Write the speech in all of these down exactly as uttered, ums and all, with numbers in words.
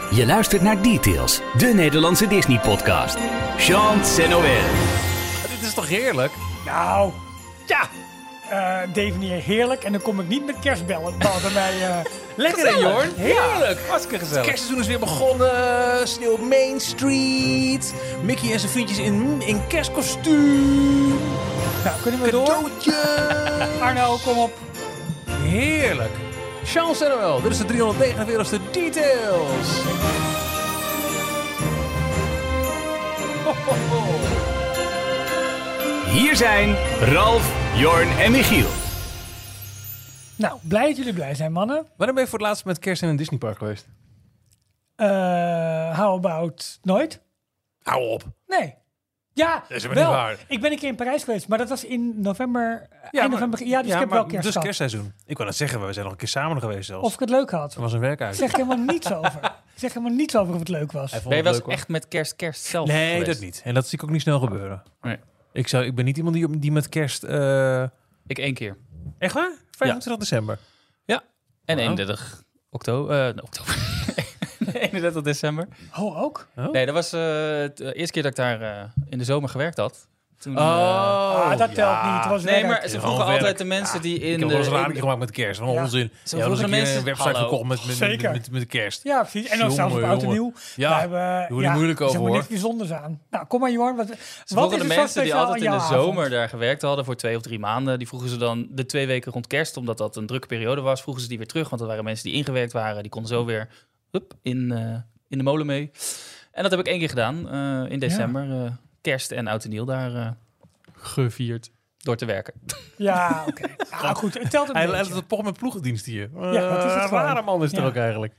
Je luistert naar Details, de Nederlandse Disney-podcast. Chance en Noël. Dit is toch heerlijk? Nou, ja. Uh, definieer heerlijk. En dan kom ik niet met kerstbellen. Bij mij, uh, lekker hè, Jorn? Heerlijk. Ja, hartstikke gezellig. Het kerstseizoen is weer begonnen. Sneeuw op Main Street. Mickey en zijn vriendjes in, in kerstkostuum. Nou, kunnen we door? Cadeautje. Arno, kom op. Heerlijk. Chance en Noël. Dit is de driehonderdnegenenveertigste Details. Ho, ho, ho. Hier zijn Ralf, Jorn en Michiel. Nou, blij dat jullie blij zijn, mannen. Wanneer ben je voor het laatst met kerst in een Disneypark geweest? Uh, how about nooit? Hou op. Nee. Ja, dat is maar wel. Niet waar. Ik ben een keer in Parijs geweest, maar dat was in november. Ja, eind maar, november. Ja, dus ja, ik heb maar, wel kerst dus gehad. kerstseizoen. Ik wou net zeggen, we zijn nog een keer samen geweest zelfs. Of ik het leuk had. Dat was een werkuit. Ik zeg helemaal niets over. Ik zeg helemaal niets over of het leuk was. Ben je wel eens echt met kerst kerst zelf Nee, geweest? dat niet. En dat zie ik ook niet snel gebeuren. Nee. Ik, zou, ik ben niet iemand die, die met kerst... Uh... Ik één keer. Echt waar? vijfentwintig Ja. december? Ja. En wow. eenendertig oktober. Uh, oktober. eenendertig december. Oh, ook? Oh. Nee, dat was uh, de eerste keer dat ik daar uh, in de zomer gewerkt had. Toen, oh, uh, ah, dat telt ja. niet. Het was nee, werk. maar ze vroegen altijd de mensen ja. die in ik heb de... wel eens een radio in, gemaakt met kerst. Van ja. onzin. Ze ja, vroegen een mensen... een website Hallo. verkocht met, met, Zeker. met, met, met de kerst. Ja, precies. En dan zelfs op oud en nieuw. Ja, daar hebben, daar word je ja, moeilijk over, hoor. hoor. niks bijzonders aan. Nou, kom maar, Jorn. Wat, ze wat vroegen is de mensen die altijd in de zomer avond? daar gewerkt hadden voor twee of drie maanden, die vroegen ze dan de twee weken rond kerst, omdat dat een drukke periode was, vroegen ze die weer terug, want er waren mensen die ingewerkt waren, die konden zo weer hup, in, uh, in de molen mee. En dat heb ik één keer gedaan uh, in december. Ja. Uh, kerst en oud en nieuw daar uh, gevierd. Door te werken. Ja, oké. Okay. Nou goed, het telt een Hij beetje. leidt het toch met ploegendienst hier. Uh, ja, dat is het een rare man is het ja. ook eigenlijk.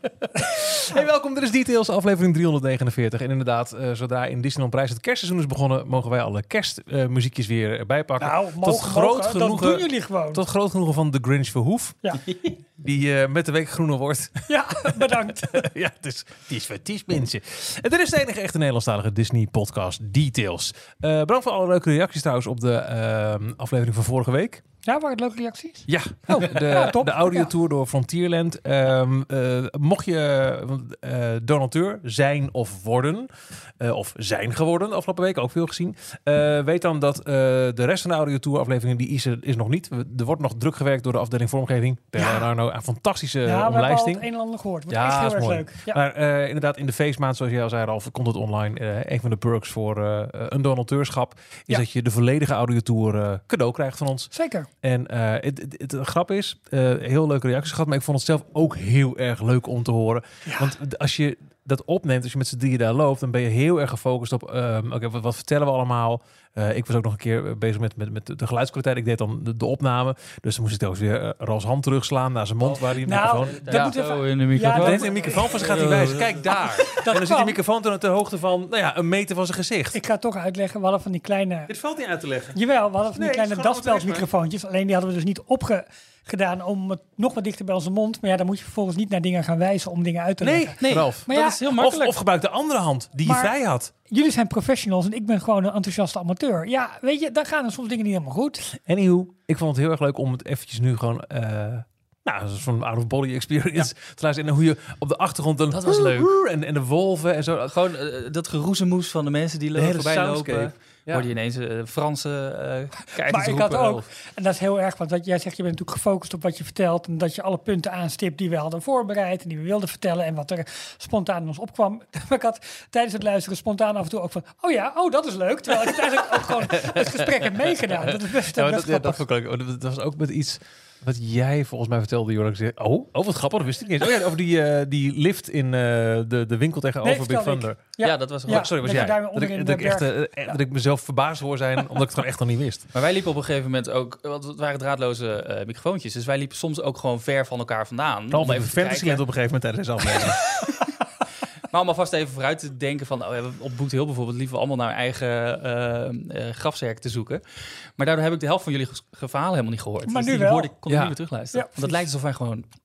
Hey, welkom, dit is Details, aflevering driehonderdnegenenveertig. En inderdaad, uh, zodra in Disneyland Parijs het kerstseizoen is begonnen, mogen wij alle kerstmuziekjes uh, weer bijpakken. Nou, mogen, tot groot mogen, genoegen, dat doen jullie gewoon. Tot groot genoegen van de Grinch Verhoef. Ja. Die uh, met de week groener wordt. Ja, bedankt. Ja, het is, het is voor ties mensen. En dit is de enige echte Nederlandstalige Disney-podcast Details. Uh, bedankt voor alle leuke reacties trouwens op de uh, aflevering van vorige week. Ja, waren het leuke reacties? Ja, oh, de, ja, de audiotour ja. door Frontierland. Um, uh, mocht je uh, donateur zijn of worden, uh, of zijn geworden, afgelopen week ook veel gezien, uh, weet dan dat uh, de rest van de audiotour afleveringen, die is er is nog niet. Er wordt nog druk gewerkt door de afdeling vormgeving. Per ja. en Arno, een fantastische ja, omlijsting. Ja, we hebben al het een en ander gehoord. Het wordt ja, echt heel erg mooi. leuk. Ja. Maar uh, inderdaad, in de feestmaand, zoals jij al zei, Ralf, komt het online. Uh, een van de perks voor uh, een donateurschap is ja. dat je de volledige audiotour uh, cadeau krijgt van ons. Zeker. En uh, het, het, het, het grap is, uh, heel leuke reacties gehad, maar ik vond het zelf ook heel erg leuk om te horen. Ja. Want als je dat opneemt, als je met z'n drieën daar loopt, dan ben je heel erg gefocust op, um, oké, okay, wat, wat vertellen we allemaal? Uh, ik was ook nog een keer bezig met, met, met de geluidskwaliteit. Ik deed dan de, de opname. Dus dan moest ik telkens weer uh, Ralfs hand terugslaan naar zijn mond. Oh, waar die nou, microfoon... Dat ja. moet even... in de microfoon. Ja, dat... een microfoon van zich gaat hij wijzen. Kijk daar. Dat en dan zit die microfoon toen ter hoogte van, nou ja, een meter van zijn gezicht. Ik ga het toch uitleggen. We hadden van die kleine... Dit valt niet uit te leggen. Jawel, we hadden van die nee, kleine daspeldmicrofoontjes. Alleen die hadden we dus niet opgedaan om het nog wat dichter bij onze mond. Maar ja, dan moet je vervolgens niet naar dingen gaan wijzen om dingen uit te leggen. Nee, nee. Ralf. Maar ja, dat is heel makkelijk. Of, of gebruik de andere hand die maar, je vrij had. Jullie zijn professionals en ik ben gewoon een enthousiaste amateur. Ja, weet je, dan gaan er soms dingen niet helemaal goed. Anywho, ik vond het heel erg leuk om het eventjes nu gewoon... Uh, nou, dat is van een out-of-body experience. Ja. Te luisteren. En hoe je op de achtergrond... Dan, dat was leuk. En, en de wolven en zo. Gewoon uh, dat geroezemoes van de mensen die lopen, voorbij lopen. Ja. Hoorde je ineens uh, Franse uh, keizers Maar ik roepen, had ook, of... en dat is heel erg, want wat jij zegt, je bent natuurlijk gefocust op wat je vertelt en dat je alle punten aanstipt die we hadden voorbereid en die we wilden vertellen en wat er spontaan in ons opkwam. Maar ik had tijdens het luisteren spontaan af en toe ook van, oh ja, oh dat is leuk. Terwijl ik het eigenlijk ook gewoon het gesprek heb meegedaan. Dat is best, ja, best dat, ja, dat vond ik leuk. Dat was ook met iets... Wat jij volgens mij vertelde, Jorn. Oh, oh, wat grappig, dat wist ik niet eens. Oh ja, over die, uh, die lift in uh, de, de winkel tegenover nee, Big Thunder. Ja, ja, dat was... Ja, oh, sorry, was dat jij. Dat ik, dat, ik echt, uh, ja. dat ik mezelf verbaasd hoor zijn, omdat ik het gewoon echt nog niet wist. Maar wij liepen op een gegeven moment ook... Want het waren draadloze uh, microfoontjes. Dus wij liepen soms ook gewoon ver van elkaar vandaan. Om even Fantasyland op een gegeven moment tijdens deze aflevering. Maar om alvast even vooruit te denken van... Oh, op Boot Hill bijvoorbeeld liepen we allemaal naar eigen uh, uh, grafzerk te zoeken. Maar daardoor heb ik de helft van jullie verhalen helemaal niet gehoord. Maar dus nu die wel. Hoorde, kon ik ja. niet meer terugluisteren. Ja, want dat lijkt alsof wij gewoon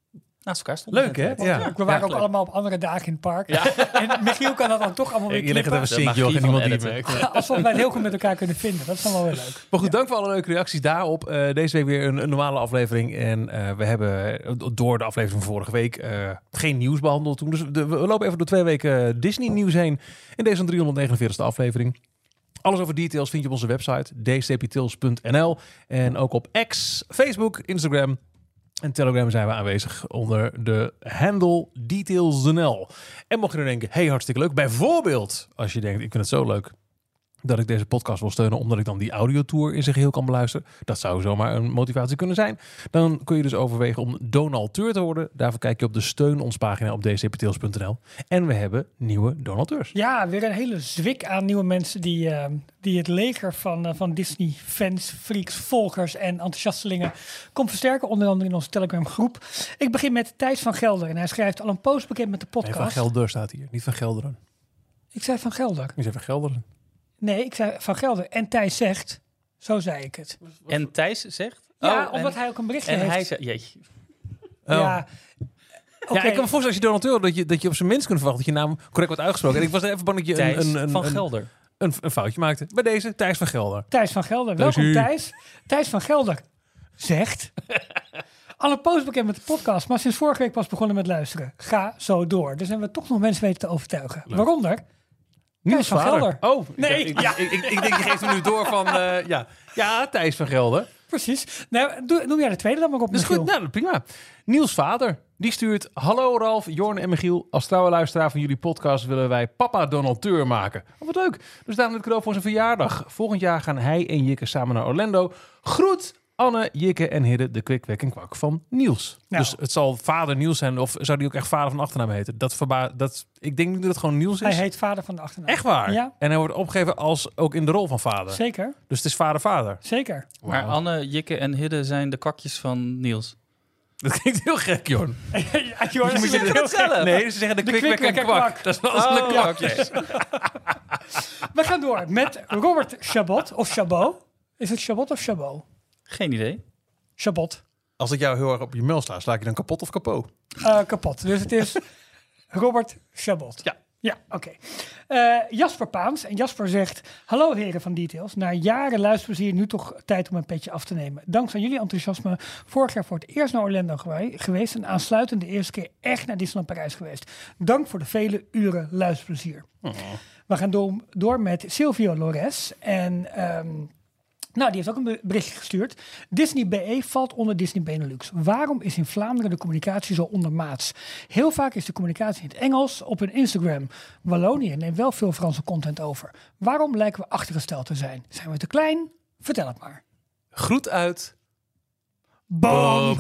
Naast elkaar stonden. Leuk, hè? net. Ja. We waren Ja, ook leuk. allemaal op andere dagen in het park. Ja. En Michiel kan dat dan toch allemaal weer Je legt het even knippen. sync, joh, en magie niemand van die het editen. merkt. Alsof wij het heel goed met elkaar kunnen vinden. Dat is dan wel weer leuk. Maar goed, dank voor alle leuke reacties daarop. Uh, deze week weer een, een normale aflevering. En uh, we hebben uh, door de aflevering van vorige week uh, geen nieuws behandeld toen. Dus de, we lopen even door twee weken Disney nieuws heen. In deze driehonderdnegenenveertigste aflevering. Alles over details vind je op onze website d c p tils punt n l. En ook op X, Facebook, Instagram en Telegram zijn we aanwezig onder de handle detailsnl. En mocht je er denken, hey, hartstikke leuk. Bijvoorbeeld, als je denkt, ik vind het zo leuk dat ik deze podcast wil steunen, omdat ik dan die audiotour in zijn geheel kan beluisteren. Dat zou zomaar een motivatie kunnen zijn. Dan kun je dus overwegen om donateur te worden. Daarvoor kijk je op de steun ons pagina op d c p tils punt n l. En we hebben nieuwe donateurs. Ja, weer een hele zwik aan nieuwe mensen die, uh, die het leger van, uh, van Disney-fans, freaks, volgers en enthousiastelingen komt versterken. Onder andere in onze Telegram groep. Ik begin met Thijs van Gelder. En hij schrijft al een post bekend met de podcast. Nee, van Gelder staat hier, niet van Gelderen. Ik zei van Gelder. Je zei van Gelderen. Nee, ik zei van Gelder. En Thijs zegt, zo zei ik het. En Thijs zegt... Ja, oh, omdat en, hij ook een berichtje en heeft. hij zegt... Jeetje. Oh. Ja, Ja, ik kan me voorstellen als je donateur dat je, dat je op zijn minst kunt verwachten dat je naam correct wordt uitgesproken. En ik was er even bang dat je Thijs een, een, een, van een, Gelder. een, een foutje maakte. Bij deze, Thijs van Gelder. Thijs van Gelder. Thijs Welkom u. Thijs. Thijs van Gelder zegt... Al een post bekend met de podcast, maar sinds vorige week pas begonnen met luisteren. Ga zo door. Dus hebben we toch nog mensen weten te overtuigen. Leuk. Waaronder... Niels van vader. Gelder. Oh, Nee, ik, ja. ik, ik, ik denk je geeft hem nu door van... uh, ja. ja, Thijs van Gelder. Precies. Nou, doe, noem jij de tweede dan maar op, Dat is Michiel. goed, nou, prima. Niels vader, die stuurt... Hallo Ralf, Jorn en Michiel. Als trouwe luisteraar van jullie podcast willen wij papa donateur maken. Oh, wat leuk. Dus daarom het cadeau voor zijn verjaardag. Volgend jaar gaan hij en Jikke samen naar Orlando. Groet Anne, Jikke en Hidde, de kwikwek en kwak van Niels. Nou. Dus het zal vader Niels zijn, of zou die ook echt vader van achternaam heten? Dat verba dat, ik denk niet dat het gewoon Niels is. Hij heet vader van de achternaam. Echt waar? Ja. En hij wordt opgegeven als ook in de rol van vader. Zeker, Dus het is vader-vader. zeker. Maar Wauw. Anne, Jikke en Hidde zijn de kwakjes van Niels. Dat klinkt heel gek, Jorn. ja, Jorn, Moet je heel het gek. zelf? Nee, ze zeggen de, De kwikwek en kwikwek en kwak. kwak. Dat is wel eens een Oh, kwakjes. We gaan door met Robert Chabot, of Chabot. Is het Chabot of Chabot? Geen idee. Chabot. Als ik jou heel erg op je mail sla, sla ik je dan kapot of kapot? Uh, kapot. Dus het is Robert Chabot. Ja. Ja, oké. Okay. Uh, Jasper Paams. En Jasper zegt... Hallo heren van Details. Na jaren luisterplezier nu toch tijd om een petje af te nemen. Dankzij jullie enthousiasme vorig jaar voor het eerst naar Orlando gewe- geweest. En aansluitend de eerste keer echt naar Disneyland Parijs geweest. Dank voor de vele uren luisterplezier. Oh. We gaan door, door met Silvio Lores. En... Um, Nou, die heeft ook een berichtje gestuurd. Disney B E valt onder Disney Benelux. Waarom is in Vlaanderen de communicatie zo ondermaats? Heel vaak is de communicatie in het Engels op hun Instagram. Wallonië neemt wel veel Franse content over. Waarom lijken we achtergesteld te zijn? Zijn we te klein? Vertel het maar. Groet uit. Boom!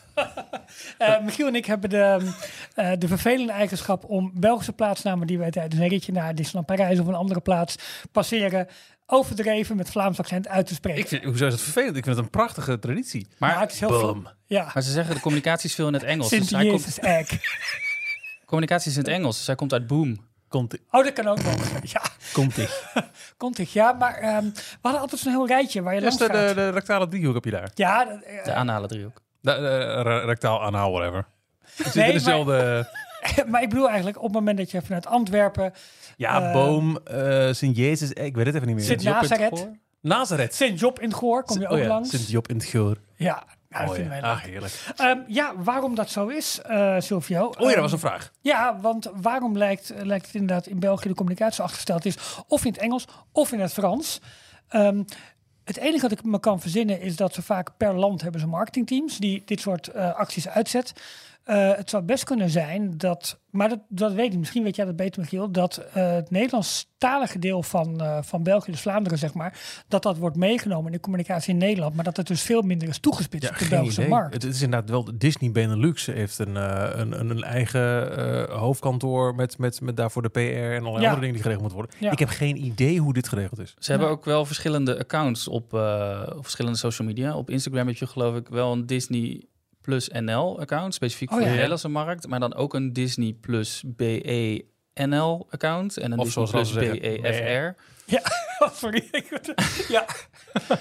uh, Michiel en ik hebben de, uh, de vervelende eigenschap om Belgische plaatsnamen die wij tijdens een ritje naar Disneyland Parijs of een andere plaats passeren, overdreven met Vlaams accent uit te spreken. Ik vind, hoezo is het vervelend? Ik vind het een prachtige traditie. Maar, ja, het is heel boom. veel. Ja. maar ze zeggen de communicatie is veel in het Engels. Dus hij komt, Sint-Jezus egg. communicatie is in het Engels, dus hij komt uit Boom. Komt Oh, dat kan ook nog. Ja, komt ie. komt ik. Ja, maar um, we hadden altijd zo'n heel rijtje waar je Dat is langs de, gaat. de, de rectale driehoek heb je daar. Ja, dat, uh, De aanhalen driehoek. De, de, re- rectaal anaal, whatever. Het zit Nee, in dezelfde... maar ik bedoel eigenlijk op het moment dat je vanuit Antwerpen, Ja, Uh, boom, uh, Sint-Jezus, ik weet het even niet meer. Sint-Nazareth, Nazareth. Sint-Job in het Goor, kom je ook Oh ja, langs. Sint-Job in het Goor. Ja, nou, dat Oh vinden ja, wij leuk. ah, heerlijk. Um, ja, waarom dat zo is, uh, Silvio. Oh ja, dat Um, was een vraag. Ja, want waarom lijkt, lijkt het inderdaad in België de communicatie achtergesteld is, of in het Engels of in het Frans? Um, het enige wat ik me kan verzinnen is dat ze vaak per land hebben ze marketingteams die dit soort uh, acties uitzet. Uh, het zou best kunnen zijn dat, maar dat, dat weet ik, misschien weet jij dat beter, Michiel, dat uh, het Nederlandstalige deel van, uh, van België, dus Vlaanderen zeg maar, dat dat wordt meegenomen in de communicatie in Nederland, maar dat het dus veel minder is toegespitst Ja, op de geen Belgische idee. markt. Het, het is inderdaad wel, Disney Benelux heeft een, uh, een, een, een eigen uh, hoofdkantoor met, met, met daarvoor de P R en allerlei Ja. andere dingen die geregeld moeten worden. Ja. Ik heb geen idee hoe dit geregeld is. Ze hebben Nee. ook wel verschillende accounts op, uh, op verschillende social media. Op Instagram heb je geloof ik wel een Disney Plus N L account, specifiek Oh, voor ja. de Nederlandse markt. Maar dan ook een Disney Plus B E N L account en een Of Disney zoals Plus ze B zeggen, E F R. Ja, sorry. ja.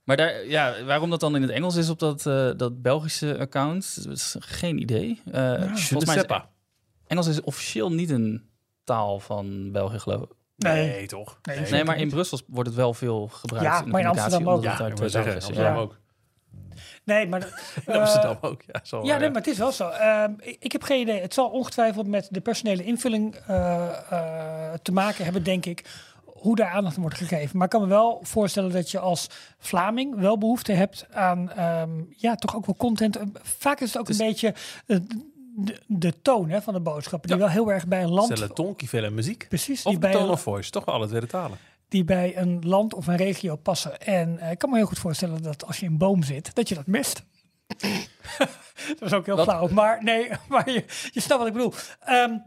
Maar daar, ja, waarom dat dan in het Engels is op dat, uh, dat Belgische account, dat is geen idee. Uh, Ja, volgens mij is Engels is officieel niet een taal van België, geloof ik. Nee, Nee, toch? Nee, Nee, zeker Nee, maar in niet. Brussel wordt het wel veel gebruikt. Ja, in de maar in communicatie, Amsterdam omdat ook. het Ja, uit ik twee zeggen, talen is. Amsterdam Ja. ook. Nee, maar... In eh, Amsterdam ook, ja. Zo, Ja, nee, maar het is wel zo. Ehm, ik, ik heb geen idee. Het zal ongetwijfeld met de personele invulling uh, uh, te maken hebben, denk ik, hoe daar aandacht aan wordt gegeven. Maar ik kan me wel voorstellen dat je als Vlaming wel behoefte hebt aan, um, ja, toch ook wel content. Vaak is het ook Dus- een beetje uh, de, de toon hè, van de boodschappen, die Ja. wel heel erg bij een land... Stellen tonkie, veel en muziek. Precies, Of die de bij, tone een, of voice. Toch wel alle tweede talen. die bij een land of een regio passen. En uh, ik kan me heel goed voorstellen dat als je in een boom zit, dat je dat mist. Dat was ook heel Wat? flauw. Maar nee, maar je, je snapt wat ik bedoel. Um,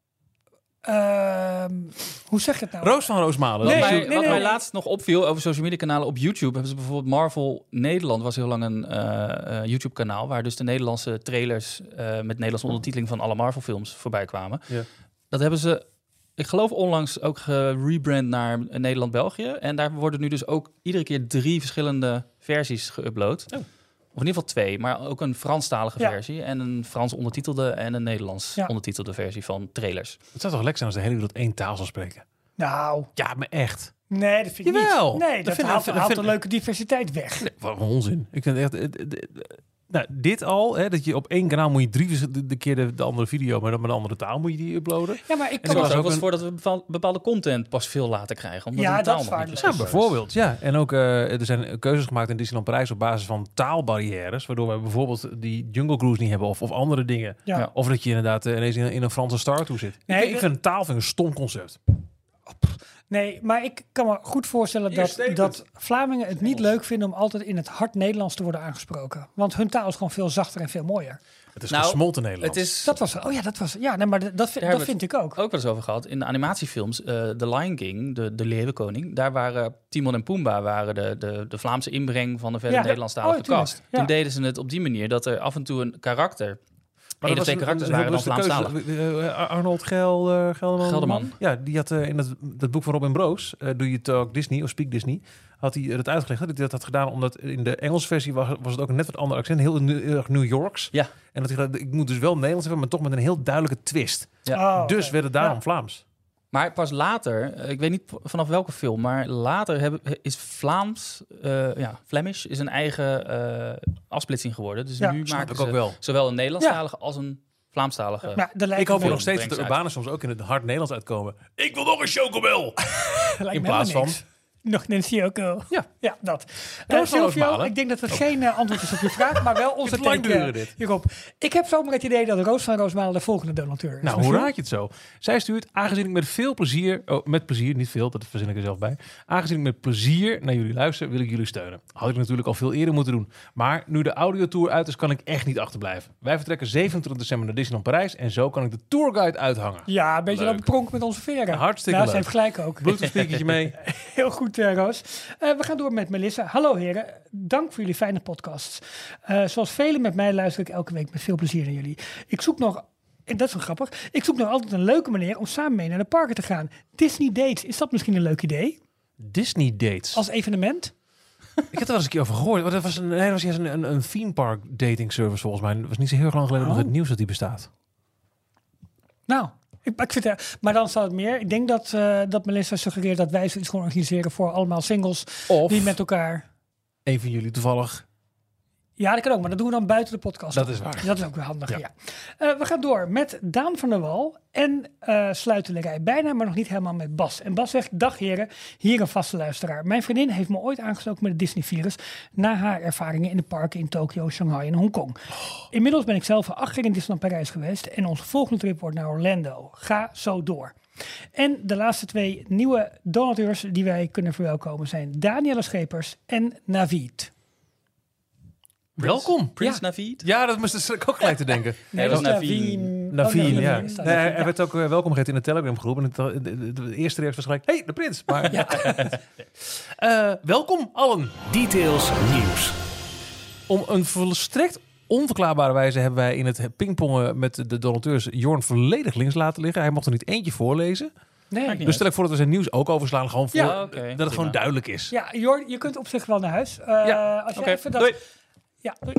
um, hoe zeg je het nou? Roos van Roosmalen. Nee, dat Wat, is mij, nee, wat nee, mij nee. laatst nog opviel over social media kanalen op YouTube, hebben ze bijvoorbeeld Marvel Nederland, was heel lang een uh, uh, YouTube kanaal, waar dus de Nederlandse trailers uh, met Nederlandse ondertiteling van alle Marvel films voorbij kwamen. Ja. Dat hebben ze, ik geloof onlangs ook gerebrand naar Nederland-België. En daar worden nu dus ook iedere keer drie verschillende versies geüpload. Oh. Of in ieder geval twee, maar ook een Franstalige Ja. versie en een Frans ondertitelde en een Nederlands Ja. ondertitelde versie van trailers. Het zou toch lekker zijn als de hele wereld één taal zou spreken? Nou, Ja, maar echt. nee, dat vind ik Jawel. niet. Nee, Dat dat, vind ik- haalt, dat haalt vind een ik- leuke diversiteit weg. Nee, wat een onzin. Ik vind het echt... eh, eh, eh, Nou, dit al, hè, dat je op één kanaal moet je drie vers- de, de keer de, de andere video, maar dan met een andere taal moet je die uploaden. Ja, maar ik En kan er was Zorg er ook ook wel eens een- voor dat we bepaal- bepaalde content pas veel later krijgen. Omdat Ja, een dat taal is nog waar. niet Ja, Ja, precies bijvoorbeeld. Ja. En ook uh, er zijn keuzes gemaakt in Disneyland Parijs op basis van taalbarrières, waardoor we bijvoorbeeld die Jungle Cruise niet hebben of, of andere dingen. Ja. Ja. Of dat je inderdaad uh, ineens in, in een Franse Star toe zit. Nee, ik, ik vind een taal vind ik een stom concept. Nee, maar ik kan me goed voorstellen Hier, dat, statement. dat Vlamingen het niet leuk vinden om altijd in het hard Nederlands te worden aangesproken. Want hun taal is gewoon veel zachter en veel mooier. Het is Nou, gesmolten Nederlands. Het is Dat was, oh ja, dat was, ja, nee, maar dat, dat, vind- Daar dat hebben vind ik ook. ook wel eens over gehad. In de animatiefilms, uh, The Lion King, de, de Leeuwenkoning, daar waren Timon en Pumbaa waren de, de, de Vlaamse inbreng van de verder Ja, Nederlandstalige oh, tuurlijk, cast. ja. Toen deden ze het op die manier dat er af en toe een karakter, Maar één of dat twee was een- karakters een waren dan heel bewuste Vlaamstalig. keuze. Uh, Arnold Gel, uh, Gelderman. Gelderman. Ja, die had uh, in dat, dat boek van Robin Broos, uh, Doe je Talk Disney of Speak Disney, had hij het uitgelegd dat hij dat had gedaan omdat in de Engelse versie was, was het ook een net wat ander accent, heel, heel erg New Yorks. Ja. En dat hij dacht, ik moet dus wel Nederlands hebben, maar toch met een heel duidelijke twist. Ja. Oh, Dus oké. werd het daarom Ja. Vlaams. Maar pas later, eh, ik weet niet vanaf welke film, maar later hebben, is Vlaams, uh, ja, Flemish is een eigen uh, afsplitsing geworden. Dus Ja, nu Snap maken ik ze ook wel. zowel een Nederlandstalige als een Vlaamstalige. Maar er lijkt Ik hoop me- nog steeds dat brengt de ze urbanen soms ook in het hard Nederlands uitkomen. Ik wil nog een chocobel! lijkt In me plaats helemaal van... niks. Nog een Sioko. Ja. Ja, dat. Roos Uh, van Silvio, Roosmalen. ik denk dat het geen uh, antwoord is op je vraag, maar wel onze Het lang take, uh, duren, dit. hierop. Ik heb zomaar het idee dat Roos van Roosmalen de volgende donateur is. Nou, hoe Misschien? raad je het zo? Zij stuurt, aangezien ik met veel plezier... Oh, met plezier, niet veel, dat verzin ik er zelf bij. Aangezien ik met plezier naar jullie luister, wil ik jullie steunen. Had ik natuurlijk al veel eerder moeten doen. Maar nu de audiotour uit is, kan ik echt niet achterblijven. Wij vertrekken zevenentwintig december naar Disneyland Parijs en zo kan ik de tourguide uithangen. Ja, een beetje Leuk. op pronk met onze veren. Ja, hartstikke nou, ze leuk. heeft gelijk ook. Bluetooth speakertje mee. Heel goed, uh, Roos. Uh, we gaan door met Melissa. Hallo heren, dank voor jullie fijne podcasts. Uh, zoals velen met mij luister ik elke week met veel plezier naar jullie. Ik zoek nog, en dat is wel grappig, ik zoek nog altijd een leuke manier om samen mee naar de parken te gaan. Disney Dates, is dat misschien een leuk idee? Disney Dates. Als evenement? Ik heb er wel eens een keer over gehoord. Want dat was een, nee, dat was juist een, een, een theme park dating service volgens mij. Het was niet zo heel erg lang geleden Oh. nog het nieuws dat die bestaat. Nou, ik, ik vind het, maar dan staat het meer. Ik denk dat, uh, dat Melissa suggereert dat wij zoiets gewoon organiseren voor allemaal singles Of die met elkaar... een van jullie toevallig. Ja, dat kan ook, maar dat doen we dan buiten de podcast. Dat is waar. Dat is ook weer handig, ja. Ja. Uh, we gaan door met Daan van der Wal en uh, sluitelerij. Bijna, maar nog niet helemaal met Bas. En Bas zegt, dag heren, hier een vaste luisteraar. Mijn vriendin heeft me ooit aangestoken met het Disney-virus... na haar ervaringen in de parken in Tokio, Shanghai en Hongkong. Oh. Inmiddels ben ik zelf al acht keer in Disneyland Parijs geweest... en onze volgende trip wordt naar Orlando. Ga zo door. En de laatste twee nieuwe donateurs die wij kunnen verwelkomen... zijn Danielle Schepers en Navid. Welkom. Prins Ja. Navid. Ja, dat moest ik ook gelijk te denken. Nee, dat dat is is Naveen. Naveen, Oh, ja. is dat Nee, Naveen, hij ja. werd ook uh, welkom geheten in de Telegram groep. En het, de, de, de, de eerste reactie was gelijk, hey, de prins. Maar, uh, welkom allen. Details nieuws. Om een volstrekt onverklaarbare wijze hebben wij in het pingpongen met de donateurs Jorn volledig links laten liggen. Hij mocht er niet eentje voorlezen. Nee. Dus stel ik voor dat we zijn nieuws ook overslaan. Gewoon voor Ja, oké. dat het Prima. gewoon duidelijk is. Ja, Jor, je kunt op zich wel naar huis. Uh, Ja, als je oké. even dat... Doei. Ja, doei.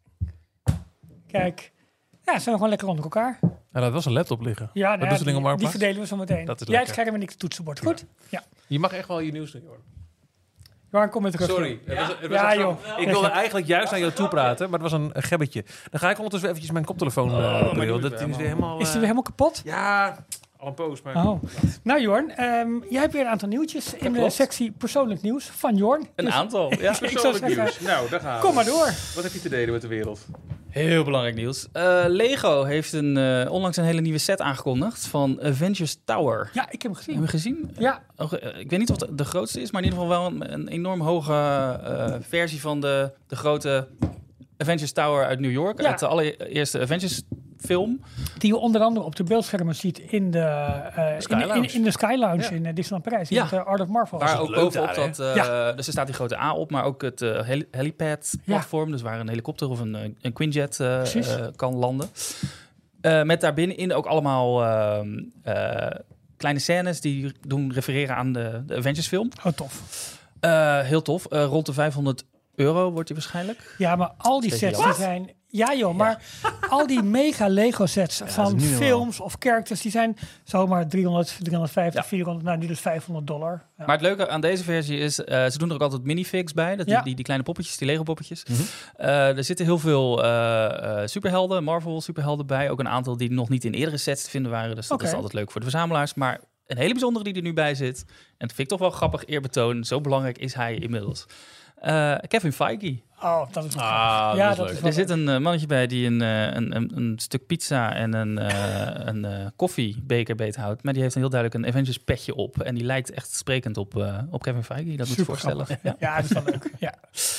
Kijk. Ja, zijn we gewoon lekker onder elkaar. Nou, dat was een laptop liggen. Ja, Wat nou, doet ze ja, ding op die, die Marktplaats? verdelen we zo meteen. Dat is Jij het lekker. scherm en ik het toetsenbord. Goed? Ja. Je mag echt wel je nieuws doen, hoor. Johan, kom met terug. Sorry. Het was, het was Ja, een joh. grap. Ik wilde eigenlijk juist naar jou toe praten, maar het was een, een gebbetje. Dan ga ik ondertussen eventjes mijn koptelefoon uh, maar bril. doe Dat het is weer helemaal... Is die uh, weer helemaal kapot? Ja, al een poos, maar... Oh. Nou, Jorn, ehm, jij hebt weer een aantal nieuwtjes in de klopt. sectie persoonlijk nieuws van Jorn. Een Dus aantal, ja. ik zou zeggen, Nou, daar gaan we. kom maar door. Wat heb je te delen met de wereld? Heel belangrijk nieuws. Uh, Lego heeft een, uh, onlangs een hele nieuwe set aangekondigd van Avengers Tower. Ja, ik heb hem Hebben gezien. we gezien? Ja, Oh, uh, ik weet niet of het de grootste is, maar in ieder geval wel een, een enorm hoge uh, versie van de, de grote Avengers Tower uit New York. Ja. Uit de allereerste Avengers film. die je onder andere op de beeldschermen ziet in de, uh, Sky in, in, Lounge. in de Sky Lounge Ja. in uh, Disneyland Parijs. In Ja. het uh, Art of Marvel. Waar ook leuk bovenop daar, dat... Uh, Ja. Dus er staat die grote A op, maar ook het uh, heli- helipad-platform. Dus waar een helikopter of een, uh, een Quinjet uh, Precies. uh, kan landen. Uh, met daarbinnenin ook allemaal uh, uh, kleine scènes die doen refereren aan de, de Avengers film. Oh, tof. Uh, heel tof. Uh, rond de vijfhonderd euro wordt die waarschijnlijk. Ja, maar al die Beetje sets die jammer. zijn... Ja joh, maar al die mega Lego sets dat van is niet normaal. films of characters, die zijn zomaar driehonderd, driehonderdvijftig, Ja. vierhonderd, nou nu dus vijfhonderd dollar. Ja. Maar het leuke aan deze versie is, uh, ze doen er ook altijd minifigs bij. Dat die, Ja. die, die kleine poppetjes, die Lego poppetjes. Mhm. Uh, er zitten heel veel uh, uh, superhelden, Marvel superhelden bij. Ook een aantal die nog niet in eerdere sets te vinden waren. Dus dat Oké. is altijd leuk voor de verzamelaars. Maar een hele bijzondere die er nu bij zit. En dat vind ik toch wel grappig, eerbetoon. Zo belangrijk is hij inmiddels. Uh, Kevin Feige. Oh, dat is wel Ah, grappig. dat Ja, is dat leuk. is wel Er zit leuk. een uh, mannetje bij die een, uh, een, een, een stuk pizza en een, uh, een uh, koffiebeker beethoudt. Maar die heeft een heel duidelijk een Avengers petje op. En die lijkt echt sprekend op, uh, op Kevin Feige. Dat moet je Super voorstellen. grappig. Ja. Ja, dat is wel leuk. Ja.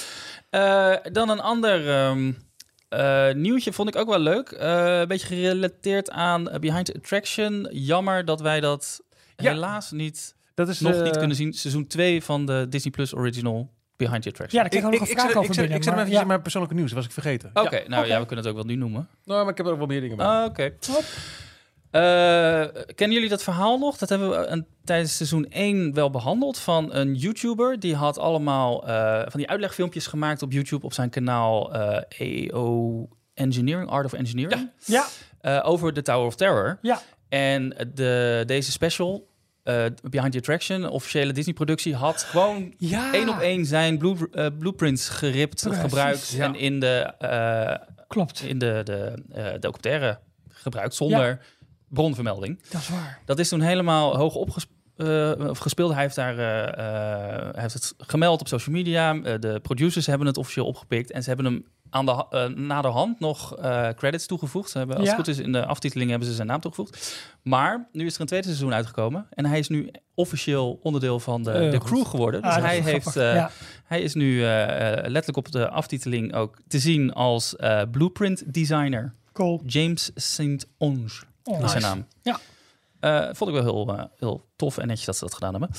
Uh, dan een ander um, uh, nieuwtje vond ik ook wel leuk. Uh, een beetje gerelateerd aan uh, Behind the Attraction. Jammer dat wij dat Ja. helaas niet, Dat is nog uh, niet kunnen zien. Seizoen twee van de Disney Plus Original Behind the Attraction. Ja, daar Ik, kreeg ik ik, nog ik, een vraag zet, ik, over zet, binnen. ik zet hem maar even ja. in mijn persoonlijke nieuws. Dat was ik vergeten. Oké, nou oké. ja, we kunnen het ook wel nu noemen. Nou, maar ik heb er ook wel meer dingen bij. Ah, Oké. Hop. Uh, kennen jullie dat verhaal nog? Dat hebben we een, tijdens seizoen één wel behandeld. Van een YouTuber. Die had allemaal uh, van die uitlegfilmpjes gemaakt op YouTube op zijn kanaal uh, A O Engineering, Art of Engineering. Ja, Uh, over de Tower of Terror. ja. En de, deze special, uh, Behind the Attraction, officiële Disney-productie, had gewoon Ja. één op één zijn blue, uh, blueprints geript, Precies, gebruikt ja. en in de, uh, Klopt. in de, de uh, documentaire gebruikt zonder bronvermelding. Dat is waar. Dat is toen helemaal hoog opgespeeld. Uh, of gespeeld. Hij heeft, daar, uh, uh, hij heeft het gemeld op social media. Uh, de producers hebben het officieel opgepikt. En ze hebben hem aan de, uh, naderhand nog uh, credits toegevoegd. Ze hebben, als Ja. het goed is, in de aftiteling hebben ze zijn naam toegevoegd. Maar nu is er een tweede seizoen uitgekomen. En hij is nu officieel onderdeel van de, Heel de goed. crew geworden. Dus Ah, dat hij, is wel heeft, grappig. uh, Ja. hij is nu uh, uh, letterlijk op de aftiteling ook te zien als uh, blueprint designer. Cool. James Saint Onge Oh, is zijn nice. naam. Ja. Uh, vond ik wel heel, uh, heel tof en netjes dat ze dat gedaan hebben.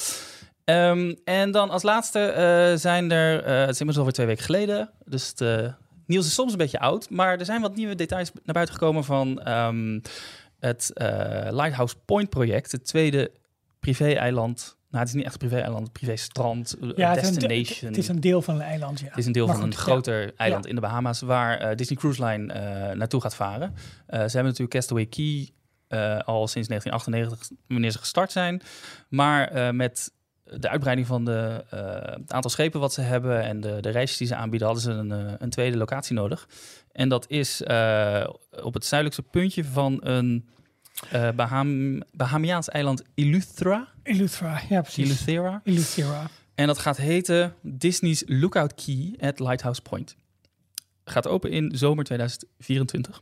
Um, en dan als laatste uh, zijn er, uh, het is inmiddels alweer twee weken geleden, dus het uh, nieuws is soms een beetje oud, maar er zijn wat nieuwe details naar buiten gekomen van um, het uh, Lighthouse Point project, het tweede privé-eiland. Nou, het is niet echt een privé-eiland, een privé-strand, uh, Ja, het is, een, de- destination. het is een deel van een eiland, ja. Het is een deel Maar van goed, een groter ja. eiland Ja. in de Bahama's, waar uh, Disney Cruise Line uh, naartoe gaat varen. Uh, ze hebben natuurlijk Castaway Cay uh, al sinds negentien achtennegentig, wanneer ze gestart zijn. Maar uh, met de uitbreiding van de, uh, het aantal schepen wat ze hebben en de, de reisjes die ze aanbieden, hadden ze een, uh, een tweede locatie nodig. En dat is uh, op het zuidelijkste puntje van een uh, Baham Bahamiaans eiland Eleuthera. Eleuthera, ja precies. Eleuthera. Eleuthera. En dat gaat heten Disney's Lookout Key at Lighthouse Point. Gaat open in zomer tweeduizend vierentwintig.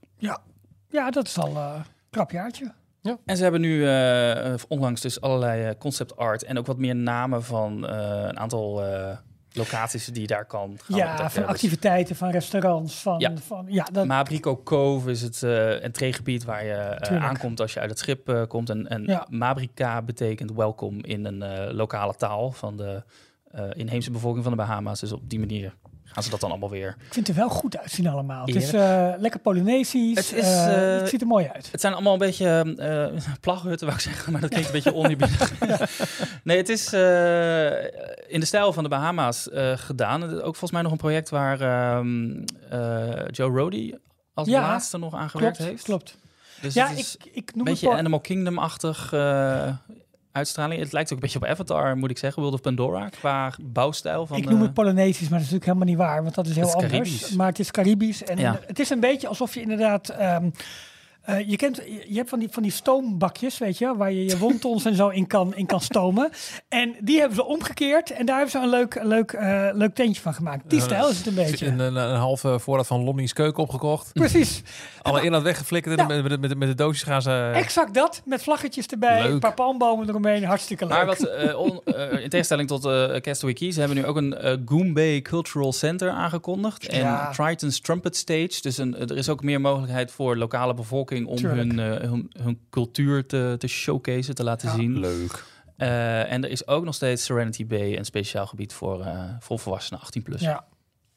Ja, dat is al uh, een krap jaartje. En ze hebben nu uh, onlangs dus allerlei uh, concept art en ook wat meer namen van uh, een aantal uh, locaties die je daar kan gaan Ja, ontdekken. van Dus activiteiten, van restaurants, van... Ja. van, ja dat, Mabrico Cove is het uh, entreegebied waar je uh, Tuurlijk. aankomt als je uit het schip uh, komt. En, en Ja. Mabrica betekent welkom in een uh, lokale taal van de uh, inheemse bevolking van de Bahama's. Dus op die manier gaan gaan ze dat dan allemaal weer. Ik vind het er wel goed uitzien allemaal. Het Ja. is uh, lekker Polynesisch. Het is, uh, uh, het ziet er mooi uit. Het zijn allemaal een beetje uh, plaghutten, wou ik zeggen, maar dat klinkt een beetje oneerbiedig. Nee, het is uh, in de stijl van de Bahama's uh, gedaan. Ook volgens mij nog een project waar um, uh, Joe Roddy als Ja, laatste nog aan gewerkt Klopt, heeft. klopt. Dus Ja, het is ik, ik een noem beetje het... Animal Kingdom-achtig uh, uitstraling. Het lijkt ook een beetje op Avatar, moet ik zeggen, World of Pandora, qua bouwstijl. Van, ik noem uh, het Polynesisch, maar dat is natuurlijk helemaal niet waar, want dat is heel Het is anders. Caribisch. Maar het is Caribisch. En Ja. het is een beetje alsof je inderdaad... Um, Uh, je kent, je hebt van die, van die stoombakjes, weet je, waar je je wontons en zo in kan, in kan stomen. En die hebben ze omgekeerd en daar hebben ze een leuk, leuk, uh, leuk tentje van gemaakt. Die Uh, stijl is het een beetje. Een, een, een halve voorraad van Lonnie's keuken opgekocht. Precies. Alle inhoud weggeflikkerd en Ja. met, met, met, met de doosjes gaan ze... Exact dat, met vlaggetjes erbij, Leuk. een paar palmbomen eromheen, hartstikke leuk. Maar wat, uh, on, uh, in tegenstelling tot uh, Castaway Key, ze hebben nu ook een uh, Goombay Cultural Center aangekondigd. En Ja. Triton's Trumpet Stage. Dus een, er is ook meer mogelijkheid voor lokale bevolking om Tuurlijk. hun, uh, hun, hun cultuur te, te showcase, te laten Ja. zien. Leuk. Uh, en er is ook nog steeds Serenity Bay, een speciaal gebied voor, uh, voor volwassenen achttien plus. Ja.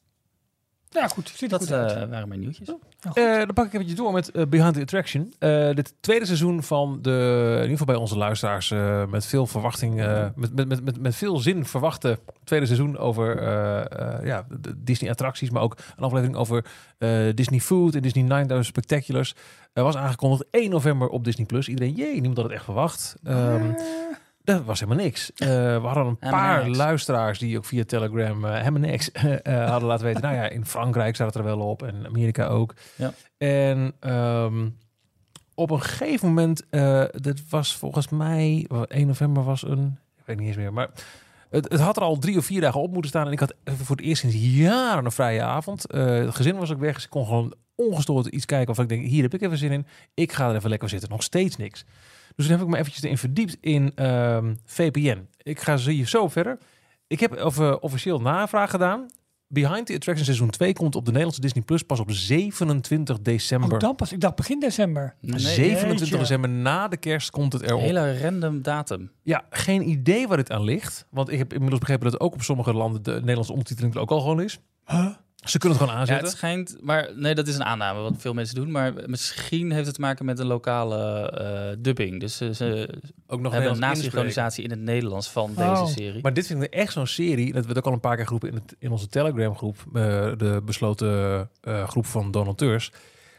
Ja, goed. Ziet er Dat goed uh, uit. waren mijn nieuwtjes. Nou, goed. Uh, dan pak ik eventjes door met uh, Behind the Attraction. Uh, dit tweede seizoen van de, in ieder geval bij onze luisteraars, uh, met veel verwachting, uh, met, met, met, met, met veel zin verwachte tweede seizoen over uh, uh, ja, de Disney attracties, maar ook een aflevering over uh, Disney Food en Disney nine Spectaculars. Uh, was aangekondigd één november op Disney Plus. Iedereen, jee, niemand had het echt verwacht. Um, Dat was helemaal niks. Uh, we hadden een Helemaal paar niks. luisteraars die ook via Telegram uh, helemaal niks uh, hadden laten weten. Nou ja, in Frankrijk staat het er wel op en Amerika ook. Ja. En um, op een gegeven moment, uh, dit was volgens mij, één november was een, ik weet niet eens meer, maar het, het had er al drie of vier dagen op moeten staan. En ik had voor het eerst sinds jaren een vrije avond. Uh, het gezin was ook weg, dus ik kon gewoon ongestoord iets kijken. Of ik denk, hier heb ik even zin in. Ik ga er even lekker zitten. Nog steeds niks. Dus toen heb ik me eventjes erin verdiept in um, V P N. Ik ga hier zo verder. Ik heb over, officieel navraag gedaan. Behind the Attraction seizoen twee komt op de Nederlandse Disney Plus pas op zevenentwintig december. Oh, dan pas. Ik dacht begin december. Nee, zevenentwintig jeetje. december, na de kerst komt het erop. Hele random datum. Ja, geen idee waar dit aan ligt. Want ik heb inmiddels begrepen dat ook op sommige landen de Nederlandse ondertiteling er ook al gewoon is. Huh? Ze kunnen het gewoon Ja, aanzetten. het schijnt, maar nee, dat is een aanname wat veel mensen doen. Maar misschien heeft het te maken met een lokale uh, dubbing. Dus uh, ze ook nog hebben een Nederlands nasynchronisatie in het Nederlands van Oh. deze serie. Maar dit vind ik echt zo'n serie. Dat werd ook al een paar keer geroepen in, het, in onze Telegram groep. Uh, de besloten uh, groep van donateurs.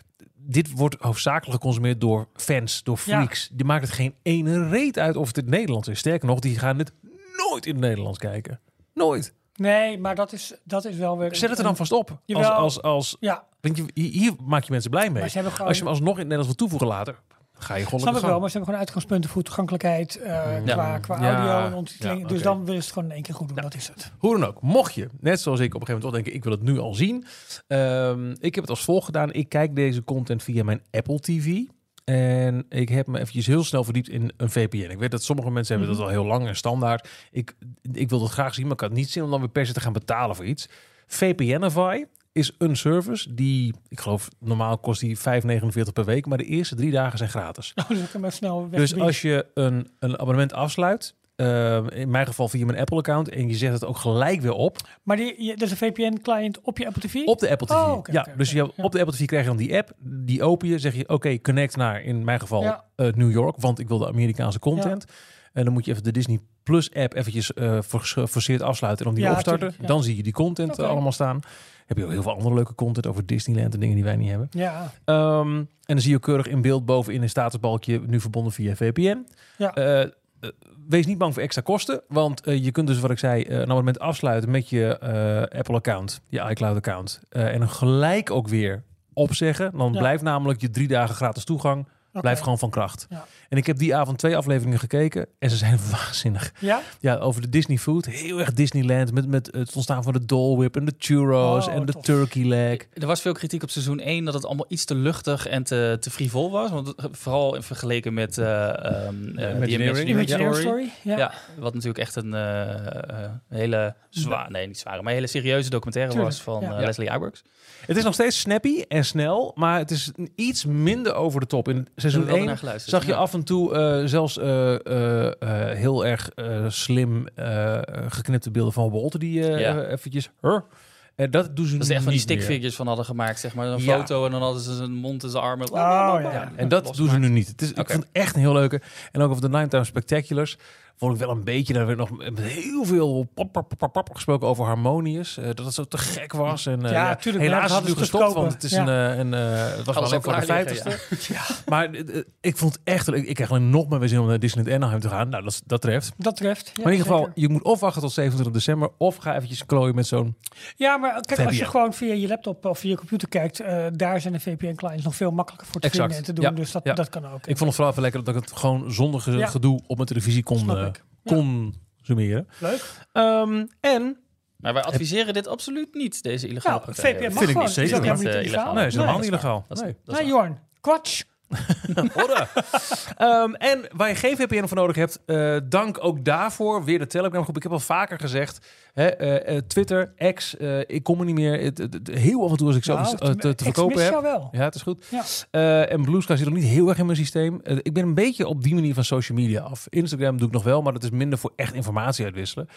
Dit wordt hoofdzakelijk geconsumeerd door fans, door freaks. Die maakt het geen ene reet uit of het in het Nederlands is. Sterker nog, die gaan het nooit in het Nederlands kijken. Nooit. Nee, maar dat is, dat is wel weer... Zet het er dan vast op. Als, Jawel. als, als, Ja, want je, hier maak je mensen blij mee. maar ze hebben gewoon... Als je hem alsnog in het Nederlands wil toevoegen later, ga je gewoon Snap ik lekker wel, gang. maar ze hebben gewoon uitgangspunten voor toegankelijkheid uh, Ja. qua, qua Ja. audio en ondertiteling. Ja, Dus oké. dan willen ze het gewoon in één keer goed doen, dat is het. Hoe dan ook, mocht je, net zoals ik op een gegeven moment toch denken, ik wil het nu al zien. Um, ik heb het als volgt gedaan. Ik kijk deze content via mijn Apple T V. En ik heb me eventjes heel snel verdiept in een V P N. Ik weet dat sommige mensen hebben dat al heel lang en standaard. Ik, ik wil dat graag zien, maar ik had niet zin om dan weer per se te gaan betalen voor iets. V P Nify is een service die, ik geloof, normaal kost die vijf negenenveertig per week, maar de eerste drie dagen zijn gratis. Oh, dus ik hem even snel weg. Dus als je een, een abonnement afsluit, uh, in mijn geval via mijn Apple-account, en je zet het ook gelijk weer op, Maar die, je, dat is een V P N-client op je Apple T V? op de Apple T V. Oh, oké, ja, oké, dus oké. je, op de Apple T V krijg je dan die app, die open je, zeg je, oké, okay, connect naar, in mijn geval, Ja. uh, New York, want ik wil de Amerikaanse content. En dan moet je even de Disney Plus app eventjes uh, geforceerd afsluiten en dan die Ja, opstarten. tuurlijk, ja. Dan zie je die content Oké. uh, allemaal staan. Heb je ook heel veel andere leuke content over Disneyland en dingen die wij niet hebben. Ja, Um, en dan zie je keurig in beeld bovenin een statusbalkje, nu verbonden via V P N. ja. Uh, uh, wees niet bang voor extra kosten, want uh, je kunt dus, wat ik zei, uh, een abonnement afsluiten met je uh, Apple-account, je iCloud-account. Uh, en dan gelijk ook weer opzeggen. Dan Ja. blijft namelijk je drie dagen gratis toegang, Oké. blijft gewoon van kracht. Ja. En ik heb die avond twee afleveringen gekeken en ze zijn waanzinnig. Ja? Ja, over de Disney food. Heel erg Disneyland, met, met het ontstaan van de Dole Whip en de churros Oh, en de tof. turkey leg. Er was veel kritiek op seizoen één dat het allemaal iets te luchtig en te, te frivol was. Want het- vooral in vergeleken met uh, um, uh, Imagineering. The Imagineering Story. Story? Ja. Ja. wat natuurlijk echt een uh, uh, hele zwaar, nee niet zware, maar een hele serieuze documentaire Tuurlijk, was van ja. uh, Ja. Leslie Iwerks. Het is nog steeds snappy en snel, maar het is iets minder over de top. In seizoen Hebben we wel één naar geluisterd. zag je Ja. af en toe uh, zelfs uh, uh, uh, heel erg uh, slim uh, geknipte beelden van Walter die uh, Ja. uh, eventjes... Huh? Uh, dat doen ze Dat is echt van die niet meer. stickfigures van hadden gemaakt, zeg maar. Een Ja. foto en dan hadden ze zijn mond en zijn armen. Oh, ja. Ja, en dat doen ze losgemaakt. nu niet. Het is, Ik Oké. vond het echt een heel leuke. En ook over de Nine Time Spectaculars vond ik wel een beetje, daar werd nog met heel veel pop, pop, pop, pop gesproken over Harmonious. Uh, dat het zo te gek was. En, uh, Ja, tuurlijk, helaas ja, is dat het nu hadden ze gestopt, goedkoper. want het is Ja. een, uh, een uh, het was Alles alleen al voor de klaar liggen, vijftigste. Maar uh, ik vond het echt leuk. Ik krijg alleen nog meer zin om naar Disneyland Anaheim te gaan. Nou, dat, dat treft. Dat treft. Ja, Maar in ieder geval, zeker. je moet of wachten tot zevenentwintig december, of ga eventjes klooien met zo'n... Ja, maar kijk, als je V P N. gewoon via je laptop of via je computer kijkt, uh, daar zijn de V P N-clients nog veel makkelijker voor te Exact. vinden en te doen. Ja. Dus dat, Ja. dat kan ook. Ik vond het vooral even lekker dat ik het gewoon zonder ge- Ja. gedoe op mijn televisie kon, Snap uh, ik. Ja. consumeren. Leuk. Um, en Maar wij adviseren dit absoluut niet, deze illegale Nou, praktijk. V P N mag Vind ik gewoon. niet zeker. Is ook helemaal Niet, niet uh, illegaal. nee, is helemaal Nee. niet illegaal. Dat is- Nee. dat is Nou, waar. Jorn, kwatsch. Hoera. um, en waar je geen V P N voor nodig hebt, uh, dank ook daarvoor weer de Telegram groep. Ik heb al vaker gezegd, hè, uh, uh, Twitter, X, uh, ik kom er niet meer. Het, het, het, heel af en toe als ik zo Nou, uh, te, te ik verkopen mis heb. jou wel. Ja, het is goed. Ja. Uh, en Blue Sky zit nog niet heel erg in mijn systeem. Uh, ik ben een beetje op die manier van social media af. Instagram doe ik nog wel, maar dat is minder voor echt informatie uitwisselen.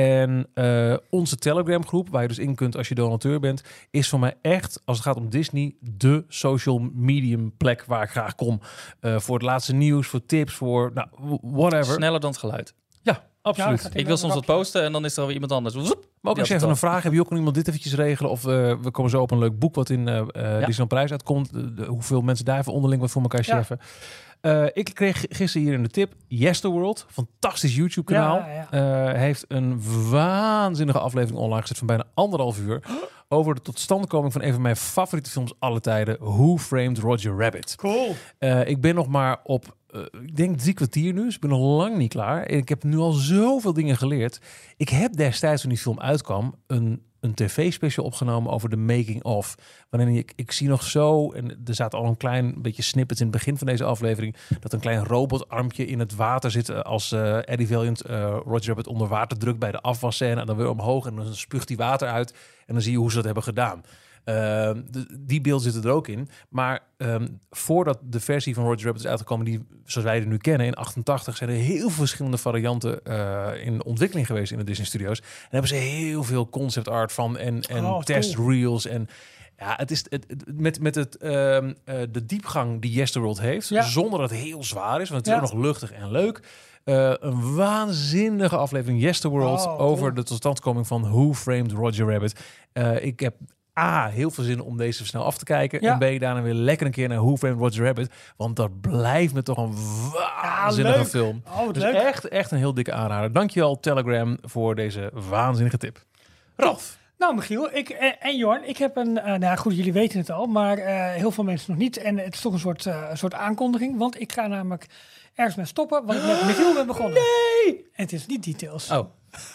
En uh, onze Telegram groep, waar je dus in kunt als je donateur bent, is voor mij echt, als het gaat om Disney, de social medium plek waar ik graag kom. Uh, voor het laatste nieuws, voor tips, voor nou, whatever. Sneller dan het geluid. Ja, absoluut. Ja, gaat Ik wil soms wat posten en dan is er alweer iemand anders. Woep. Maar ook als je Ja, even dat een vraag hebt, joh, kan iemand dit eventjes regelen? Of uh, we komen zo op een leuk boek wat in uh, uh, Disneyland Parijs uitkomt. De, de, hoeveel mensen daar even onderling wat voor elkaar Ja. cheffen. Uh, ik kreeg gisteren hier in de tip Yesterworld, fantastisch YouTube kanaal. Ja, ja. Uh, heeft een waanzinnige aflevering online gezet van bijna anderhalf uur. Over de totstandkoming van een van mijn favoriete films alle tijden. Who Framed Roger Rabbit? Cool. Uh, ik ben nog maar op, uh, ik denk drie kwartier nu. Dus ik ben nog lang niet klaar. En ik heb nu al zoveel dingen geleerd. Ik heb destijds, toen die film uitkwam, een, een tv-special opgenomen over de making of. Waarin ik, ik zie nog zo, en er staat al een klein beetje snippet in het begin van deze aflevering, dat een klein robotarmpje in het water zit als uh, Eddie Valiant uh, Roger Rabbit onder water drukt bij de afwasscène. En dan weer omhoog en dan spuugt die water uit. En dan zie je hoe ze dat hebben gedaan. Uh, de, die beelden zitten er ook in. Maar um, voordat de versie van Roger Rabbit is uitgekomen, die zoals wij er nu kennen, in achtentachtig, zijn er heel veel verschillende varianten uh, in ontwikkeling geweest in de Disney Studios. En daar hebben ze heel veel concept art van en, en Oh, test cool. reels. En ja, het is het, het, met, met het, um, uh, de diepgang die Yesterworld heeft, Ja. zonder dat het heel zwaar is, want het is Ja. ook nog luchtig en leuk. Uh, een waanzinnige aflevering Yesterworld Oh, over cool. de totstandkoming van Who Framed Roger Rabbit. Uh, ik heb A, heel veel zin om deze snel af te kijken. Ja. En B, daarna weer lekker een keer naar Who Framed Roger Rabbit. Want dat blijft me toch een waanzinnige leuk. film. Oh, wat Dus leuk. echt, echt een heel dikke aanrader. Dankjewel Telegram voor deze waanzinnige tip. Ralf. Nou, Michiel, ik, en, en Jorn, ik heb een... Uh, nou goed, jullie weten het al, maar uh, heel veel mensen nog niet. En het is toch een soort, uh, soort aankondiging, want ik ga namelijk ergens mee stoppen, want ik met Michiel ben begonnen. Nee! En het is niet Details. Oh.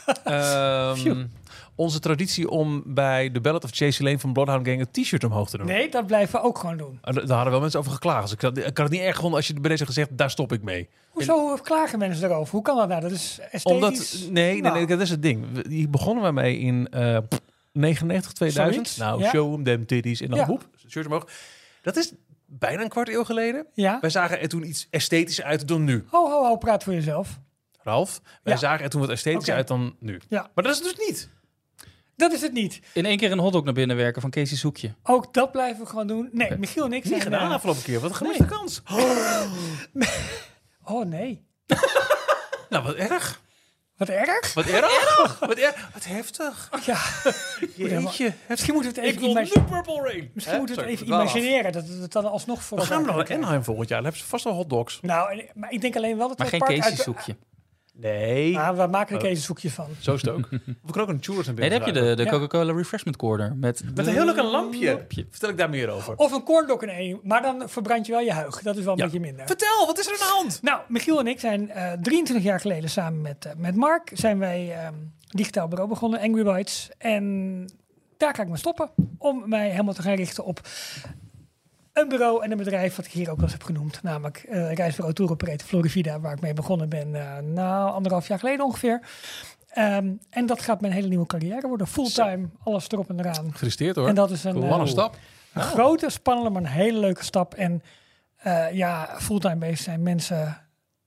um, onze traditie om bij The Ballad of Chasey Lane van Bloodhound Gang een t-shirt omhoog te doen. Nee, dat blijven we ook gewoon doen. Daar hadden wel mensen over geklaagd. Dus ik, had, ik kan het niet erg vonden als je bij deze gezegd, daar stop ik mee. Hoezo klagen mensen daarover? Hoe kan dat nou? Dat is esthetisch. Omdat, nee, nee, Nou. nee, dat is het ding. We- Hier begonnen we mee in uh, negenennegentig, tweeduizend. Zoiets, Nou, ja. show them them titties en dan Ja. boep, shirt omhoog. Dat is bijna een kwart eeuw geleden. Ja? Wij zagen er toen iets esthetischer uit dan nu. Ho, ho, ho, praat voor jezelf. Ralf, wij Ja. zagen er toen wat esthetischer Oké. uit dan nu. Ja. Maar dat is het dus niet. Dat is het niet. In één keer een hotdog naar binnen werken van Casey Zoekje. Ook dat blijven we gewoon doen. Nee, Oké. Michiel en ik Niet zijn... gedaan eh, afgelopen keer. Wat een gemiste kans. oh nee. Nou, wat erg. Wat erg. Wat erg. Wat erg. Wat heftig. Ja. Jeetje. Misschien moeten we het Ik even, wil imagi- nu Purple Rain. Misschien Hè? moeten we het Sorry, even dwaal af. imagineren. Dat we het dan alsnog voor We gaan elkaar nog naar krijgen. Anaheim volgend jaar. Dan hebben ze vast wel hotdogs. Nou, en- maar ik denk alleen wel dat Maar we geen het park Casey uit- Zoekje. Nee. Ah, we maken er Oh. een zoekje van. Zo is het ook. We kunnen ook een churros in Nee, dan heb je de, de Ja. Coca-Cola Refreshment Corner. Met, Met een heel leuk lampje. lampje. Vertel ik daar meer over. Of een corndog in één. Maar dan verbrand je wel je huig. Dat is wel een Ja. beetje minder. Vertel, wat is er aan de hand? Nou, Michiel en ik zijn eh, drieëntwintig jaar geleden samen met, uh, met Mark... zijn wij uh, digitaal bureau begonnen, Angry Bytes. En daar ga ik me stoppen om mij helemaal te gaan richten op... een bureau en een bedrijf wat ik hier ook al eens heb genoemd. Namelijk uh, Reisbureau Tour Operator Florivida, waar ik mee begonnen ben. Uh, nou, anderhalf jaar geleden ongeveer. Um, en dat gaat mijn hele nieuwe carrière worden. Fulltime, alles erop en eraan. Gefeliciteerd hoor. En dat is een, Wat een uh, stap. een grote, spannende, maar een hele leuke stap. En uh, ja, fulltime bezig zijn mensen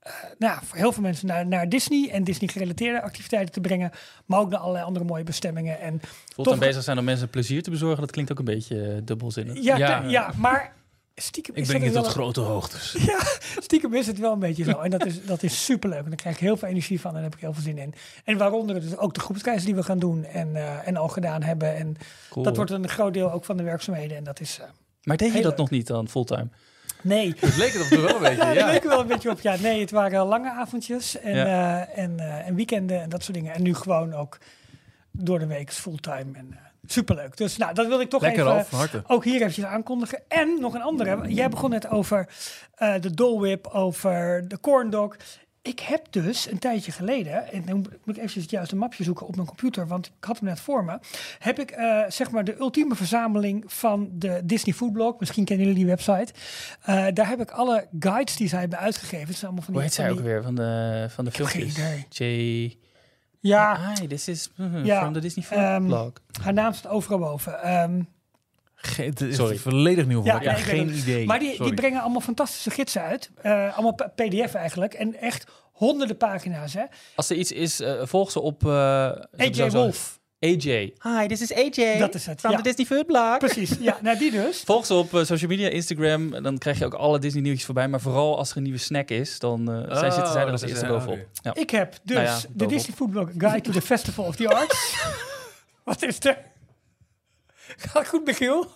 uh, nou ja, voor heel veel mensen naar, naar Disney en Disney-gerelateerde activiteiten te brengen, maar ook naar allerlei andere mooie bestemmingen. En Fulltime bezig zijn om mensen plezier te bezorgen, dat klinkt ook een beetje uh, dubbelzinnig. Ja, Ja. ja, ja, maar stiekem Ik is breng het je wel tot een- grote hoogtes. Ja, stiekem is het wel een beetje zo. En dat is, dat is superleuk. En daar krijg ik heel veel energie van en daar heb ik heel veel zin in. En waaronder dus ook de groepsreizen die we gaan doen en, uh, en al gedaan hebben. En Cool. dat wordt een groot deel ook van de werkzaamheden. En dat is... Uh, Maar deed je heel dat leuk. nog niet dan, fulltime? nee. Het leek het of wel een beetje, Ja, ja. daar leek er wel een beetje op. Ja, nee, het waren lange avondjes en, Ja. uh, en, uh, en weekenden en dat soort dingen. En nu gewoon ook door de week fulltime. En uh, superleuk. Dus nou, dat wil ik toch Lekker even... af, van harte. Ook hier eventjes aankondigen. En nog een andere. Jij begon net over uh, de Dole Whip, over de corn dog. Ik heb dus een tijdje geleden, en dan moet ik eventjes het juiste mapje zoeken op mijn computer, want ik had hem net voor me, heb ik uh, zeg maar de ultieme verzameling van de Disney Foodblog. Misschien kennen jullie die website. Uh, daar heb ik alle guides die zij hebben uitgegeven. Het zijn allemaal van Hoe die, heet zij van ook die- weer van de, van de heb geen filmpjes? idee. J... Ja, Hi, this is uh, Ja, from the Disney ehm, Foodblog. haar naam staat overal boven. Um, Geen, het is Sorry. volledig nieuw voor Ja, mij. ja, Ik ik heb weet geen het. idee. Maar die, Sorry. die brengen allemaal fantastische gidsen uit. Uh, allemaal p- P D F eigenlijk. En echt honderden pagina's. Hè? Als er iets is, uh, volg ze op... Uh, A J Wolf. A J. Hi, this is A J. Dat is het, From ja. the Disney Foodblog. Precies, ja, nou die dus. Volg ze op uh, social media, Instagram. En dan krijg je ook alle Disney nieuwtjes voorbij. Maar vooral als er een nieuwe snack is, dan uh, Oh, zij zitten zij er als dat is, eerste ja, bovenop. oké. Ja. Ik heb dus Nou ja, de bovenop. Disney Foodblog Guide to the Festival of the Arts. Wat is er? Gaat goed, Michiel?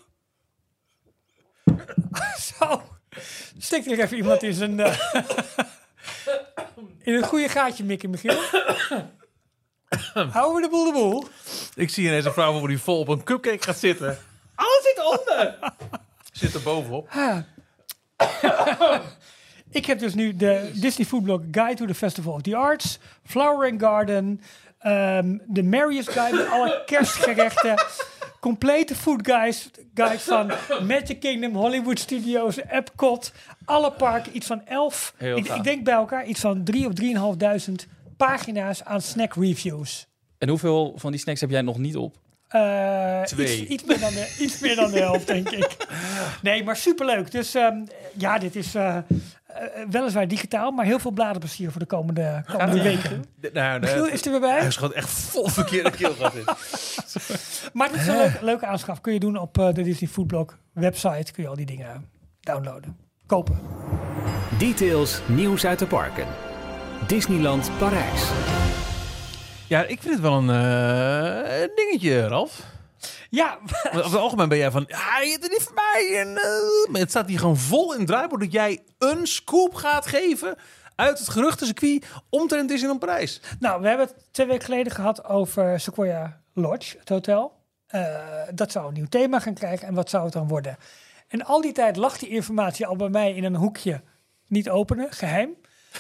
Zo. Steek er even iemand in zijn... Uh, in een goede gaatje, Mickey, Michiel. Houden we de boel de boel. Ik zie ineens een vrouw voor die vol op een cupcake gaat zitten. Alles zit onder. Zit er bovenop. Ah. Ik heb dus nu de Disney Foodblog Guide to the Festival of the Arts, Flower and Garden, um, de Marius Guide met alle kerstgerechten, complete food guides, guides van Magic Kingdom, Hollywood Studios, Epcot, alle parken, iets van elf, Heel ik, gaaf. ik denk bij elkaar iets van drie of drieënhalfduizend pagina's aan snack reviews. En hoeveel van die snacks heb jij nog niet op? Uh, Twee. Iets, iets, meer dan de, iets meer dan de helft, denk ik. Nee, maar superleuk. Dus um, ja, dit is uh, uh, weliswaar digitaal, maar heel veel bladerplezier voor de komende, komende weken. De- Nou, Michiel nee, is er weer bij. hij is gewoon echt vol verkeerde keelgat in. Maar het is een leuke, leuke aanschaf. Kun je doen op uh, de Disney Foodblog website. Kun je al die dingen downloaden. Kopen. Details, nieuws uit de parken. Disneyland Parijs. Ja, ik vind het wel een uh, dingetje, Ralf. Ja, Want over het algemeen ben jij van, ja, je hebt het niet voor mij. En, uh, maar het staat hier gewoon vol in het draaiboek dat jij een scoop gaat geven uit het geruchtencircuit omtrent Disneyland Parijs. nou, we hebben het twee weken geleden gehad over Sequoia Lodge, het hotel. Uh, dat zou een nieuw thema gaan krijgen. En wat zou het dan worden? En al die tijd lag die informatie al bij mij in een hoekje. Niet openen, geheim.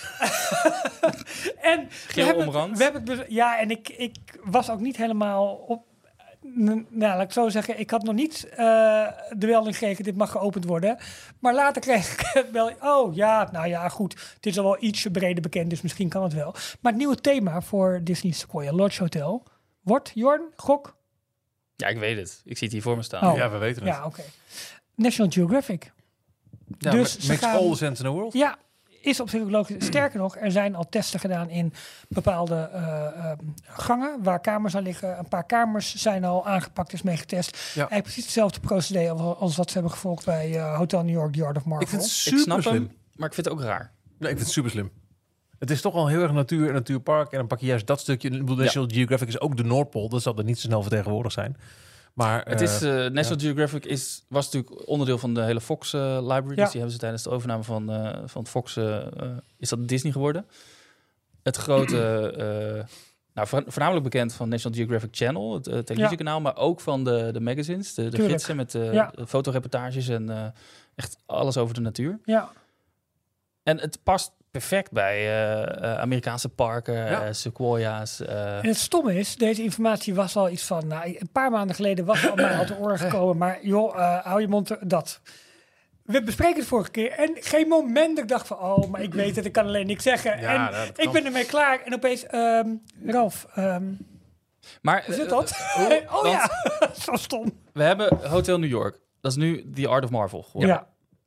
en Geel we hebben omrand. Het, we hebben het bez- ja, en ik, ik was ook niet helemaal op. n- Nou, laat ik zo zeggen, ik had nog niet uh, de melding gekregen, dit mag geopend worden. Maar later kreeg ik het wel. Oh ja, nou ja, goed. Het is al wel ietsje breder bekend, dus misschien kan het wel. Maar het nieuwe thema voor Disney Sequoia Lodge Hotel wordt, Jorn, gok? Ja, ik weet het. Ik zie het hier voor me staan. Oh. Ja, we weten het. Ja, oké. National Geographic. Ja, dus ma- ze makes gaan- all the sense in the world. Ja, is op zich ook logisch. Sterker nog, er zijn al testen gedaan in bepaalde uh, uh, gangen waar kamers aan liggen. Een paar kamers zijn al aangepakt, is mee getest. Ja. Eigenlijk precies hetzelfde procedé als, als wat ze hebben gevolgd bij uh, Hotel New York, The Art of Marvel. Ik vind het Ik super snap slim. hem, maar ik vind het ook raar. Nee, ik vind het super slim. Het is toch al heel erg natuur en natuurpark. En dan pak je juist dat stukje. Ik bedoel, National Geographic is ook de Noordpool. Dat zal er niet zo snel vertegenwoordigd zijn. Maar Het uh, is, uh, National Geographic is, was natuurlijk onderdeel van de hele Fox uh, library. Ja. Dus die hebben ze tijdens de overname van, uh, van het Fox, uh, uh, is dat Disney geworden. Het grote, uh, nou vo- voornamelijk bekend van National Geographic Channel, het uh, televisiekanaal, maar ook van de, de magazines, de, de Tuurlijk. gidsen met uh, Ja. de fotoreportages en uh, echt alles over de natuur. Ja, En het past perfect bij uh, uh, Amerikaanse parken, Ja. uh, sequoia's. Uh, en het stomme is, deze informatie was al iets van, nou, een paar maanden geleden was het al mij al te oren gekomen. Maar joh, uh, hou je mond, er- dat. We bespreken het vorige keer en geen moment dat ik dacht van, oh, maar ik weet het, ik kan alleen niks zeggen. Ja, en nou, dat ik kan. ben ermee klaar. En opeens, um, Ralf, um, maar is het uh, dat? uh, oh want ja, zo stom. we hebben Hotel New York. Dat is nu The Art of Marvel geworden. Ja,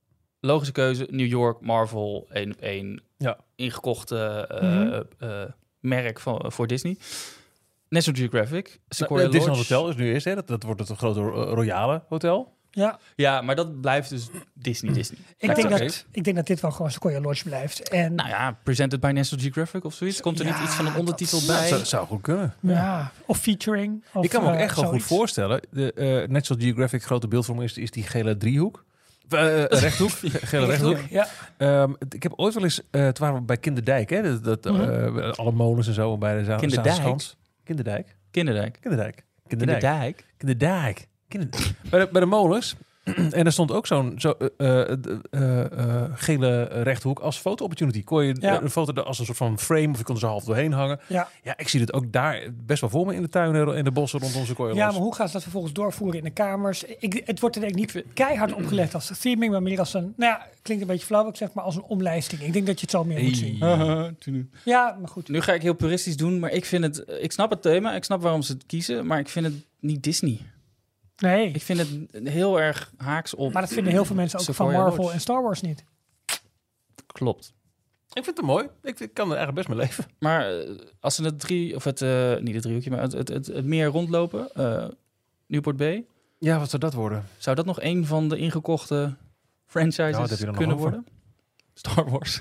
logische keuze. New York, Marvel, één op één. Ja. Ingekochte uh, Mm-hmm. uh, merk van, voor Disney. National Geographic. Nou, uh, Disney Hotel is nu eerst, hè? Dat, dat wordt het grote uh, royale hotel. Ja, Ja, maar dat blijft dus Disney, Disney. ik, Ja, denk oké. dat, ik denk dat dit wel gewoon Sequoia Lodge blijft. En Nou ja, presented by National Geographic of zoiets. Komt er Ja, niet iets van een ondertitel dat- bij? Dat zou goed kunnen. ja, of featuring. Of, Ik kan me ook eh, echt wel goed zoiets. voorstellen. De uh, National Geographic grote beeldvorming is, is die gele driehoek. Uh, uh, rechthoek. Gele rechthoek. Ja, Um, ik heb ooit wel eens, uh, het waren we bij Kinderdijk, hè? Dat, dat, uh, alle molens en zo bij de Za- Kinderdijk? Zaanschans. Kinderdijk. Kinderdijk. Kinderdijk. Kinderdijk. Kinderdijk. Kinderdijk. Kinderdijk. bij, de, bij de molens. En er stond ook zo'n zo, uh, uh, uh, uh, gele rechthoek als foto-opportunity. Kon je Ja. een foto er als een soort van frame of je kon er zo half doorheen hangen. ja. Ja, ik zie het ook daar best wel voor me in de tuinen en de bossen rondom Sequoia ja, Lodge. maar hoe gaan ze dat vervolgens doorvoeren in de kamers? Ik, het wordt er denk ik niet keihard opgelegd als theming, maar meer als een, nou ja, klinkt een beetje flauw, ik zeg maar als een omlijsting. Ik denk dat je het zo meer moet zien. Ja, maar goed. Nu ga ik heel puristisch doen, maar ik vind het... Ik snap het thema, ik snap waarom ze het kiezen, maar ik vind het niet Disney. Nee, Ik vind het heel erg haaks op... maar dat vinden heel veel mensen ook van Sequoia Marvel Lodge. en Star Wars niet. Klopt. Ik vind het mooi. Ik, ik kan er eigenlijk best mee leven. Maar eh, als ze het drie... Of het... eh, niet het driehoekje, maar het, het, het, het meer rondlopen... eh, Newport Bay... Ja, wat zou dat worden? Zou dat nog een van de ingekochte franchises Ja, wat heb je dan nog kunnen over? worden? Star Wars.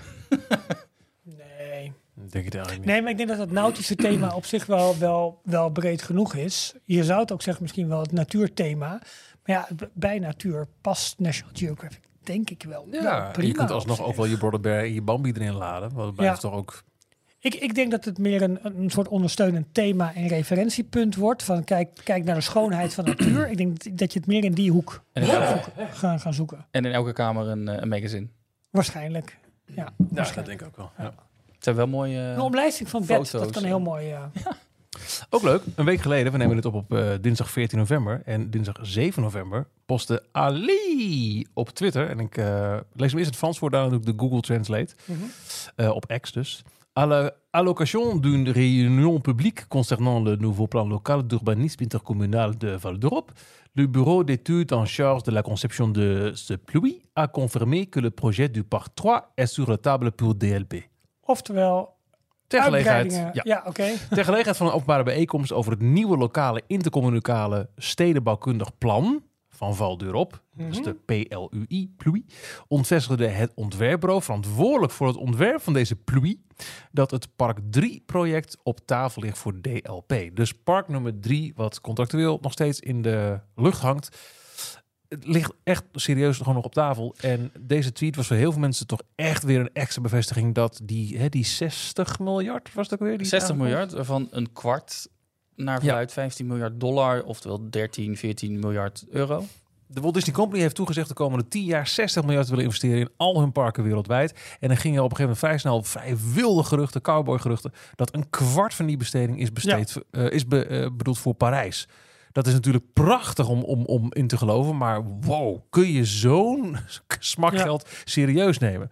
Nee. Denk ik eigenlijk niet. Nee, maar ik denk dat het nautische thema op zich wel, wel, wel breed genoeg is. Je zou het ook zeggen misschien wel het natuurthema. Maar ja, b- bij natuur past National Geographic denk ik wel. wel Ja, prima je kunt op alsnog zich. ook wel je Brother Bear en je Bambi erin laden. Want het blijft Ja. toch ook... Ik, ik denk dat het meer een, een soort ondersteunend thema en referentiepunt wordt. Van kijk, kijk naar de schoonheid van natuur. Ik denk dat, dat je het meer in die hoek En in, gaat elke, zoeken- gaan, gaan zoeken. en in elke kamer een, eh, een magazine. Waarschijnlijk. Ja, Ja, dat waarschijnlijk. denk ik ook wel. Ja. Het zijn wel mooie... eh, Een omlijsting van bed, foto's, dat kan eh. heel mooi. Ja. Ook leuk, een week geleden, we nemen dit op op uh, dinsdag veertien november. En dinsdag zeven november postte Ali op Twitter. En ik uh, lees hem eerst het Frans voor, daarna doe ik de Google Translate. Mm-hmm. Uh, op X dus. À la- à l'occasion d'une réunion publique concernant le nouveau plan local d'urbanisme intercommunal de Val d'Europe, le bureau d'études en charge de la conception de ce pluie a confirmé que le projet du parc trois est sur la table pour D L P. Oftewel, Ter gelegenheid, uitbreidingen. ja, Ja, oké. ter gelegenheid van een openbare bijeenkomst over het nieuwe lokale intercommunicale stedenbouwkundig plan van Val d'Europe, dus de P L U I, pluie, ontvestigde het ontwerpbureau verantwoordelijk voor het ontwerp van deze pluie dat het Park drie project op tafel ligt voor D L P. Dus park nummer drie, wat contractueel nog steeds in de lucht hangt, het ligt echt serieus gewoon nog op tafel. En deze tweet was voor heel veel mensen toch echt weer een extra bevestiging dat die, hè, die zestig miljard, was het ook weer? Die zestig aankomt? miljard, waarvan een kwart naar vooruit vijftien miljard dollar, oftewel dertien, veertien miljard euro. De Walt Disney Company heeft toegezegd de komende tien jaar zestig miljard te willen investeren in al hun parken wereldwijd. En dan gingen er op een gegeven moment vrij snel vrij wilde geruchten, cowboygeruchten, dat een kwart van die besteding is, besteed, uh, is be, uh, bedoeld voor Parijs. Dat is natuurlijk prachtig om, om, om in te geloven, maar wow, kun je zo'n smakgeld ja. serieus nemen?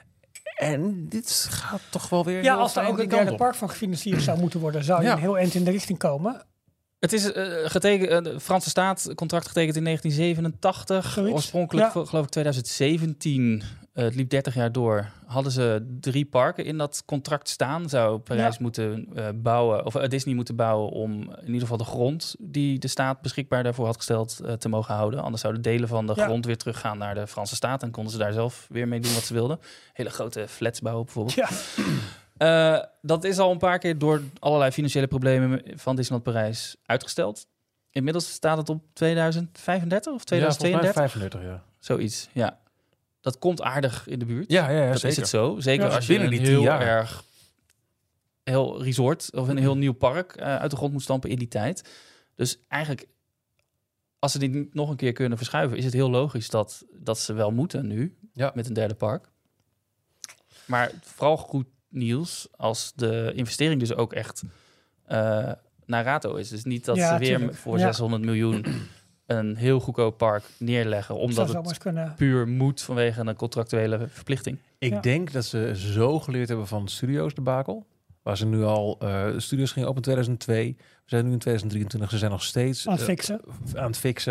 En dit gaat toch wel weer. Ja, heel als er fijn ook een die kant derde op. park van gefinancierd zou moeten worden, zou je Ja. een heel eind in de richting komen. Het is uh, getekend, uh, de Franse staat, contract getekend in negentien zevenentachtig. Zoiets. Oorspronkelijk, Ja. voor, geloof ik, twintig zeventien. Uh, het liep dertig jaar door. Hadden ze drie parken in dat contract staan. Zou Parijs Ja. moeten uh, bouwen, of uh, Disney moeten bouwen om in ieder geval de grond die de staat beschikbaar daarvoor had gesteld uh, te mogen houden. Anders zouden delen van de Ja. grond weer teruggaan naar de Franse staat en konden ze daar zelf weer mee doen wat ze wilden. Hele grote flats bouwen bijvoorbeeld. Ja. Uh, dat is al een paar keer door allerlei financiële problemen van Disneyland Parijs uitgesteld. Inmiddels staat het op tweeduizend vijfendertig of tweeduizend tweeëndertig? Ja, volgens mij vijfendertig, ja. Zoiets, ja. Dat komt aardig in de buurt. Ja, ja, ja dat zeker. is het zo. Zeker Ja, als je binnen een die tien heel jaar. erg heel resort of een heel nieuw park uh, uit de grond moet stampen in die tijd. Dus eigenlijk, als ze die niet nog een keer kunnen verschuiven, is het heel logisch dat, dat ze wel moeten nu Ja. met een derde park. Maar vooral goed nieuws als de investering dus ook echt uh, naar rato is. Dus niet dat Ja, ze weer tuurlijk. voor Ja. zeshonderd miljoen een heel goedkoop park neerleggen, Zou omdat zomaar eens het kunnen. puur moet vanwege een contractuele verplichting. Ik Ja. denk dat ze zo geleerd hebben van Studio's debakel. Waar ze nu al... Uh, de studios gingen open in tweeduizend twee. We zijn nu in tweeduizend drieëntwintig. Ze zijn nog steeds Aan het uh, fixen. aan het fixen.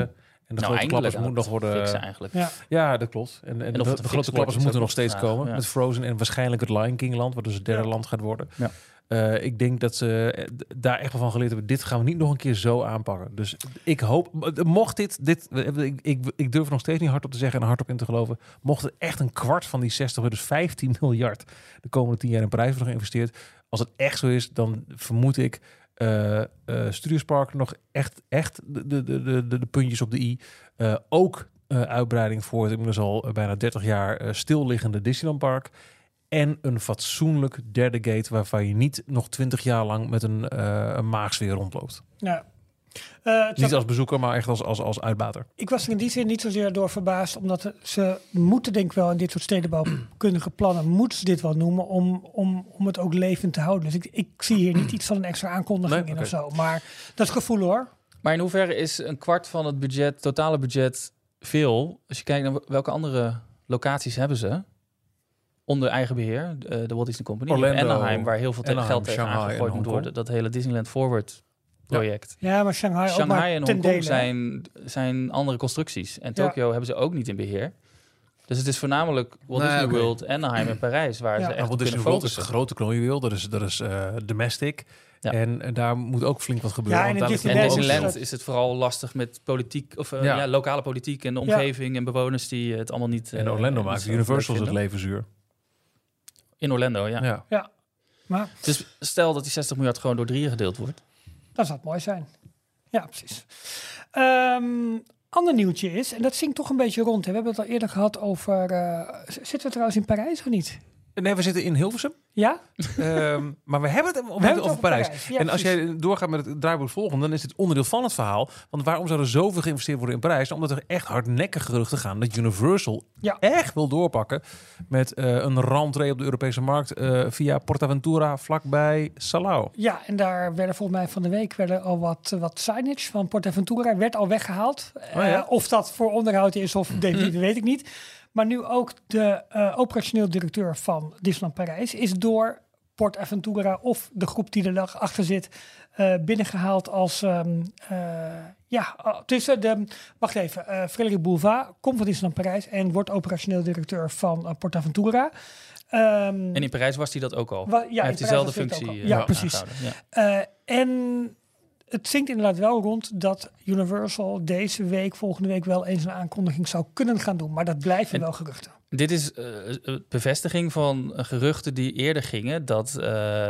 En de Nou, grote klappers eindelijk moeten nog worden... fixen eigenlijk. Ja. Ja, dat klopt. En, en, En de, of de het een grote fix klappers wordt, moeten is nog ook steeds nog de vraag, komen. ja. Met Frozen en waarschijnlijk het Lion King land, wat dus het derde Ja. land gaat worden. Ja. Uh, ik denk dat ze eh, d- daar echt wel van geleerd hebben. Dit gaan we niet nog een keer zo aanpakken. Dus ik hoop, m- mocht dit, dit ik, ik, ik durf er nog steeds niet hardop te zeggen en hardop in te geloven. Mocht het echt een kwart van die zestig, dus vijftien miljard de komende tien jaar in Parijs worden geïnvesteerd. Als het echt zo is, dan vermoed ik uh, uh, Studios Park nog echt, echt de, de, de, de, de puntjes op de i. Uh, ook uh, uitbreiding voor het inmiddels al uh, bijna dertig jaar uh, stilliggende Disneyland Park. En een fatsoenlijk derde gate waarvan je niet nog twintig jaar lang met een, uh, een maagsfeer rondloopt. Ja. Uh, Niet als bezoeker, maar echt als, als, als uitbater. Ik was er in die zin niet zozeer door verbaasd, omdat ze moeten denk ik wel in dit soort stedenbouwkundige plannen, moeten ze dit wel noemen, om, om, om het ook levend te houden. Dus ik, ik zie hier niet iets van een extra aankondiging Nee, in okay. of zo. Maar dat is gevoel hoor. Maar in hoeverre is een kwart van het budget, totale budget, veel? Als je kijkt naar welke andere locaties hebben ze onder eigen beheer, de, de Walt Disney Company. Orlando, Anaheim, waar heel veel te- Anaheim, geld tegen Shanghai en aangegooid moet Hongkong. worden. Dat hele Disneyland Forward project. Ja, maar Shanghai, ook Shanghai maar en ten Hongkong dele. zijn, zijn andere constructies. En Ja. Tokio hebben ze ook niet in beheer. Dus het is voornamelijk Walt Nee, Disney oké. World, Anaheim en Parijs, waar Ja. ze Maar echt Walt op Disney kunnen World is de focussen. grote knooijuweel. Dat is, dat is uh, domestic. Ja. En uh, daar moet ook flink wat gebeuren. Ja, en want het daar is ligt in ook En Disneyland veel. Disneyland is het vooral lastig met politiek, of uh, Ja. ja. lokale politiek en de omgeving en bewoners die het allemaal niet... En uh, Orlando niet maakt zo Universal leuk het vinden. leven zuur. In Orlando, ja. Ja. Ja, maar Dus stel dat die zestig miljard gewoon door drieën gedeeld wordt. dat zou het mooi zijn. Ja, precies. Um, ander nieuwtje is, en dat zingt toch een beetje rond. Hè. We hebben het al eerder gehad over... Uh, zitten we trouwens in Parijs of niet? Nee, we zitten in Hilversum. Ja? um, maar we hebben het, we We hebben het over Parijs. Parijs. Ja, en als precies. jij doorgaat met het draaiboek volgen, dan is dit onderdeel van het verhaal. Want waarom zou er zoveel geïnvesteerd worden in Parijs? Omdat er echt hardnekkige geruchten gaan dat Universal Ja. echt wil doorpakken met uh, een rentree op de Europese markt uh, via Portaventura vlakbij Salau. Ja, en daar werden volgens mij van de week werden al wat, wat signage van Portaventura werd al weggehaald. Oh ja? Uh, of dat voor onderhoud is of definitief, dat weet ik niet. Maar nu ook de uh, operationeel directeur van Disneyland Parijs is door PortAventura of de groep die er achter zit uh, binnengehaald als um, uh, ja tussen de wacht even uh, Frédéric Boulevard komt van Disneyland Parijs en wordt operationeel directeur van uh, PortAventura. Um, En in Parijs was hij dat ook al. Wa- ja, hij heeft in Parijs dezelfde was hij het functie ook al. uh, Ja, precies. aangehouden. Ja. Uh, en het zingt inderdaad wel rond dat Universal deze week, volgende week wel eens een aankondiging zou kunnen gaan doen. Maar dat blijven En- wel geruchten. Dit is uh, een bevestiging van uh, geruchten die eerder gingen dat uh, uh,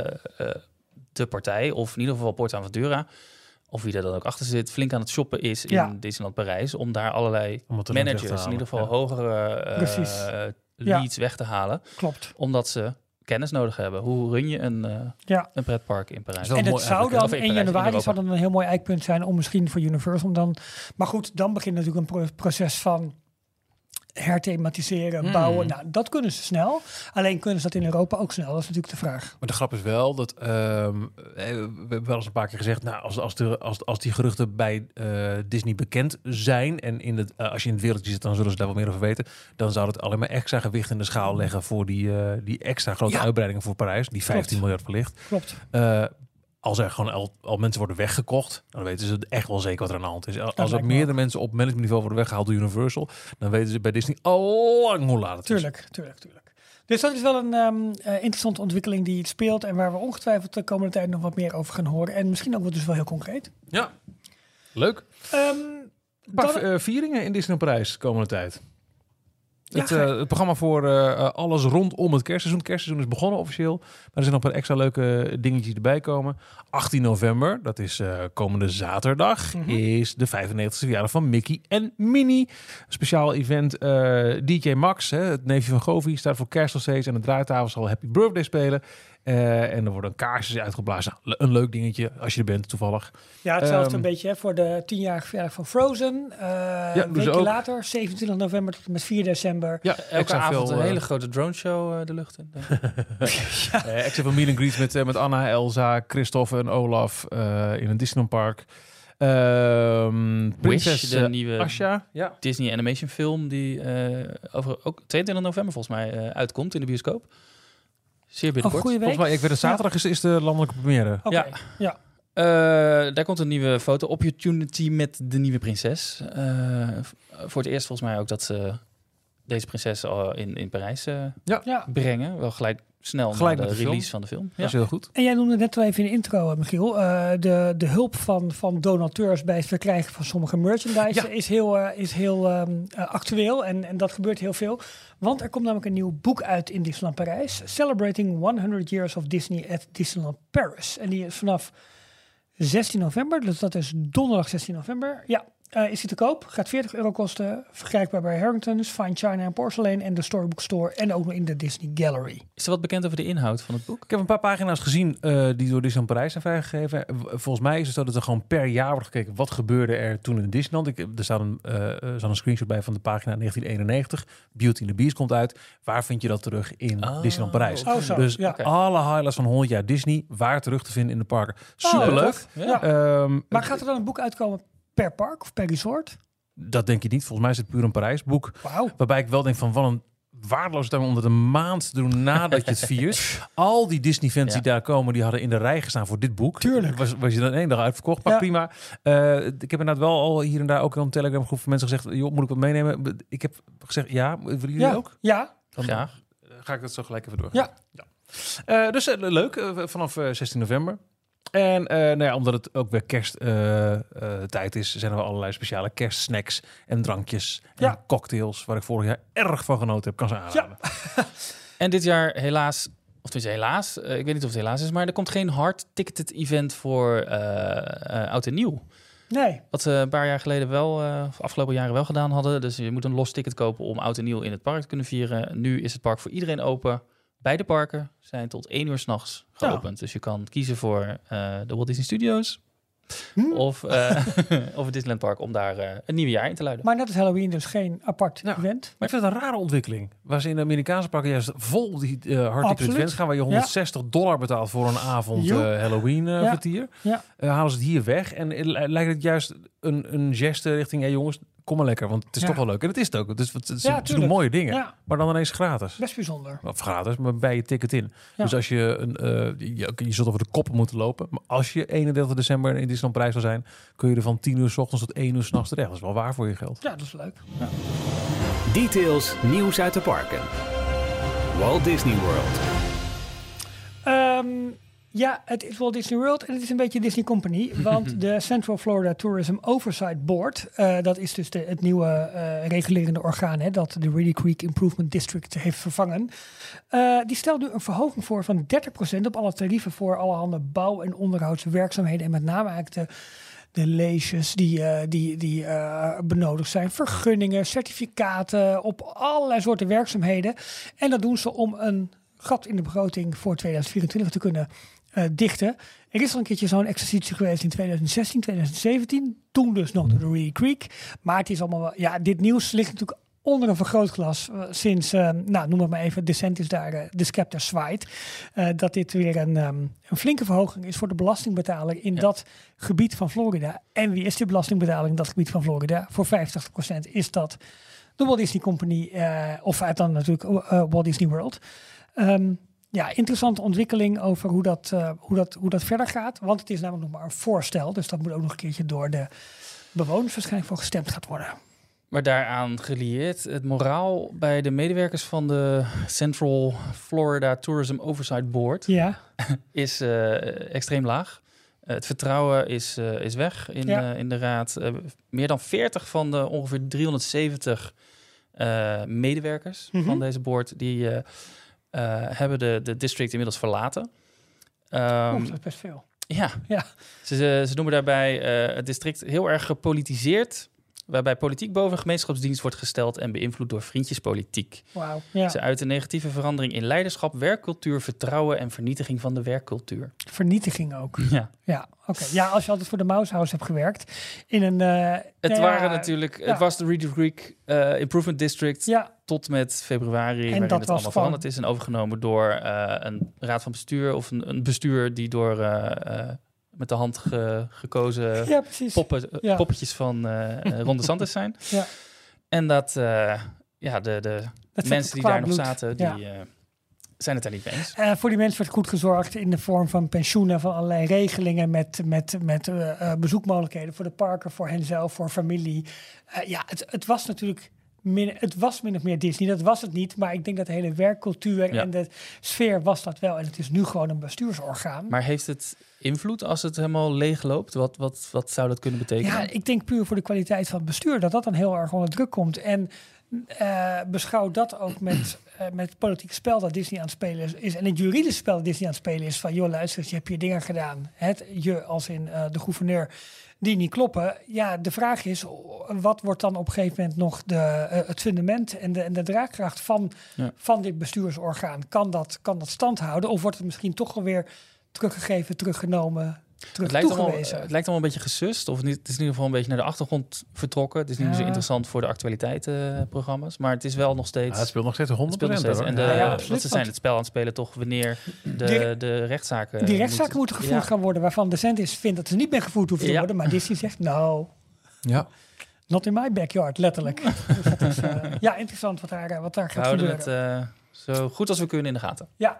de partij, of in ieder geval PortAventura, of wie er dan ook achter zit, flink aan het shoppen is in Ja. Disneyland Parijs om daar allerlei Om het talent weg te managers, in halen. ieder geval Ja. hogere uh, Precies. leads weg te halen, Klopt. omdat ze kennis nodig hebben. Hoe run je een, uh, Ja. een pretpark in Parijs? Is wel En het mooi zou eigenlijk, dan hè? Of in in Parijs, in januari Europa. zou dan een heel mooi eikpunt zijn om misschien voor Universal dan. Maar goed, dan begint natuurlijk een pro- proces van herthematiseren, Hmm. bouwen. Nou, dat kunnen ze snel. Alleen kunnen ze dat in Europa ook snel. Dat is natuurlijk de vraag. Maar de grap is wel dat ehm, eh, we hebben wel eens een paar keer gezegd, nou, als, als, de, als, als die geruchten bij eh, Disney bekend zijn en in het, uh, als je in het wereldje zit, dan zullen ze daar wel meer over weten. Dan zou het alleen maar extra gewicht in de schaal leggen voor die, uh, die extra grote Ja. uitbreidingen voor Parijs, die vijftien miljard verlicht. Klopt. Uh, als er gewoon al, al mensen worden weggekocht, dan weten ze echt wel zeker wat er aan de hand is. Als er lijkt me meerdere ook. mensen op managementniveau worden weggehaald door Universal, dan weten ze bij Disney al lang hoe laat het is. Tuurlijk, tuurlijk, tuurlijk. Dus dat is wel een um, uh, interessante ontwikkeling die speelt en waar we ongetwijfeld de komende tijd nog wat meer over gaan horen. En misschien ook wel dus wel heel concreet. Ja, leuk. Um, Een paar dan- uh, vieringen in Disneyland Parijs de komende tijd. Ja, Het, ga je- uh, het programma voor uh, alles rondom het kerstseizoen. Het kerstseizoen is begonnen officieel. Maar er zijn nog een paar extra leuke dingetjes erbij komen. achttien november, dat is uh, komende zaterdag, Mhm. is de vijfennegentigste verjaardag van Mickey en Minnie. Speciaal event. uh, D J Max, hè, het neefje van Goofy, staat voor kerst nog steeds. En de draaitafel zal Happy Birthday spelen. Uh, en er worden kaarsjes uitgeblazen. Nou, le- een leuk dingetje, als je er bent toevallig. Ja, hetzelfde Ehm, een beetje hè, voor de tienjarige verjaardag van Frozen. Uh, doen een ze weekje ook. later, zevenentwintig november tot en met vier december. Ja, Elke avond een uh, hele grote drone show uh, de lucht in. Uh, extra van meet and greets met, uh, met Anna, Elsa, Christophe en Olaf uh, in een Disneyland park. Um, Prinses Wish, de uh, nieuwe Asha. Ja. Disney animation film die uh, over ook tweeëntwintig november volgens mij uh, uitkomt in de bioscoop. Zeer Of binnenkort. goede week. Volgens mij, ik weet het zaterdag is, is de landelijke première. Oké, Ja. ja. Uh, daar komt een nieuwe foto-opportunity met de nieuwe prinses. Uh, voor het eerst volgens mij ook dat ze deze prinses al in, in Parijs uh, ja. Ja. brengen. Wel gelijk snel Gelijk na de, de release film. van de film. Dat Ja. is heel goed. En jij noemde net al even in de intro, uh, Michiel, uh, de, de hulp van, van donateurs bij het verkrijgen van sommige merchandise Ja. is heel, uh, is heel um, uh, actueel en, en dat gebeurt heel veel. Want er komt namelijk een nieuw boek uit in Disneyland Parijs. Celebrating honderd Years of Disney at Disneyland Paris. En die is vanaf zestien november, dus dat is donderdag zestien november. Ja, uh, is die te koop. Gaat veertig euro kosten. Verkrijgbaar bij Harrington's, Fine China en Porcelain en de Storybook Store en ook nog in de Disney Gallery. Is er wat bekend over de inhoud van het boek? Ik heb een paar pagina's gezien uh, die door Disneyland Parijs zijn vrijgegeven. Volgens mij is het zo dat er gewoon per jaar wordt gekeken wat gebeurde er toen in Disneyland. Ik, er staat een, uh, er staat een screenshot bij van de pagina negentien eenennegentig. Beauty and the Beast komt uit. Waar vind je dat terug in Oh, Disneyland Parijs? Oh, zo. Dus Ja. Oké. alle highlights van honderd jaar Disney waar terug te vinden in de parken. Superleuk. Ja. Ja. Um, Maar gaat er dan een boek uitkomen per park of per resort? Dat denk je niet. Volgens mij is het puur een Parijs boek. Wauw. Waarbij ik wel denk van wat een waardeloos time om dat een maand te doen nadat je het viert. Al die Disney-fans Ja. die daar komen, die hadden in de rij gestaan voor dit boek. Tuurlijk. Was, was je dan één dag uitverkocht? Maar Ja. prima. Uh, ik heb inderdaad wel al hier en daar ook in een Telegram groep van mensen gezegd, joh, moet ik wat meenemen? Ik heb gezegd, ja, willen jullie Ja. ook? Ja. Dan Graag. ga ik dat zo gelijk even door. Ja. Uh, dus uh, leuk, uh, vanaf uh, zestien november. En uh, nou ja, omdat het ook weer kersttijd uh, uh, tijd is, zijn er wel allerlei speciale kerstsnacks en drankjes en Ja. cocktails, waar ik vorig jaar erg van genoten heb. Kan ze aanraden. En dit jaar helaas, of tenminste helaas, uh, ik weet niet of het helaas is, maar er komt geen hard-ticketed event voor uh, uh, Oud en Nieuw. Nee. Wat we een paar jaar geleden wel, uh, of afgelopen jaren wel gedaan hadden. Dus je moet een los ticket kopen om Oud en Nieuw in het park te kunnen vieren. Nu is het park voor iedereen open. Beide parken zijn tot één uur 's nachts geopend. Dus je kan kiezen voor uh, de Walt Disney Studios Hm. of, uh, of het Disneyland Park om daar uh, een nieuw jaar in te luiden. Maar net als Halloween dus geen apart Ja. event. Maar ik vind het een rare ontwikkeling. Waar ze in de Amerikaanse parken juist vol die uh, hard Absoluut. events gaan, waar je honderdzestig dollar betaalt voor een avond uh, Jo. Halloween uh, Ja. vertier. Ja. Uh, halen ze het hier weg en uh, lijkt het juist een, een geste richting, hey jongens, kom maar lekker, want het is Ja. toch wel leuk. En het is het ook. Dus, het, ze, Ja, ze doen tuurlijk. mooie dingen, Ja, maar dan ineens gratis. best bijzonder. Of gratis, maar bij je ticket in. Ja. Dus als je, een, uh, je, je zult over de koppen moeten lopen. Maar als je eenendertig december in Disneyland Parijs zal zijn, kun je er van tien uur 's ochtends tot één uur 's nachts terecht. Dat is wel waar voor je geld. Ja, dat is leuk. Details, nieuws uit de parken. Walt Disney World. Um, ja, het is Walt Disney World en het is een beetje Disney Company. Want de Central Florida Tourism Oversight Board, uh, dat is dus de, het nieuwe uh, regulerende orgaan hè, dat de Reedy Creek Improvement District heeft vervangen. Uh, die stelt nu een verhoging voor van dertig procent op alle tarieven voor allerhande bouw- en onderhoudswerkzaamheden. En met name eigenlijk de De leges die, uh, die, die uh, benodigd zijn, vergunningen, certificaten op allerlei soorten werkzaamheden. En dat doen ze om een gat in de begroting voor tweeduizend vierentwintig te kunnen uh, dichten. Er is al een keertje zo'n exercitie geweest in tweeduizend zestien, tweeduizend zeventien. Toen dus nog door de Reedy Creek. Maar het is allemaal wel, ja, dit nieuws ligt natuurlijk onder een vergrootglas uh, sinds, uh, nou noem het maar even, DeSantis daar uh, de scepter zwaait. Uh, dat dit weer een, um, een flinke verhoging is voor de belastingbetaler in Ja. dat gebied van Florida. En wie is die belastingbetaler in dat gebied van Florida? Voor vijftig procent is dat de Walt Disney Company, uh, of uit dan natuurlijk uh, Walt Disney World. Um, ja, interessante ontwikkeling over hoe dat, uh, hoe, dat, hoe dat verder gaat. Want het is namelijk nog maar een voorstel. Dus dat moet ook nog een keertje door de bewoners waarschijnlijk voor gestemd gaat worden. Maar daaraan gelieerd, het moraal bij de medewerkers van de Central Florida Tourism Oversight Board Ja, is uh, extreem laag. Uh, het vertrouwen is, uh, is weg in, Ja. uh, in de raad. Uh, meer dan veertig van de ongeveer driehonderdzeventig uh, medewerkers Mhm. van deze board, die uh, uh, hebben de, de district inmiddels verlaten. Um, oh, dat is best veel. ja, Ja. ze, ze, ze noemen daarbij uh, het district heel erg gepolitiseerd, waarbij politiek boven gemeenschapsdienst wordt gesteld en beïnvloed door vriendjespolitiek. Wauw. Ja. Ze uiten negatieve verandering in leiderschap, werkcultuur, vertrouwen en vernietiging van de werkcultuur. Vernietiging ook. Ja. Ja, oké. Ja, als je altijd voor de Mouse House hebt gewerkt in een. Uh, Het nou waren ja, natuurlijk, ja. het was de Reedy Creek uh, Improvement District Ja, tot met februari, En waarin dat het was allemaal gewoon- veranderd is en overgenomen door uh, een raad van bestuur of een, een bestuur die door uh, uh, met de hand ge- gekozen ja precies. poppen, uh, Ja. poppetjes van uh, uh, Ron DeSantis zijn. Ja. En dat uh, ja, de, de Dat zet mensen het die kwaad daar nog bloed. zaten, Ja. die, uh, zijn het daar niet mee eens. Uh, voor die mensen werd goed gezorgd in de vorm van pensioenen, van allerlei regelingen met, met, met uh, uh, bezoekmogelijkheden voor de parken, voor henzelf, voor familie. Uh, ja, het, het was natuurlijk min, het was min of meer Disney. Dat was het niet, maar ik denk dat de hele werkcultuur ja. en de sfeer was dat wel. En het is nu gewoon een bestuursorgaan. Maar heeft het invloed als het helemaal leeg loopt? Wat, wat, wat zou dat kunnen betekenen? Ja, ik denk puur voor de kwaliteit van het bestuur dat dat dan heel erg onder druk komt. En uh, beschouw dat ook met, uh, met het politieke spel dat Disney aan het spelen is, is. En het juridische spel dat Disney aan het spelen is. Van, joh, luister, je hebt je dingen gedaan. Het je als in uh, de gouverneur die niet kloppen. Ja, de vraag is, wat wordt dan op een gegeven moment nog de, uh, het fundament en de, en de draagkracht van, ja. van dit bestuursorgaan? Kan dat, kan dat stand houden? Of wordt het misschien toch alweer teruggegeven, teruggenomen? Het lijkt, allemaal, het lijkt allemaal een beetje gesust. Of niet, het is in ieder geval een beetje naar de achtergrond vertrokken. Het is niet ja. zo interessant voor de actualiteitenprogramma's. Uh, maar het is wel nog steeds... Ja, het speelt nog steeds honderd procent. En de, ja, ja, wat ze zijn het spel aan het spelen toch wanneer de, die, de rechtszaken... Die rechtszaken moeten gevoerd ja. gaan worden. Waarvan de DeSantis vindt dat ze niet meer gevoerd hoeven te ja. worden. Maar Disney zegt, nou... Ja. Not in my backyard, letterlijk. Dus dat is, uh, ja, interessant wat daar, wat daar gaat gebeuren. Het, uh, zo goed als we kunnen in de gaten. Ja.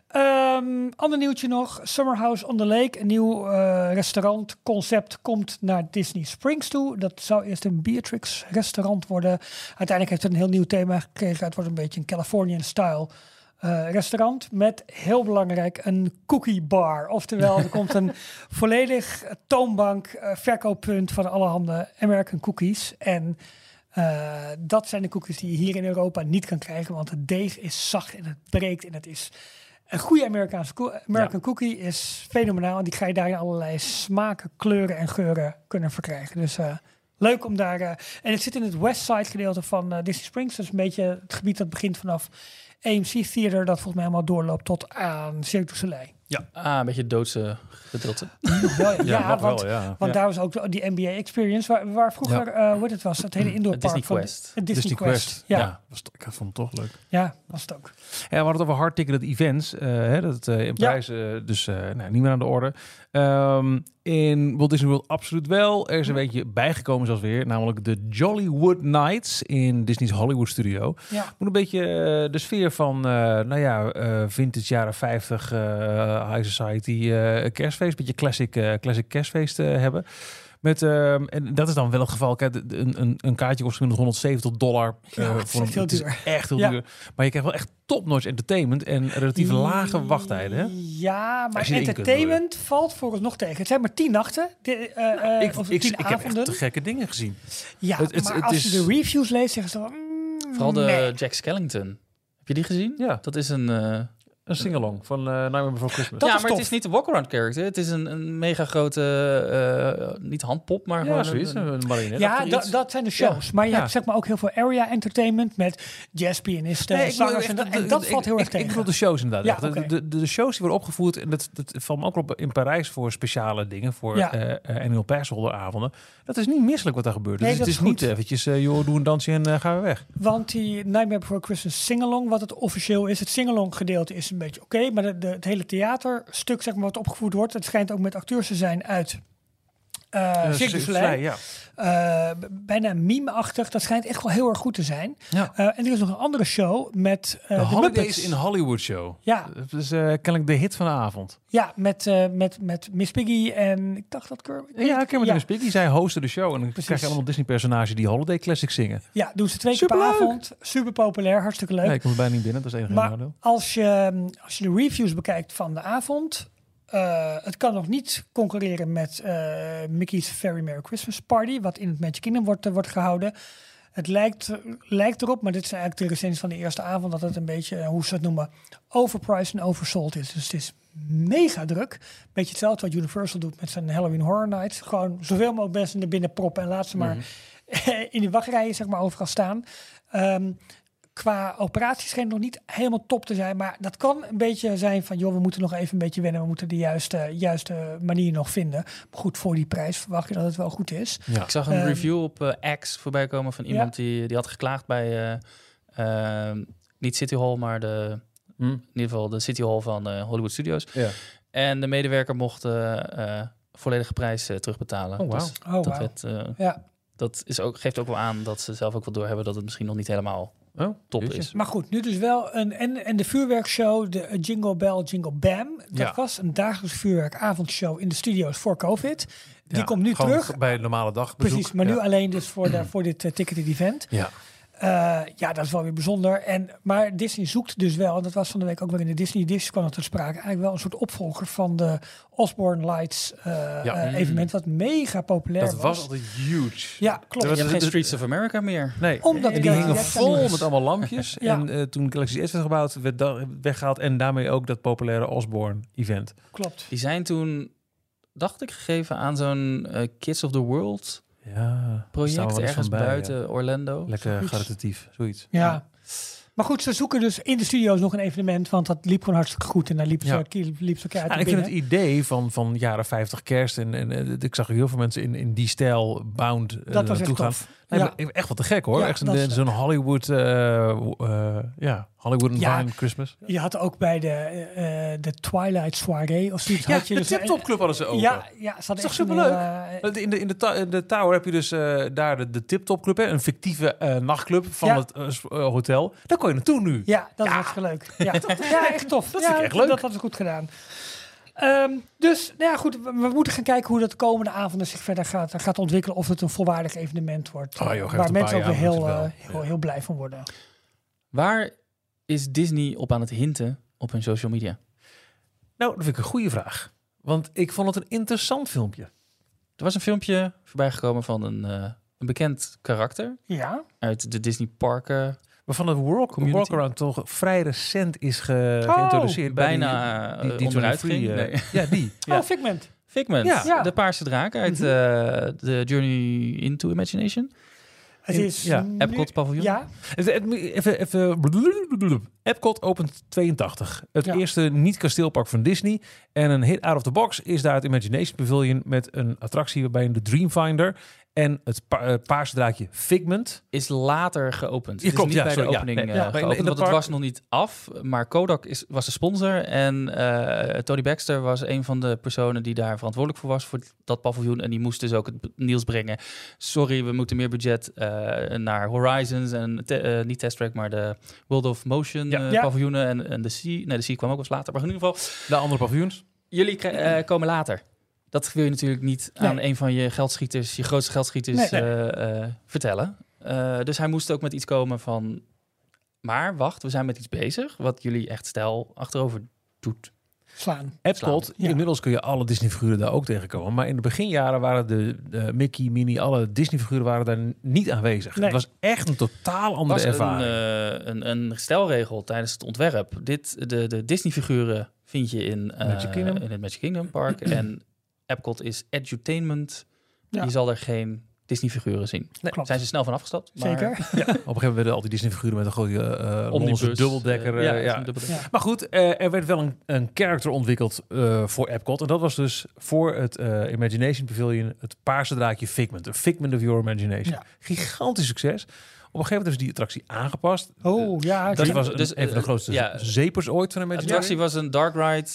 Um, ander nieuwtje nog. Summer House on the Lake. Een nieuw uh, restaurantconcept komt naar Disney Springs toe. Dat zou eerst een Beatrix restaurant worden. Uiteindelijk heeft het een heel nieuw thema gekregen. Het wordt een beetje een Californian-style uh, restaurant. Met, heel belangrijk, een cookie bar. Oftewel, er komt een volledig toonbank, uh, verkooppunt van allerhande American cookies. En Uh, dat zijn de cookies die je hier in Europa niet kan krijgen, want het deeg is zacht en het breekt en het is een goede Amerikaanse co- American ja. cookie is fenomenaal en die ga je daar in allerlei smaken, kleuren en geuren kunnen verkrijgen. Dus uh, leuk om daar uh, en het zit in het Westside gedeelte van uh, Disney Springs, dus een beetje het gebied dat begint vanaf A M C Theater, dat volgens mij helemaal doorloopt tot aan Cirque du Soleil. Ja, ah, een beetje het doodse gedeelte. Wel, ja, ja, want, wel, ja. want ja. daar was ook die N B A Experience, waar, waar vroeger, ja. uh, hoe het was, het hele indoorpark Disney van Quest. Het Disney, Disney Quest. Quest. Ja, ja was, ik vond het toch leuk. Ja, was het ook. Ja, we hadden het over hard-ticketed events. Uh, hè, dat uh, in prijs uh, dus uh, nou, niet meer aan de orde. Um, in Walt Disney World absoluut wel. Er is een beetje bijgekomen zoals weer. Namelijk de Jollywood Nights in Disney's Hollywood Studio. Ja. Moet een beetje uh, de sfeer van, uh, nou ja, uh, vintage jaren vijftig, uh, high society uh, kerstfeest. Een beetje classic, uh, classic kerstfeest uh, hebben. Met, uh, en dat is dan wel het geval. Kijk, een, een, een kaartje kost honderdzeventig dollar. Uh, ja, het is voor een, echt heel duur. Het is echt heel ja. duur. Maar je krijgt wel echt top-notch entertainment en relatief lage wachttijden. Hè? Ja, maar entertainment valt vooralsnog tegen. Het zijn maar tien nachten. De, uh, nou, ik, of ik, tien ik, ik avonden. heb echt te gekke dingen gezien. Ja, het, het, maar het als is... je de reviews leest, zeggen ze dan... Mm, Vooral de nee. Jack Skellington. Heb je die gezien? Ja. Dat is een... Uh... Een sing-along van uh, Nightmare Before Christmas. Dat ja, is maar tof. het is niet de walk-around character. Het is een, een mega grote, uh, niet handpop, maar ja, gewoon zoiets. een, een marionet. Ja, da, dat zijn de shows. Ja. Maar je ja. hebt zeg maar ook heel veel area entertainment met jazzpianisten, nee, zangers. En, en dat valt heel ik, erg ik, tegen. Ik bedoel de shows inderdaad. Ja, de, okay. de, de, de shows die worden opgevoerd, en dat, dat valt me ook op in Parijs voor speciale dingen, voor ja. uh, uh, annual passholderavonden. Dat is niet misselijk wat daar gebeurt. Nee, dus het is, is niet eventjes, uh, joh, doe een dansje en uh, gaan we weg. Want die Nightmare Before Christmas sing-along, wat het officieel is, het sing-along gedeelte is een beetje oké, okay, maar de, de, het hele theaterstuk, zeg maar, wat opgevoerd wordt, het schijnt ook met acteurs te zijn uit uh, Cirque du Soleil. Ja. Uh, bijna meme-achtig. Dat schijnt echt wel heel erg goed te zijn. Ja. Uh, en er is nog een andere show met uh, de, de Holidays Muppets. in Hollywood show. Ja. Dat is uh, kennelijk de hit van de avond. Ja, met, uh, met, met Miss Piggy en ik dacht dat Kermit... Ja, Kermit en Miss Piggy. Zij hosten de show en dan Precies. krijg je allemaal Disney-personages die Holiday Classics zingen. Ja, doen ze twee keer per avond. Super populair, hartstikke leuk. Nee, ik kom er bijna niet binnen, dat is het enige maar nadeel. als je, als je de reviews bekijkt van de avond... Uh, het kan nog niet concurreren met uh, Mickey's Very Merry Christmas Party, wat in het Magic Kingdom wordt, uh, wordt gehouden. Het lijkt, lijkt erop, maar dit is eigenlijk de recensie van de eerste avond, dat het een beetje, uh, hoe ze het noemen, overpriced en oversold is. Dus het is mega druk. Beetje hetzelfde wat Universal doet met zijn Halloween Horror Nights. Gewoon zoveel mogelijk mensen er binnen proppen en laat ze maar mm-hmm. in die wachtrijen, zeg maar, overal staan. Um, Qua operaties schijnt nog niet helemaal top te zijn. Maar dat kan een beetje zijn van... joh, we moeten nog even een beetje wennen. We moeten de juiste, juiste manier nog vinden. Maar goed, voor die prijs verwacht je dat het wel goed is. Ja. Ik zag een um, review op uh, X voorbij komen van iemand... Ja. Die, die had geklaagd bij... Uh, uh, niet City Hall, maar de, hm. in ieder geval de City Hall van uh, Hollywood Studios. Ja. En de medewerker mocht uh, uh, volledige prijs uh, terugbetalen. Oh, wow. Dus oh, dat, wow. werd, uh, ja. dat is ook, geeft ook wel aan dat ze zelf ook wel doorhebben... dat het misschien nog niet helemaal... Oh, top jeetje. is. Maar goed, nu dus wel een... En, en de vuurwerkshow, de Jingle Bell, Jingle Bam. Dat Ja. was een dagelijks vuurwerkavondshow in de studio's voor COVID. Die Ja, komt nu gewoon terug. bij een normale dag. Precies, maar nu ja. alleen dus voor, de, voor dit uh, ticketed event. Ja. Uh, ja, dat is wel weer bijzonder. En, maar Disney zoekt dus wel, en dat was van de week ook weer in de Disney Dish kwam het ter sprake, eigenlijk wel een soort opvolger van de Osborne Lights uh, Ja. uh, evenement, wat mega populair Dat was. was altijd huge. Ja, klopt. Er Je hebt geen de- Streets of America meer. Nee, Omdat en die Galaxy hingen Edge vol was. met allemaal lampjes. Ja. En uh, toen Galaxy Edge werd gebouwd, werd dat weggehaald. En daarmee ook dat populaire Osborne-event. Klopt. Die zijn toen, dacht ik, gegeven aan zo'n uh, Kids of the World Ja, project staan we wel eens ergens van bij, buiten ja. Orlando. Lekker Zoiets. caritatief, zoiets. Ja. Maar goed, ze zoeken dus in de studio's nog een evenement, want dat liep gewoon hartstikke goed. En daar liep ze, Ja. liep, liep ze elkaar uit Ja, de ik vind het binnen. idee van, van jaren vijftig kerst en, en eh, ik zag heel veel mensen in, in die stijl bound uh, Dat was naartoe echt gaan. tof. Nee, Ja. maar echt wat te gek hoor. Ja, echt zo'n, dat is zo'n Hollywood, uh, uh, ja, Hollywood Ja. Vine Christmas. Je had ook bij de, uh, de Twilight Soirée of zoiets. Ja, had je de dus Tip-Top Club hadden ze open. Ja, ja, ze hadden Is echt toch een, superleuk? uh, In de, in, de ta- in de Tower heb je dus uh, daar de, de Tip-Top Club, hè? Een fictieve uh, nachtclub van Ja. het uh, s- uh, hotel. Daar kon je naartoe nu. Ja, dat is hartstikke leuk. Ja, ja echt tof. Dat ja, vind ik echt leuk. Dat hadden ze goed gedaan. Um, dus, nou ja, goed, we, we moeten gaan kijken hoe dat de komende avonden zich verder gaat, gaat ontwikkelen. Of het een volwaardig evenement wordt. Oh, joh, uh, geef waar het een mensen ook paar weer jaar, heel, moet uh, het wel. heel, Ja. heel blij van worden. Waar is Disney op aan het hinten op hun social media? Nou, dat vind ik een goede vraag. Want ik vond het een interessant filmpje. Er was een filmpje voorbij gekomen van een, uh, een bekend karakter Ja, uit de Disney parken. Waarvan het walk, Community. walkaround toch vrij recent is ge, geïntroduceerd. bij Bijna die, uh, die onderuit twenty-three, ging. uh, Nee. Ja, die. Ja. Oh, Figment. Figment, Ja. Ja. de paarse draak uit Mhm. uh, de Journey into Imagination. Het In- is ja, nu- Epcot paviljoen. Ja, Het- het- Even, even, Epcot opent tweeëntachtig. Het Ja. eerste niet-kasteelpark van Disney. En een hit out of the box is daar het Imagination Pavilion met een attractie waarbij de Dreamfinder en het pa uh, paarse draakje Figment. Is later geopend. Ja, Het is klopt, niet ja, bij sorry, de ja, opening nee, uh, ja, maar in de- geopend, in de want het park- was nog niet af. Maar Kodak is, was de sponsor en uh, Tony Baxter was een van de personen die daar verantwoordelijk voor was voor dat paviljoen. En die moest dus ook het nieuws brengen. Sorry, we moeten meer budget uh, naar Horizons en te, uh, niet Test Track, maar de World of Motion Ja. uh, Ja. paviljoenen en, en de Sea. Nee, de Sea kwam ook wel eens later, maar in ieder geval, De andere paviljoens. jullie kri- uh, komen later. Dat wil je natuurlijk niet aan Nee. een van je geldschieters, je grootste geldschieters, Nee. uh, uh, vertellen. Uh, dus hij moest ook met iets komen van, maar wacht, we zijn met iets bezig wat jullie echt stijl achterover doet. slaan. Epcot, Ja. inmiddels kun je alle Disney-figuren daar ook tegenkomen. Maar in de beginjaren waren de, de Mickey, Minnie, alle Disney-figuren waren daar niet aanwezig. Nee. Het was echt een totaal andere was een, ervaring. uh, een, een stelregel tijdens het ontwerp. Dit, de, de Disney-figuren vind je in, uh, Magic Kingdom. in het Magic Kingdom Park. En Epcot is edutainment. Ja. Je zal er geen Disney-figuren zien. Klopt. Zijn ze snel van afgestapt. maar- Zeker. Op een gegeven moment werden al die Disney-figuren met een grote uh, Londense dubbeldekker. Uh, ja, uh, ja. een dubbeldekker. Ja. Maar goed, uh, er werd wel een, een character ontwikkeld uh, voor Epcot. En dat was dus voor het uh, Imagination Pavilion het paarse draakje Figment. Een Figment of Your Imagination. Ja. Gigantisch succes. Op een gegeven moment is die attractie aangepast. Oh, ja. Dat ik- was een, dus, een van de uh, grootste ja. zepers ooit van De Imagination. attractie was een dark ride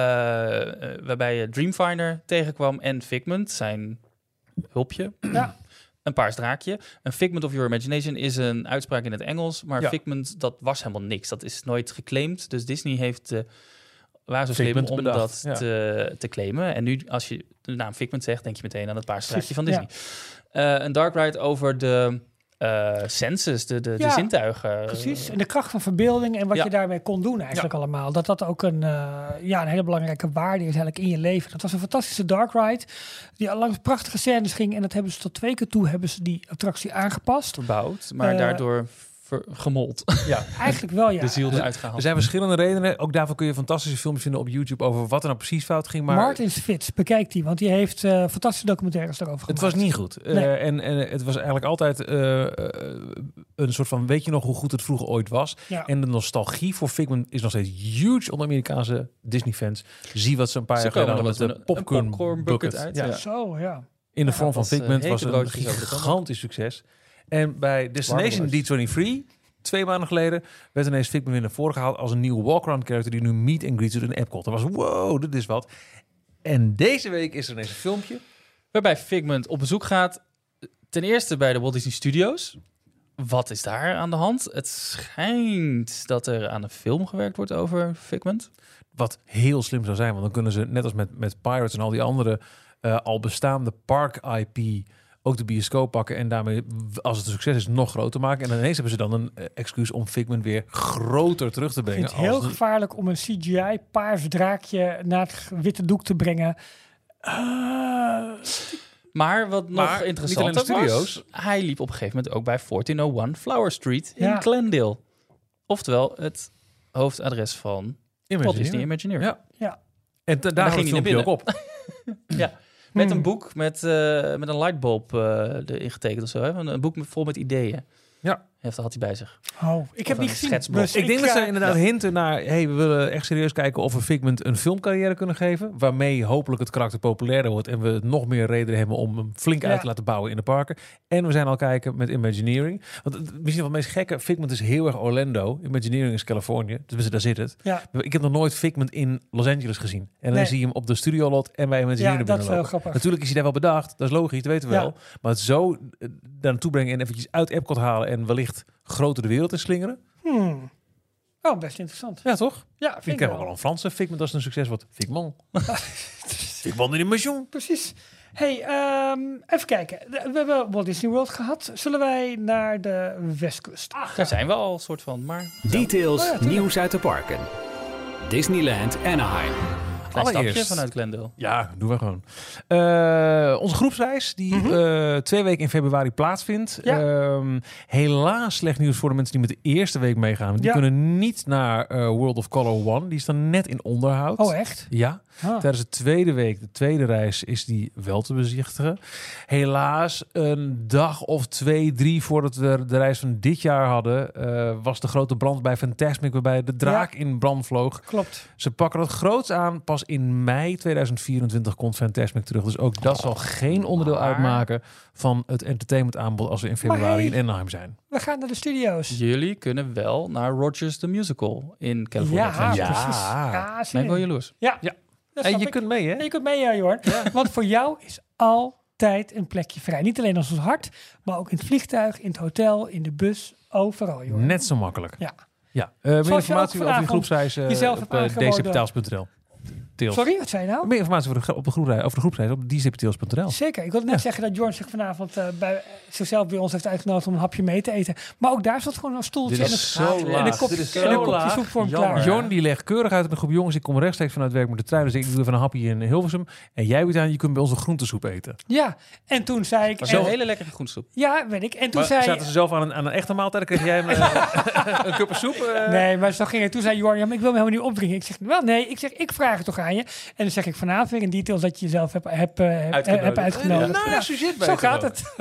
uh, uh, waarbij je Dreamfinder tegenkwam en Figment, zijn hulpje. Ja. Een paars draakje. Een Figment of Your Imagination is een uitspraak in het Engels, maar Ja. Figment, dat was helemaal niks. Dat is nooit geclaimd. Dus Disney heeft, uh, waren zo slim Figment om bedacht, dat ja. te, te claimen. En nu, als je de naam Figment zegt, denk je meteen aan het paars draakje van Ja. Disney. Uh, een dark ride over de uh, senses, de, de, Ja, de zintuigen. Precies, en de kracht van verbeelding en wat Ja. je daarmee kon doen eigenlijk allemaal. Dat dat ook een, uh, ja, een hele belangrijke waarde is eigenlijk in je leven. Dat was een fantastische dark ride die al langs prachtige scènes ging. En dat hebben ze tot twee keer toe hebben ze die attractie aangepast. verbouwd, maar Uh, daardoor ver- gemold. Ja. Eigenlijk wel, ja. De ziel Dus eruit Er gehaald. zijn verschillende redenen. Ook daarvoor kun je fantastische filmpjes vinden op YouTube over wat er nou precies fout ging. Maar Martin's Fits, bekijk die, want die heeft uh, fantastische documentaires daarover het gemaakt. was niet goed. Uh, Nee. en, en het was eigenlijk altijd uh, uh, een soort van, weet je nog hoe goed het vroeger ooit was? Ja. En de nostalgie voor Figment is nog steeds huge onder Amerikaanse Disney-fans. Zie wat ze een paar Ze jaar geleden komen hadden er met met de een- popcorn, een popcorn bucket. bucket uit, Ja. ja. Zo, ja. In de Ja, vorm van dat was, uh, Figment was hete een broodjes over de tanden. gigantisch succes. En bij Destination D Warme drieëntwintig, twee maanden geleden, werd ineens Figment weer naar voren gehaald als een nieuwe walk-around character die nu meet and greet doet in Epcot. Dat was wow, dit is wat. En deze week is er ineens een filmpje. Waarbij Figment op bezoek gaat. Ten eerste bij de Walt Disney Studios. wat is daar aan de hand? Het schijnt dat er aan een film gewerkt wordt over Figment. Wat heel slim zou zijn, want dan kunnen ze, net als met, met Pirates en al die andere uh, al bestaande park-I P, ook de bioscoop pakken en daarmee, als het een succes is, nog groter maken. En ineens hebben ze dan een uh, excuus om Figment weer groter terug te Ik brengen. vind het heel als gevaarlijk om een C G I paars draakje naar het witte doek te brengen. Uh, Maar wat nog Maar interessanter niet alleen de was, studio's. hij liep op een gegeven moment ook bij fourteen oh one Flower Street in Ja. Glendale. Oftewel het hoofdadres van Walt Imagineering. Disney Imagineering. Ja. ja. En da- daar ging ging het hij filmpje naar ook op. Ja, met Hmm. een boek met, uh, met een lightbulb uh, erin getekend of zo. Hè? Een boek met, vol met ideeën. Ja. Heeft, had hij bij zich. Oh, ik heb een niet gezien. schetsblok. Dus Ik denk dat ga- ze inderdaad ja. hinten naar, hey, we willen echt serieus kijken of we Figment een filmcarrière kunnen geven, waarmee hopelijk het karakter populairder wordt en we nog meer reden hebben om hem flink Ja. uit te laten bouwen in de parken. En we zijn al kijken met Imagineering. Want het, misschien wel het meest gekke, Figment is heel erg Orlando, Imagineering is Californië, dus daar zit het. Ja, Ik heb nog nooit Figment in Los Angeles gezien. En dan Nee. zie je hem op de studiolot en bij Imagineering ja dat is wel binnenlopen. grappig. Natuurlijk is hij daar wel bedacht, dat is logisch, dat weten we Ja. wel. Maar het zo eh, daar naartoe brengen en eventjes uit Epcot halen en wellicht groter de wereld in slingeren. Hmm. Oh, best interessant. Ja, toch? Ja, Ik vind ik heb wel. ook wel een Franse Figment als het een succes wordt. Figment. Figment in de mission. Precies. Hey, ehm, even kijken. De- We hebben Walt Disney World gehad. Zullen wij naar de Westkust? Daar zijn we al een soort van, maar Details, Oh ja, tuurlijk. nieuws uit de parken. Disneyland Anaheim. klein stapje Allereerst- vanuit Glendale. Ja, doen we gewoon. Eh, onze groepsreis, die Mhm. eh, twee weken in februari plaatsvindt. Ja. Ehm, helaas slecht nieuws voor de mensen die met de eerste week meegaan. Die Ja. kunnen niet naar eh, World of Color One. Die is dan net in onderhoud. Oh, echt? Ja. Ah. Tijdens de tweede week, de tweede reis, is die wel te bezichtigen. Helaas, een dag of twee, drie voordat we de reis van dit jaar hadden, eh, was de grote brand bij Fantasmic, waarbij de draak in brand vloog. Klopt. Ze pakken het groots aan. Pas in mei tweeduizend vierentwintig komt Fantasmic terug. Dus ook dat zal geen onderdeel Maar- uitmaken van het entertainment aanbod als we in februari Maar hey. in Anaheim zijn. We gaan naar de studio's. Jullie kunnen wel naar Rogers the Musical in California. Ja, Adventure. precies. Ja. Ja, zin Ben ik wel in. jaloers. Ja. Ja. Dat En snap je ik. kunt mee, hè? En je kunt mee, ja, Jorn. Want voor jou is altijd een plekje vrij. Niet alleen als ons hart, maar ook in het vliegtuig, in het hotel, in de bus, overal, Jorn. Net zo makkelijk. Ja. Ja. Uh, meer je ook informatie over die vanavond groepsreis uh, jezelf op hebt uh, aangeboden. d c p taals punt n l. Teels. Sorry, wat zei je nou? Meer informatie over de, op de groepreis, over de groepsreis op d c p tails punt n l. Zeker. Ik wilde net zeggen dat Jorn zich vanavond uh, bij zichzelf bij ons heeft uitgenodigd om een hapje mee te eten. Maar ook daar zat gewoon een stoeltje Dit en is een, zo en laag. een kopje, Dit is en zo een kopje laag. soep voor hem Jammer. klaar. Jorn die legt keurig uit met een groep jongens. Ik kom rechtstreeks vanuit werk met de trein. Dus ik doe even een hapje in Hilversum. En jij weet aan, je kunt bij ons een groentesoep eten. Ja, en toen zei ik... Maar en- zo'n hele lekkere groensoep. Ja, weet ik. En toen Maar zei... zaten ze zelf aan een, aan een echte maaltijd? Dan kreeg jij hem uh, een cup soep? Uh. Nee, maar zo ging het. Toen zei Jorn, ja, maar ik wil me helemaal niet opdringen. Ik zeg, wel nee. Ik zeg, ik vraag het toch aan je. En dan zeg ik vanavond weer in details dat je jezelf hebt, hebt, uh, hebt, Uitgenodigd. hebt uitgenodigd. Ja, Ja, sujet zo gaat het.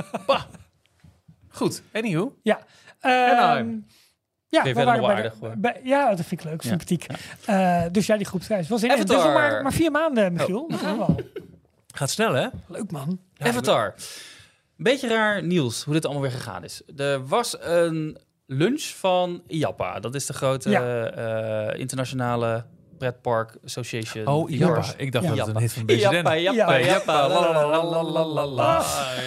Goed, anywho. Ja. Anaheim. Um, ja, Vind je we verder waren nog bij wel de- aardig, hoor. bij- ja, dat vind ik leuk, Ja. sympathiek. Uh, dus ja, die groepsreis was in. Het is nog Avatar. maar, maar vier maanden, Michiel. Dat is wel Gaat snel, hè? leuk, man. Avatar. Beetje raar nieuws hoe dit allemaal weer gegaan is. Er was een lunch van I A P A. Dat is de grote Ja. eh, internationale pretpark association. Oh, Die ja. was- Ik dacht Ja. dat het een hit van I A P A, President. I A P A, I A P A, Ja. la, la, la, la, la, la, la.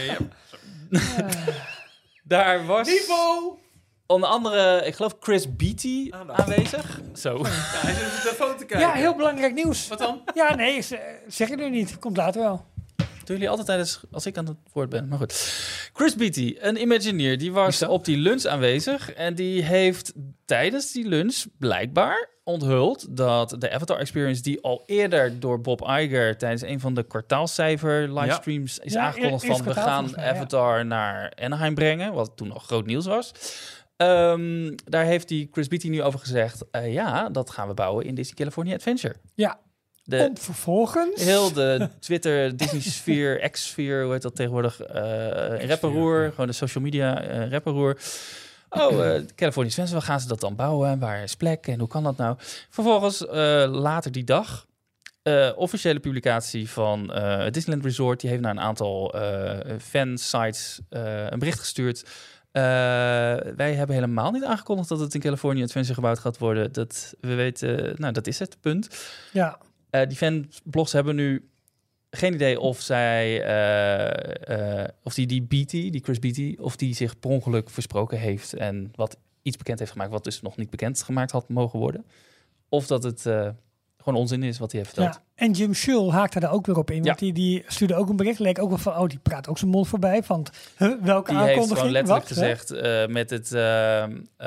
Daar was onder andere, ik geloof Chris Beatty aanwezig. Zo. Hij zit op de telefoon te kijken. Ja, heel belangrijk nieuws. Wat dan? Ja, nee, z- zeg je nu niet. Komt later wel. Doen jullie altijd tijdens als ik aan het woord ben. Maar goed. Chris Beatty, een Imagineer, die was dat? op die lunch aanwezig. En die heeft tijdens die lunch blijkbaar onthuld dat de Avatar Experience, die al eerder door Bob Iger tijdens een van de kwartaalcijfer livestreams is Ja, aangekondigd eerst van we kwartaal gaan volgens mij, ja. Avatar naar Anaheim brengen, wat toen nog groot nieuws was. Ehm, daar heeft die Chris Beatty nu over gezegd, uh, ja, dat gaan we bouwen in Disney California Adventure. Ja, De, om vervolgens... Heel de Twitter, Disney-sfeer, X-sfeer, hoe heet dat tegenwoordig? Uh, rapperroer, gewoon de social media uh, rapperroer. Oh, uh, California Adventure, waar gaan ze dat dan bouwen? Waar is plek en hoe kan dat nou? Vervolgens, uh, later die dag, uh, officiële publicatie van uh, Disneyland Resort. Die heeft naar een aantal uh, fansites uh, een bericht gestuurd. Uh, wij hebben helemaal niet aangekondigd dat het in California Adventure gebouwd gaat worden. Dat we weten, uh, nou dat is het, punt. Ja, Uh, die fanblogs hebben nu geen idee of zij, uh, uh, of die, die Beatty, die Chris Beatty, of die zich per ongeluk versproken heeft en wat iets bekend heeft gemaakt, wat dus nog niet bekend gemaakt had mogen worden. Of dat het uh, gewoon onzin is wat hij heeft verteld. Ja, en Jim Schull haakte daar ook weer op in, Ja. want die, die stuurde ook een bericht, leek ook wel van, oh, die praat ook zijn mond voorbij, van huh, welke Die aankondiging? heeft gewoon letterlijk Wat, gezegd uh, met het uh,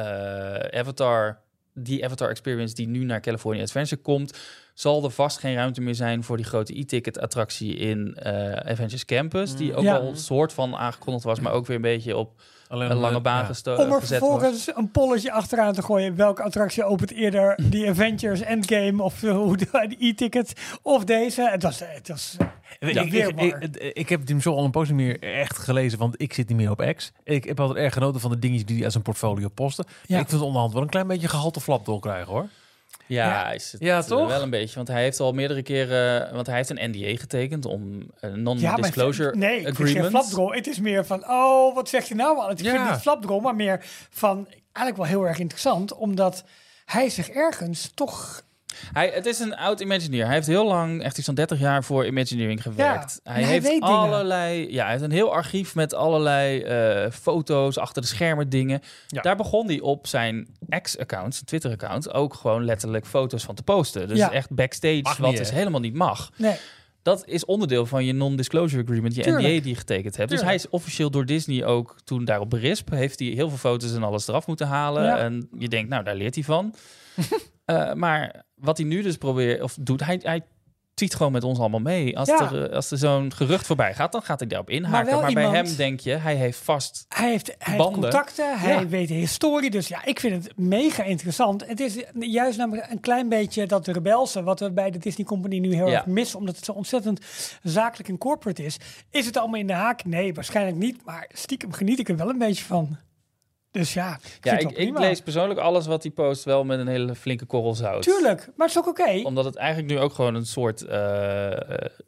uh, Avatar, die Avatar Experience die nu naar California Adventure komt, zal er vast geen ruimte meer zijn voor die grote e-ticket attractie in uh, Avengers Campus, die ook Ja. wel een soort van aangekondigd was, maar ook weer een beetje op Alleen een lange baan ja. gesto- Om er gezet was. vervolgens een polletje achteraan te gooien. Welke attractie opent eerder? Die Avengers Endgame of uh, hoe de de e-ticket of deze? Het was, het was Ik, ja, ik, weer ik, maar. ik, ik heb Jim Schull al een poos niet meer echt gelezen, want ik zit niet meer op X. Ik heb altijd erg genoten van de dingetjes die hij uit zijn portfolio posten. Ja. Ik vind het onderhand wel een klein beetje gehalte flap doorkrijgen, hoor. Ja, Ja. is het Ja, uh, toch? wel een beetje. Want hij heeft al meerdere keren... Want hij heeft een N D A getekend om een Ja, maar non-disclosure nee, ik vind geen agreement. flapdrol. Het is meer van, oh, wat zeg je nou al? Ik Ja. vind niet flapdrol, maar meer van, eigenlijk wel heel erg interessant, omdat hij zich ergens toch... Hij, het is een oud Imagineer. Hij heeft heel lang, echt iets van dertig jaar voor Imagineering gewerkt. Ja, hij en hij heeft weet dingen. allerlei... Ja, hij heeft een heel archief met allerlei uh, foto's, achter de schermen dingen. Ja. Daar begon hij op zijn X-account, zijn Twitter-account, ook gewoon letterlijk foto's van te posten. Dus Ja. echt backstage, Mag wat niet, dus hè? helemaal niet mag. Nee, Dat is onderdeel van je non-disclosure agreement, je Tuurlijk. N D A die je getekend hebt. Dus hij Tuurlijk. is officieel door Disney ook toen daarop berispt. Heeft hij heel veel foto's en alles eraf moeten halen. Ja. En je denkt, nou, daar leert hij van. uh, maar wat hij nu dus probeert, of doet, hij, hij tweet gewoon met ons allemaal mee. Als Ja. er, als er zo'n gerucht voorbij gaat, dan gaat hij daarop inhaken. wel Maar, bij iemand- hem denk je, hij heeft vast... hij heeft, hij heeft Banden. contacten, hij Ja. weet de historie. Dus ja, ik vind het mega interessant. Het is juist namelijk een klein beetje dat de rebelse, wat we bij de Disney Company nu heel Ja. erg missen, omdat het zo ontzettend zakelijk en corporate is. Is het allemaal in de haak? Nee, waarschijnlijk niet. Maar stiekem geniet ik er wel een beetje van. Dus ja, ik Ja, vind het ik, wel ik prima. lees persoonlijk alles wat hij post wel met een hele flinke korrel zout. Tuurlijk, maar het is ook oké. Omdat het eigenlijk nu ook gewoon een soort... uh, uh,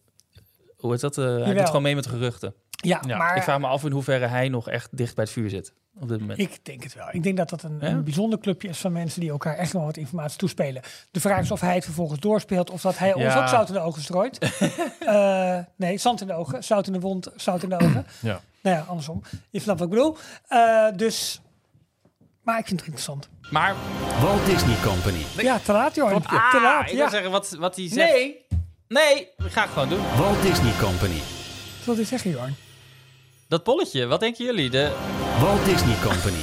hoe heet dat? Uh, hij Jawel. doet gewoon mee met de geruchten. Ja, Ja, maar Ik vraag me af in hoeverre hij nog echt dicht bij het vuur zit op dit moment. ik denk het wel. Ik denk dat dat een, Ja? een bijzonder clubje is van mensen die elkaar echt nog wat informatie toespelen. De vraag is of hij het vervolgens doorspeelt of dat hij ons Ja. ook zout in de ogen strooit. uh, nee, zand in de ogen, zout in de wond, zout in de ogen. Ja. Nou ja, andersom. Je snapt wat ik bedoel. Uh, dus, maar ik vind het interessant. Maar Walt Disney Company. Ja, te laat, Jorn. ah, te laat, ik ja. wil zeggen wat, wat hij zegt. Nee, Nee, dat ga ik gewoon doen. Walt Disney Company. wat wil je zeggen, Jorn? Dat polletje, wat denken jullie? De... Walt Disney Company.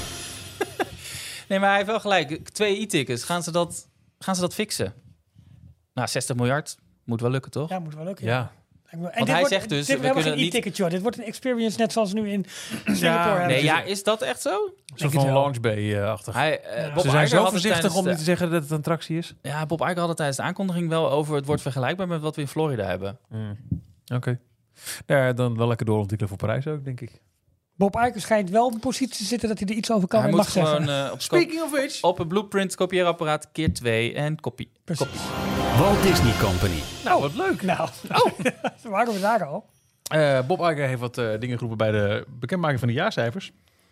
Nee, maar hij heeft wel gelijk. Twee e-tickets, gaan ze dat, gaan ze dat fixen? Nou, zestig miljard moet wel lukken, toch? Ja, moet wel lukken. Ja. En dit hij wordt, zegt dus, dit we wordt kunnen geen niet- e-ticket, joh. Dit wordt een experience net zoals nu in Singapore hebben. Nee, Dus- ja, is dat echt zo? Een soort het van wel. Launch Bay-achtig. Hij, uh, Ja. Bob Ze zijn Iger zo had het voorzichtig tijdens om de- niet te zeggen dat het een attractie is. Ja, Bob Iger had het tijdens de aankondiging wel over... het wordt vergelijkbaar met wat we in Florida hebben. Mm. Oké. Okay. Ja, dan wel lekker doorontwikkelen voor Parijs ook, denk ik. Bob Iger schijnt wel op een positie te zitten dat hij er iets over kan hij en moet mag gewoon zeggen. uh, op, sco- of which. op een blueprint kopieerapparaat keer twee en kopie. Precies. Walt Disney Company. Nou, wat leuk. Nou, oh. waren we daar al? Uh, Bob Iger heeft wat uh, dingen geroepen bij de bekendmaking van de jaarcijfers.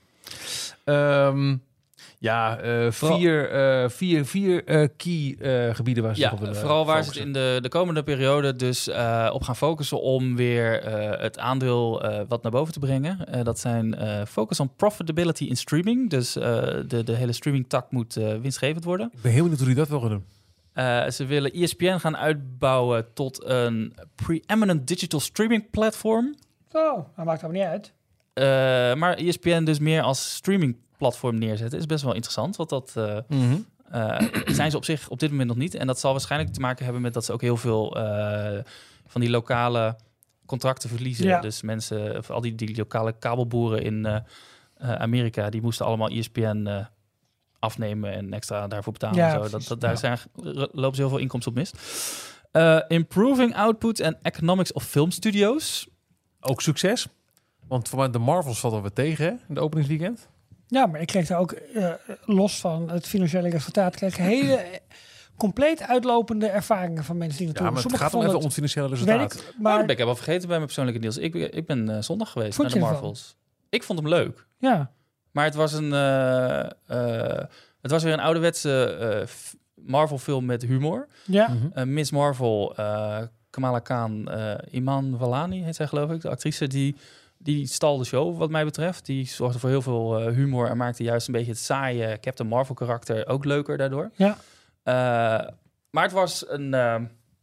Um, ja, uh, vier, uh, vier, vier uh, key uh, gebieden waar ze Ja, zich op willen vooral waar ze focussen. het in de, de komende periode dus uh, op gaan focussen om weer uh, het aandeel uh, wat naar boven te brengen. Uh, dat zijn uh, focus on profitability in streaming. Dus uh, de, de hele streamingtak moet uh, winstgevend worden. Ik ben heel benieuwd hoe die dat wil gaan doen. Uh, ze willen E S P N gaan uitbouwen tot een preeminent digital streaming platform. Oh, dat maakt allemaal niet uit. Uh, maar E S P N dus meer als streaming platform neerzetten is best wel interessant. Want dat uh, Mm-hmm. uh, zijn ze op zich op dit moment nog niet. En dat zal waarschijnlijk te maken hebben met dat ze ook heel veel uh, van die lokale contracten verliezen. Ja. Dus mensen, of al die, die lokale kabelboeren in uh, uh, Amerika, die moesten allemaal E S P N uh, afnemen en extra daarvoor betalen. Ja, en zo. Dat, dat, daar Ja. zijn, lopen ze heel veel inkomsten op mis. Uh, improving output and economics of film studios. Ook succes. Want voor mij de Marvels valt er weer tegen, hè? In de openingsweekend. Ja, maar ik kreeg daar ook, uh, los van het financiële resultaat, kreeg ik hele eh, compleet uitlopende ervaringen van mensen die Ja, naartoe. maar het Sommigen gaat om vonden even om het financiële het- resultaat. weet ik, Maar maar dat ben ik helemaal vergeten bij mijn persoonlijke deals. Ik, ik ben uh, zondag geweest Vond naar de je ervan? Marvels. Ik vond hem leuk. ja, Maar het was een, uh, uh, het was weer een ouderwetse uh, f- Marvel-film met humor. ja. Mhm. Uh, Miss Marvel uh, Kamala Khan, uh, Iman Vellani heet zij geloof ik, de actrice, die, die stal de show wat mij betreft. Die zorgde voor heel veel uh, humor en maakte juist een beetje het saaie Captain Marvel karakter ook leuker daardoor. Ja. Uh, maar het was een, uh,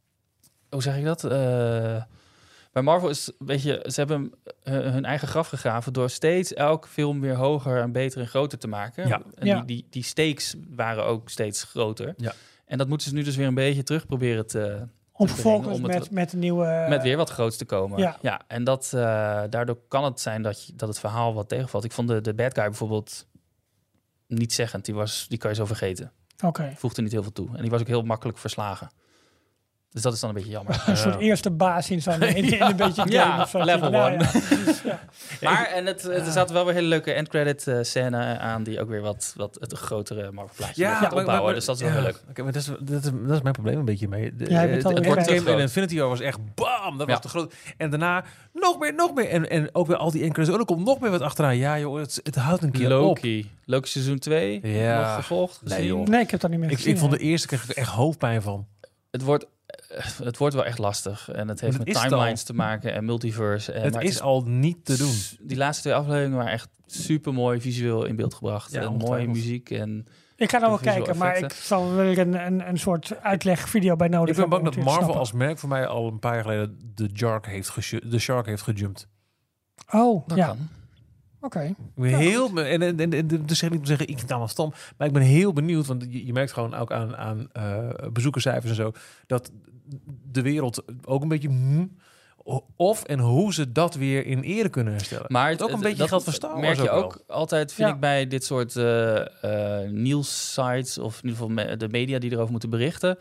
hoe zeg ik dat? Uh, bij Marvel is een beetje, ze hebben uh, hun eigen graf gegraven door steeds elk film weer hoger en beter en groter te maken. Ja. En Ja. die, die, die stakes waren ook steeds groter. Ja. En dat moeten ze nu dus weer een beetje terug proberen te... Om te vervolgens brengen, om het met, met een nieuwe... met weer wat groots te komen. Ja. Ja, en dat, uh, daardoor kan het zijn dat, je, dat het verhaal wat tegenvalt. Ik vond de, de bad guy bijvoorbeeld niet zeggend. Die, was, die kan je zo vergeten. Oké. Okay. Voegde niet heel veel toe. En die was ook heel makkelijk verslagen. Dus dat is dan een beetje jammer. Een soort eerste baas in zo'n in, in een beetje game Ja, of zo. level Nou, one. Ja. Ja. Maar en het, het, er zaten wel weer hele leuke endcredit uh, scène aan... die ook weer wat, wat het grotere Marvel plaatje Ja, gaat maar- opbouwen. maar- maar- dus dat is wel ja. heel leuk. Oké, maar dat is, dat, is, dat is mijn probleem een beetje mee. De, Ja, je bent eh, al het weer wordt bij. game in Infinity War was echt bam, dat was Ja. te groot. En daarna nog meer, nog meer. En, en ook weer al die enkele. Oh, er komt nog meer wat achteraan. Ja, joh, het, het houdt een keer op. Loki. Loki seizoen twee. Ja. Nog gevolgd. Nee, gezien. joh. Nee, ik heb dat niet meer Ik, gezien. ik vond de hè. eerste kreeg ik er echt hoofdpijn van. Het wordt, eh, het wordt wel echt lastig. En het heeft Het met is het timelines al. te maken en multiverse. En, Het maar is al niet te doen. Die laatste twee afleveringen waren echt super mooi visueel in beeld gebracht. Ja, en mooie ongetwijfeld. muziek. En Ik ga nou wel de visual kijken, maar ik effecten. zal er een, een, een soort uitlegvideo bij nodig Ik ben bang hebben dat om het weer te Marvel snappen. als merk voor mij al een paar jaar geleden de Shark heeft, gesju- de shark heeft gejumpt. Oh, dat ja. kan. Oké. Ik ben Ja, heel, en, en, en, en dus zeg ik niet om te zeggen, ik vind het allemaal stom, maar ik ben heel benieuwd, want je, je merkt gewoon ook aan, aan uh, bezoekerscijfers en zo, dat de wereld ook een beetje, hmm, of en hoe ze dat weer in ere kunnen herstellen. Maar het ook een beetje dat geld van Star Wars merk je ook ook altijd, vind Ja. ik, bij dit soort uh, uh, nieuwssites of in ieder geval me- de media die erover moeten berichten.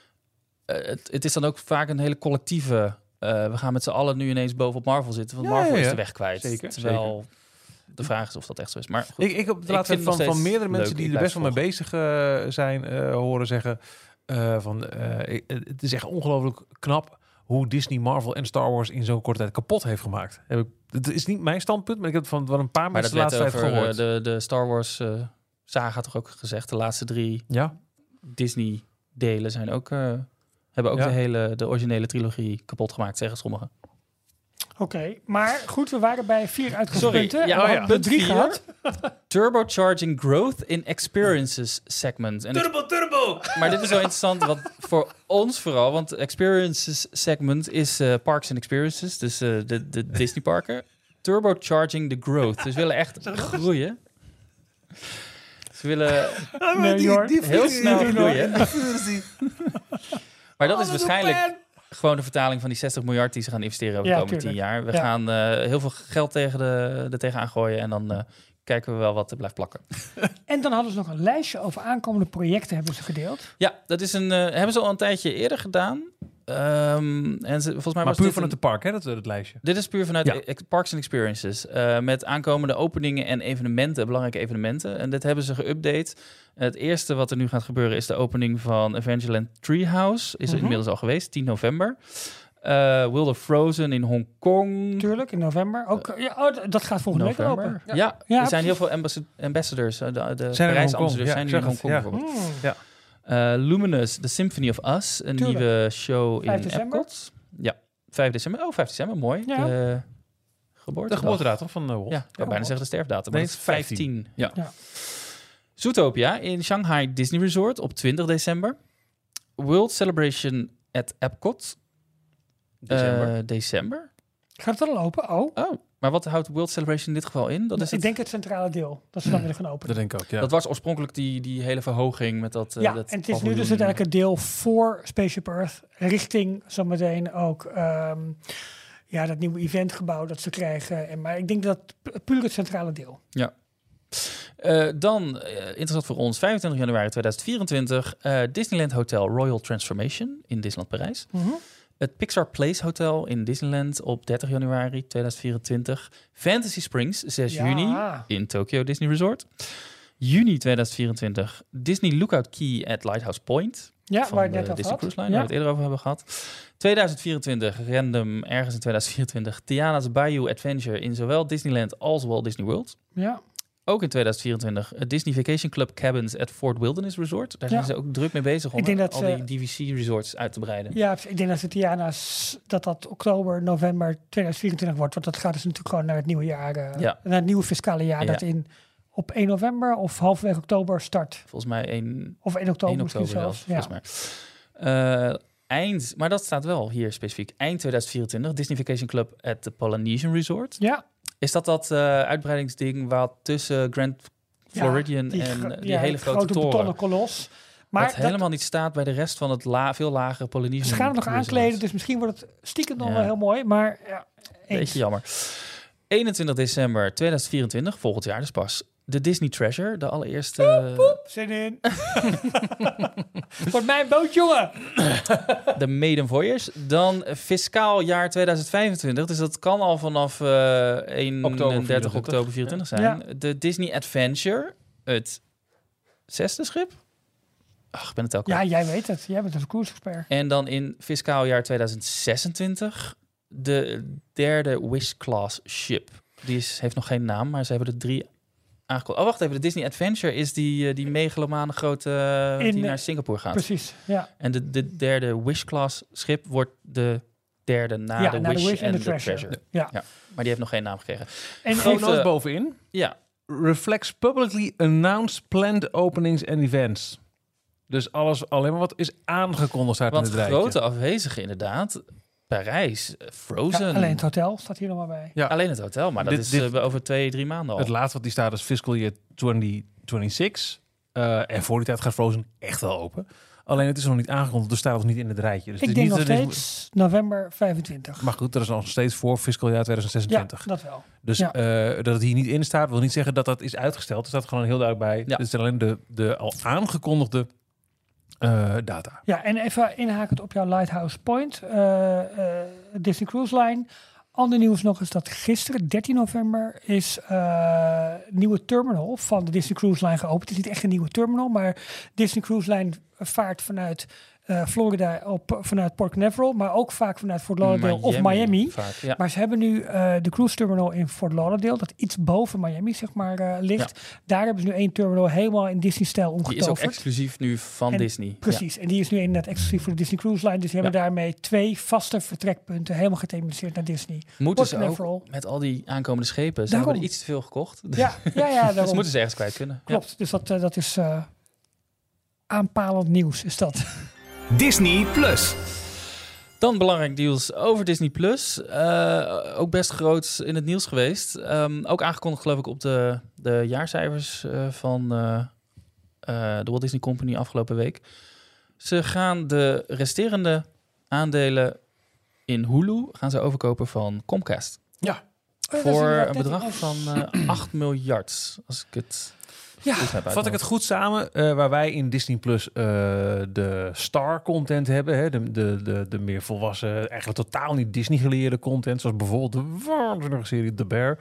Uh, het, het is dan ook vaak een hele collectieve. Uh, we gaan met z'n allen nu ineens bovenop Marvel zitten, want Ja, Marvel ja, ja. is de weg kwijt. Zeker, Terwijl de vraag is of dat echt zo is. Maar goed, Ik, ik heb de Ik laatste vind tijd het van, nog van steeds meerdere mensen leuk. die Ik er best blijf wel mee bezig uh, zijn, uh, horen zeggen uh, van uh, ik- het is echt ongelooflijk knap hoe Disney, Marvel en Star Wars in zo'n korte tijd kapot heeft gemaakt. Heb ik, het is niet mijn standpunt, maar ik heb het van wel een paar maar mensen dat de werd laatste tijd over uh, gehoord. de, de Star Wars uh, saga toch ook gezegd. De laatste drie Ja, Disney delen zijn ook, uh, hebben ook Ja. de hele de originele trilogie kapot gemaakt, zeggen sommigen. Oké, maar goed, we waren bij vier uitgangspunten. Sorry, ja, en we oh ja. hadden er drie Punt vier. gehad. Turbocharging growth in experiences segment. En turbo, turbo! Maar dit is wel interessant, wat voor ons vooral, want experiences segment is uh, parks and experiences, dus uh, de, de Disney parken. Turbocharging the growth. Dus we willen echt groeien. Ze willen Nee, die, Jor. die heel vuur- snel die- groeien. die vuur zien. Maar dat is Oh, waarschijnlijk man. gewoon de vertaling van die zestig miljard die ze gaan investeren over de Ja, komende tien tuurlijk. jaar. We Ja. gaan uh, heel veel geld tegen de, er tegenaan gooien en dan uh, kijken we wel wat er blijft plakken. En dan hadden ze nog een lijstje over aankomende projecten hebben ze gedeeld. Ja, dat is een, uh, hebben ze al een tijdje eerder gedaan. Um, en ze, volgens mij Maar was puur dit vanuit een- de park, hè, dat, dat lijstje. Dit is puur vanuit Ja. ex- Parks and Experiences. Uh, met aankomende openingen en evenementen, belangrijke evenementen. En dit hebben ze geüpdate. Het eerste wat er nu gaat gebeuren is de opening van Adventureland Treehouse. Is er Mhm. inmiddels al geweest, tien november. Uh, World of Frozen in Hongkong. Tuurlijk, in november. Ook, ja, oh, d- dat gaat volgende week November. open. Ja, Ja, er zijn precies. heel veel ambassa- ambassadors. uh, De, de Zijn er in Parijs-ambassadeurs Hongkong, zijn ja, nu in ik zag het, Hongkong ja. bijvoorbeeld. Hmm. Ja. Uh, Luminous, The Symphony of Us. Een Tuurlijk. nieuwe show vijf in december. Epcot. Ja, vijf december. Oh, vijf december, mooi. Ja. De geboorte. De geboortedatum van uh, Wolf. Ja, ik wou bijna zeggen de sterfdatum. Maar Nee, het is het is vijftien. vijftien. Ja. Ja. Zootopia in Shanghai Disney Resort op twintig december. World Celebration at Epcot. December. Uh, december. Gaat het al open? Oh. Oh, maar wat houdt World Celebration in dit geval in? Dat, is ik het, denk het centrale deel. Dat ze dan willen gaan openen. Dat denk ik ook, ja. dat was oorspronkelijk die, die hele verhoging met dat... Uh, Ja, dat en het is nu paviljoen. dus uiteindelijk het deel voor Spaceship Earth. Richting zometeen ook ehm, ja, dat nieuwe eventgebouw dat ze krijgen. En, maar ik denk dat pu- puur het centrale deel. Uh, dan, uh, interessant voor ons, vijfentwintig januari tweeduizend vierentwintig... Uh, Disneyland Hotel Royal Transformation in Disneyland Parijs. Het Pixar Place Hotel in Disneyland op dertig januari tweeduizend vierentwintig. Fantasy Springs zes Ja. juni in Tokyo Disney Resort. Juni tweeduizend vierentwintig Disney Lookout Key at Lighthouse Point. Ja, van waar je de het net al Disney had. Cruise Line, Ja. waar we het eerder over hebben gehad. tweeduizend vierentwintig, random, ergens in tweeduizend vierentwintig... Tiana's Bayou Adventure in zowel Disneyland als Walt Disney World. Ja. ook in tweeduizend vierentwintig het Disney Vacation Club Cabins at Fort Wilderness Resort. Daar Ja. zijn ze ook druk mee bezig om Ik denk dat al ze- die D V C-resorts uit te breiden. Ja, ik denk dat het Tiana's dat dat oktober, november tweeduizend vierentwintig wordt. Want dat gaat dus natuurlijk gewoon naar het nieuwe jaar, uh, Ja. naar het nieuwe fiscale jaar. Ja. Dat in op één november of halverwege oktober start. Volgens mij één, Of één oktober, één misschien oktober zelfs. zelfs, Ja. volgens mij. Uh, eind, maar dat staat wel hier specifiek. Eind tweeduizend vierentwintig, Disney Vacation Club at the Polynesian Resort. Ja, Is dat dat uh, uitbreidingsding wat tussen Grand Ja, Floridian die, en gro- die ja, hele grote, toren? betonnen kolos. Maar Wat dat, helemaal niet staat bij de rest van het la, veel lagere Polynesian ze gaan het nog Resort. aankleden, dus misschien wordt het stiekem nog Ja. wel heel mooi. Maar ja, eens. Beetje jammer. eenentwintig december tweeduizend vierentwintig, volgend jaar dus pas. De Disney Treasure, de allereerste... Zin in. Wordt mijn boot, jongen. de Maiden Voyage. Dan fiscaal jaar tweeduizend vijfentwintig. Dus dat kan al vanaf uh, eenendertig oktober vierentwintig zijn. Ja. De Disney Adventure. Het zesde schip. Ach, ik ben het elke Ja, jij weet het. Jij bent een cruise-expert. En dan in fiscaal jaar tweeduizend zesentwintig... de derde Wish-class ship. Die is, heeft nog geen naam, maar ze hebben er drie aangekondigd. Oh, wacht even. De Disney Adventure is die, uh, die megalomane grote... Uh, In, die uh, naar Singapore gaat. Precies, ja. En de, de derde Wish-class schip wordt de derde na ja, de na Wish, de Wish en de de Treasure. Treasure. Ja. Ja, maar die heeft nog geen naam gekregen. En, Grote- Foto's bovenin. Ja, Reflects publicly announced planned openings and events. Dus alles, alleen maar wat is aangekondigd staat in want het rijtje. grote afwezigen inderdaad. Parijs, ja, Frozen. alleen het hotel staat hier nog maar bij. Ja. Alleen het hotel, maar dat Dit- is dit- uh, over twee, drie maanden al. Het laatste wat die staat is fiscal year twintig twenty-six. Uh, en voor die tijd gaat Frozen echt wel open. Alleen het is nog niet aangekondigd, dus staat nog niet in het rijtje. Dus Ik het is denk niet nog dat dit- steeds november vijfentwintig. Maar goed, dat is nog steeds voor fiscal jaar twintig Ja, zesentwintig. dat wel. Dus Ja. uh, dat het hier niet in staat, wil niet zeggen dat dat is uitgesteld. Er staat gewoon heel duidelijk bij. Ja. Het is alleen de, de al aangekondigde uh, data. Ja, en even inhakend op jouw Lighthouse Point, uh, uh, Disney Cruise Line. Ander nieuws nog is dat gisteren, dertien november, is uh, nieuwe terminal van de Disney Cruise Line geopend. Het is niet echt een nieuwe terminal, maar Disney Cruise Line vaart vanuit uh, Florida op vanuit Port Canaveral, maar ook vaak vanuit Fort Lauderdale of Miami. Vaak, ja. Maar ze hebben nu uh, de cruise terminal in Fort Lauderdale, dat iets boven Miami zeg maar uh, ligt. Daar hebben ze nu één terminal helemaal in Disney-stijl Die is ook omgetoverd. exclusief nu van En- Disney. Precies, en die is nu inderdaad exclusief voor de Disney Cruise Line. Dus die hebben daarmee twee vaste vertrekpunten helemaal gethematiseerd naar Disney. Ja. Moeten ze Port ook Canaveral. met al die aankomende schepen. Ze Daarom. hebben er iets te veel gekocht. Ja, ja, ja, Dus daarom. moeten ze ergens kwijt kunnen. Ja. Klopt, dus dat, uh, dat is uh, aanpalend nieuws, is dat. Disney Plus. Dan belangrijk nieuws over Disney Plus. Uh, ook best groot in het nieuws geweest. Um, ook aangekondigd geloof ik op de, de jaarcijfers uh, van uh, uh, de Walt Disney Company afgelopen week. Ze gaan de resterende aandelen in Hulu gaan ze overkopen van Comcast. Ja. Voor een bedrag van uh, acht miljard, als ik het Ja, goed heb Vat ik het goed samen, uh, waar wij in Disney Plus uh, de star content hebben, hè, de, de, de, de meer volwassen, eigenlijk totaal niet Disney geleerde content, zoals bijvoorbeeld de waanzinnige serie The Bear.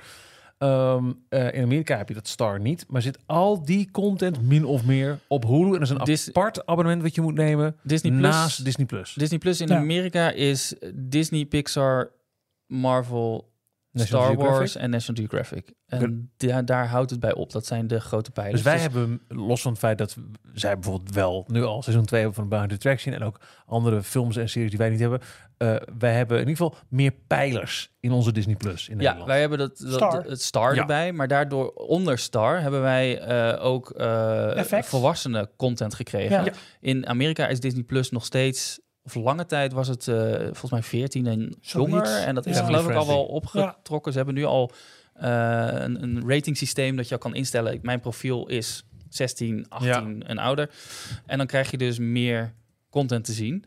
Um, uh, in Amerika heb je dat star niet, maar zit al die content min of meer op Hulu en dat is een Dis- apart abonnement wat je moet nemen Disney Plus. naast Disney Plus. Disney Plus in Ja. Amerika is Disney, Pixar, Marvel, National Star Geographic. Wars en National Geographic. En da- daar houdt het bij op. Dat zijn de grote pijlers. Dus wij hebben, los van het feit dat zij bijvoorbeeld wel nu al seizoen twee hebben van Behind the Attraction en ook andere films en series die wij niet hebben, uh, wij hebben in ieder geval meer pijlers in onze Disney Plus in Ja, Nederland. wij hebben dat, dat Star. het Star Ja. erbij. Maar daardoor onder Star hebben wij uh, ook uh, F X. volwassenen content gekregen. Ja. Ja. In Amerika is Disney Plus nog steeds... Of lange tijd was het uh, volgens mij veertien en Zoiets. jonger. En dat is Ja. geloof ik al wel Family opgetrokken. Ze hebben nu al uh, een, een rating systeem dat je al kan instellen. Mijn profiel is zestien, achttien en ouder. En dan krijg je dus meer content te zien.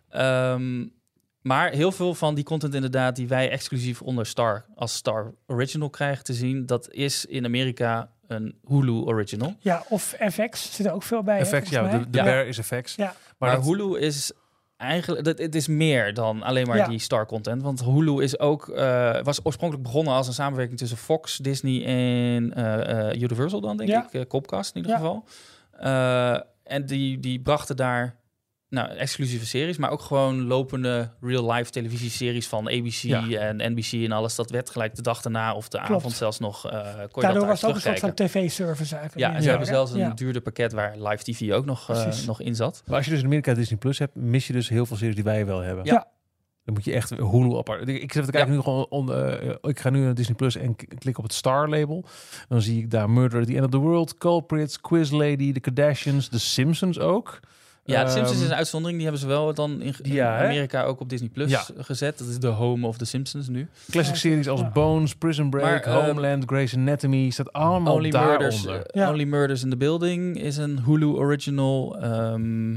Um, maar heel veel van die content inderdaad die wij exclusief onder Star als Star Original krijgen te zien, dat is in Amerika een Hulu Original. Ja, of F X zit er ook veel bij. hè, F X, volgens ja, mij. de, de Ja. Bear is F X. Ja. Maar, Maar dat- Hulu is eigenlijk, dat, het is meer dan alleen maar Ja. die Star content. Want Hulu is ook, uh, was oorspronkelijk begonnen als een samenwerking tussen Fox, Disney en uh, uh, Universal dan, denk Ja. ik. Uh, Comcast in ieder Ja. geval. Uh, en die, die brachten daar nou, exclusieve series, maar ook gewoon lopende real-life televisieseries van A B C Ja. en N B C en alles. Dat werd gelijk de dag daarna of de Klopt. avond zelfs nog, uh, kon je Daardoor dat daar was het ook een soort terugkijken. van tv-service eigenlijk. Ja, en ze Ja. hebben zelfs een Ja. duurder pakket waar live T V ook nog, uh, Precies. nog in zat. Maar als je dus in Amerika Disney Plus hebt, mis je dus heel veel series die wij wel hebben. Ja. Dan moet je echt Hulu apart. Ik zit te kijken nu gewoon on, uh, ik ga nu naar Disney Plus en k- klik op het Star label. Dan zie ik daar Murder at the End of the World, Culprits, Quiz Lady, The Kardashians, The Simpsons ook. Ja, de Simpsons is Ehm, een uitzondering. Die hebben ze wel dan in, in Ja, hè? Amerika ook op Disney Plus Ja. gezet. Dat is de home of The Simpsons nu. Classic series als Ja. Bones, Prison Break, Maar, uh, Homeland, Grey's Anatomy staat allemaal Only Murders, daaronder. uh, Ja. Only Murders in the Building is een Hulu original. Um,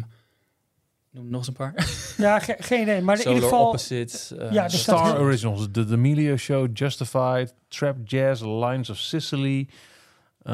noem nog eens een paar. Ja, ge- geen idee. Maar in Solar ieder geval... Opposites. uh, Ja, dus dat- Star heel- Originals, The D'Amelio Show, Justified, Trap Jazz, Lines of Sicily, uh,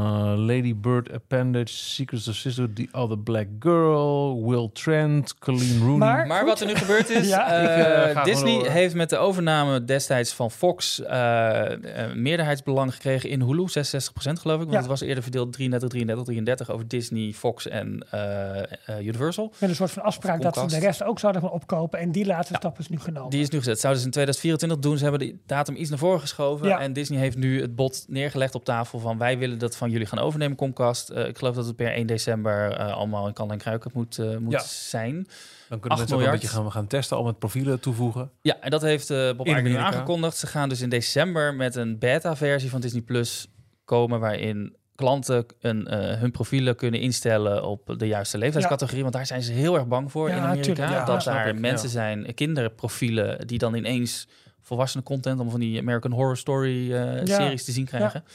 Lady Bird Appendage, Secrets of Sisterhood, The Other Black Girl, Will Trent, Colleen Rooney. Maar- Maar Goed. wat er nu gebeurd is, Ja. uh, Ik, uh, ga Disney gewoon door. heeft met de overname destijds van Fox uh, uh, meerderheidsbelang gekregen in Hulu, zesenzestig procent geloof ik. Want Ja. het was eerder verdeeld drieëndertig, drieëndertig, drieëndertig over Disney, Fox en uh, uh, Universal. Met een soort van afspraak dat ze Comcast. de rest ook zouden gaan opkopen. En die laatste stap is nu genomen. Die is nu gezet. Zouden ze in tweeduizend vierentwintig doen. Ze hebben de datum iets naar voren geschoven. Ja. En Disney heeft nu het bod neergelegd op tafel van wij willen dat van jullie gaan overnemen, Comcast. Uh, ik geloof dat het per één december uh, allemaal in kan en kruiken moet, uh, moet Ja. zijn. Dan kunnen acht mensen ook een miljard. beetje gaan, gaan testen, al met profielen toevoegen. Ja, en dat heeft uh, Bob In Iger nu Amerika. aangekondigd. Ze gaan dus in december met een beta-versie van Disney Plus komen, waarin klanten een, uh, hun profielen kunnen instellen op de juiste leeftijdscategorie. Want daar zijn ze heel erg bang voor Ja, in Amerika. tuurlijk, ja. dat snap daar ik, mensen ja. zijn, kinderprofielen, die dan ineens volwassenen content, om van die American Horror Story uh, Ja. series te zien krijgen.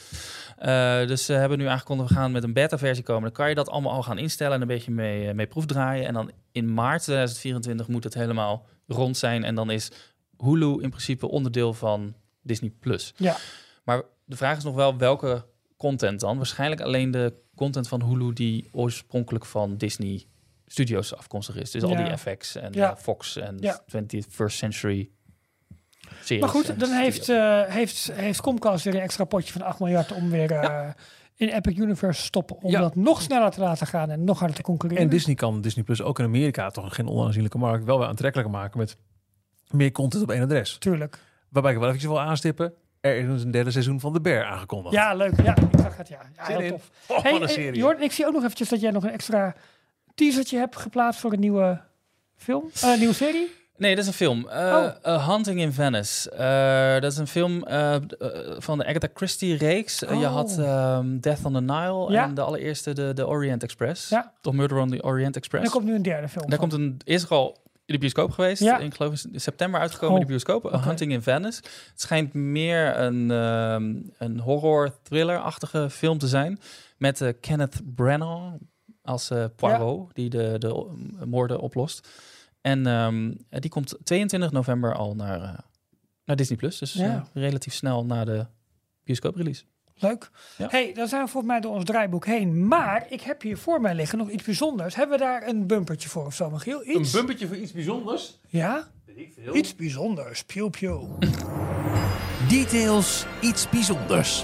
Uh, dus ze hebben nu aangekondigd, we gaan met een beta-versie komen. Dan kan je dat allemaal al gaan instellen en een beetje mee, mee proefdraaien. En dan in maart tweeduizend vierentwintig moet het helemaal rond zijn. En dan is Hulu in principe onderdeel van Disney Plus. Ja. Maar de vraag is nog wel welke content dan? Waarschijnlijk alleen de content van Hulu die oorspronkelijk van Disney Studios afkomstig is. Dus al Ja. die F X en Ja. uh, Fox en Ja. twinty-first Century series. Maar goed, en dan heeft, studios. uh, heeft, heeft Comcast weer een extra potje van acht miljard om weer uh, Ja. in Epic Universe te stoppen. Om Ja. dat nog sneller te laten gaan en nog harder te concurreren. En Disney kan Disney Plus ook in Amerika, toch geen onaanzienlijke markt, wel weer aantrekkelijker maken met meer content op één adres. Tuurlijk. Waarbij ik wel eventjes wil aanstippen, er is dus een derde seizoen van The Bear aangekondigd. Ja, leuk. Ja, ik zag het. Ja, ja Zin heel in. tof. Oh, Hey, wat een hey, serie. Jordan, ik zie ook nog eventjes dat jij nog een extra teasertje hebt geplaatst voor een nieuwe film. Uh, nieuwe serie. Nee, dat is een film. Uh, Oh. A Hunting in Venice. Uh, dat is een film uh, uh, van de Agatha Christie-reeks. Uh, je Oh. had um, Death on the Nile Ja. en de allereerste de, de Orient Express. Ja. Of Murder on the Orient En Express. er komt nu een derde film. Daar van. komt een, is er al in de bioscoop geweest. Ja. Ik geloof in september uitgekomen Oh. in de bioscoop. A Oké. Hunting in Venice. Het schijnt meer een, um, een horror-thriller-achtige film te zijn. Met uh, Kenneth Branagh als uh, Poirot, die de, de uh, moorden oplost. En um, die komt tweeëntwintig november al naar, uh, naar Disney+. Plus. Dus Ja. uh, relatief snel na de bioscoop-release. Leuk. Ja. Hey, dan zijn we volgens mij door ons draaiboek heen. Maar ik heb hier voor mij liggen nog iets bijzonders. Hebben we daar een bumpertje voor of zo, Michiel? Iets? bumpertje voor iets bijzonders? Ja? Weet ik veel. Iets bijzonders. Pew pew. Details, iets bijzonders.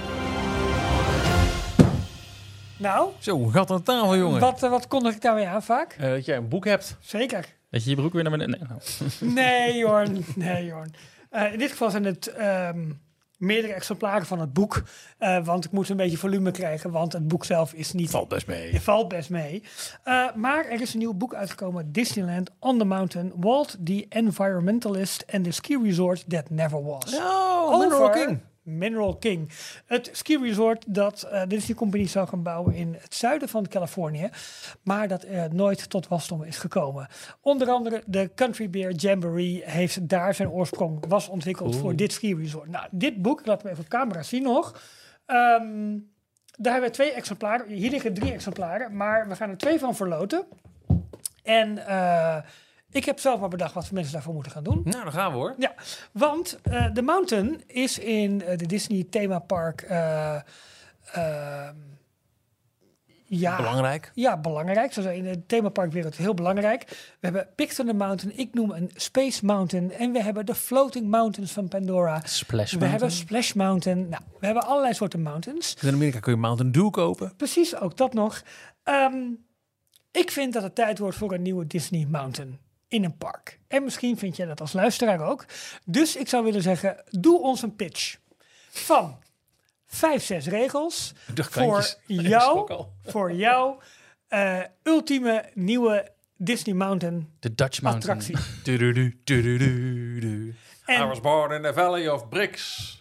Nou, Zo, gaat aan tafel, jongen. wat, uh, wat kondig ik daarmee aan vaak? Eh, dat jij een boek hebt. Zeker. Dat je je broek weer naar beneden... Nee, nou. Nee, Jorn. Nee, Jorn. Uh, in dit geval zijn het um, meerdere exemplaren van het boek. Uh, want ik moet een beetje volume krijgen. Want het boek zelf is niet... Valt best mee. Het valt best mee. Uh, maar er is een nieuw boek uitgekomen. Disneyland on the Mountain. Walt, the Environmentalist and the Ski Resort That Never Was. Oh, Mineral Over King. Mineral King. Het ski resort dat uh, de Disney Company zou gaan bouwen in het zuiden van Californië. Maar dat uh, nooit tot wasdom is gekomen. Onder andere de Country Bear Jamboree heeft daar zijn oorsprong. Was ontwikkeld Cool. voor dit ski resort. Nou, dit boek, ik laat hem even op camera zien nog. Um, daar hebben we twee exemplaren. Hier liggen drie exemplaren. Maar we gaan er twee van verloten. En... Uh, Ik heb zelf maar bedacht wat voor mensen daarvoor moeten gaan doen. Nou, dan gaan we hoor. Ja, want uh, The Mountain is in uh, de Disney themapark uh, uh, ja, Belangrijk. Ja, belangrijk. Zoals in de themaparkwereld heel belangrijk. We hebben Pixar the Mountain, ik noem een Space Mountain. En we hebben de Floating Mountains van Pandora. Splash We Mountain. hebben Splash Mountain. Nou, we hebben allerlei soorten mountains. In Amerika kun je Mountain Dew kopen. Precies, ook dat nog. Um, Ik vind dat het tijd wordt voor een nieuwe Disney Mountain in een park. En misschien vind jij dat als luisteraar ook. Dus ik zou willen zeggen, doe ons een pitch van vijf, zes regels voor jou, voor jou uh, ultieme nieuwe Disney Mountain De Dutch Mountain. attractie. Du-du-du, du-du-du, du. En- I was born in the Valley of Bricks.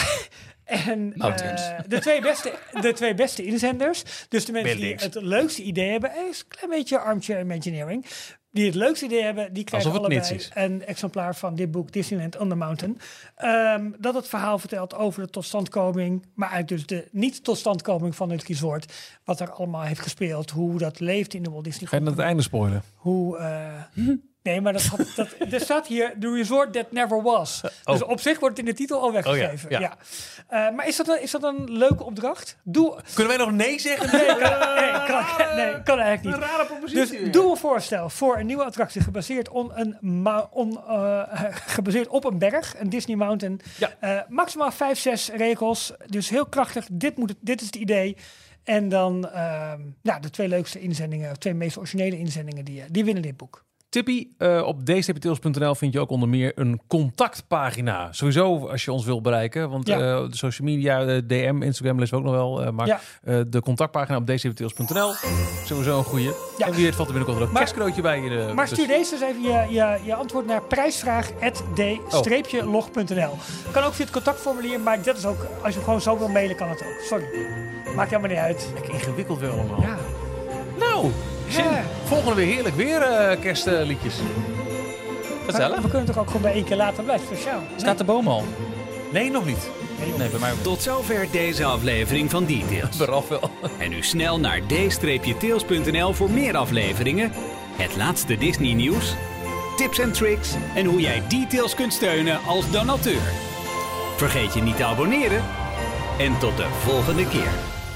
En Mountains. uh, de, twee beste, de twee beste inzenders, dus de mensen Buildings. die het leukste idee hebben, is een klein beetje armchair imagineering, die het leukste idee hebben, die krijgen Alsof het allebei niets is. een exemplaar van dit boek Disneyland on the Mountain. Um, dat het verhaal vertelt over de totstandkoming, maar eigenlijk dus de niet-totstandkoming van het resort, wat er allemaal heeft gespeeld, hoe dat leeft in de Walt Disney Ga je naar het einde spoilen? Hoe... Uh, nee, maar dat, had, dat, er staat hier, the resort that never was. Oh. Dus op zich wordt het in de titel al weggegeven. Oh ja, ja. ja. Uh, maar is dat, een, is dat een leuke opdracht? Doe... Kunnen wij nog nee zeggen? Nee, kan, nee, kan, nee, kan eigenlijk niet. Een rare propositie. Dus doe een voorstel voor een nieuwe attractie gebaseerd, on een ma- on, uh, gebaseerd op een berg, een Disney Mountain. Ja. Uh, maximaal vijf, zes regels. Dus heel krachtig. Dit, moet het, dit is het idee. En dan uh, ja, de twee leukste inzendingen, twee meest originele inzendingen, die, die winnen dit boek. Tippie, uh, op d s t p tails punt n l vind je ook onder meer een contactpagina. Sowieso als je ons wil bereiken. Want Ja. uh, de social media, de D M, Instagram lezen we ook nog wel. Uh, maar Ja. uh, de contactpagina op d s t p tails punt n l. Sowieso een goeie. Ja. En wie weet valt er binnenkort nog een Maar- kerstcadeautje bij je. Uh, Maar stuur deze eens even je, je, je antwoord naar prijsvraag apenstaartje d log punt n l. Kan ook via het contactformulier, maar dat is ook, als je gewoon zo wil mailen, kan het ook. Sorry. Maakt helemaal niet uit. Lekker ingewikkeld weer allemaal. Ja. Nou, Jim, Ja. volgende weer heerlijk weer uh, kerstliedjes. Gezellig. We kunnen toch ook gewoon bij één keer later blijven speciaal. Staat de boom al? Nee, nog niet. Nee, bij mij ook. Tot zover deze aflevering van Details. Beraf wel. En nu snel naar d tails punt n l voor meer afleveringen, het laatste Disney nieuws, tips en tricks en hoe jij Details kunt steunen als donateur. Vergeet je niet te abonneren en tot de volgende keer.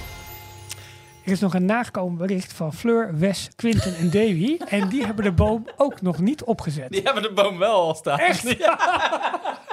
Er is nog een nagekomen bericht van Fleur, Wes, Quinten en Davy. En die hebben de boom ook nog niet opgezet. Die hebben de boom wel al staan. Echt?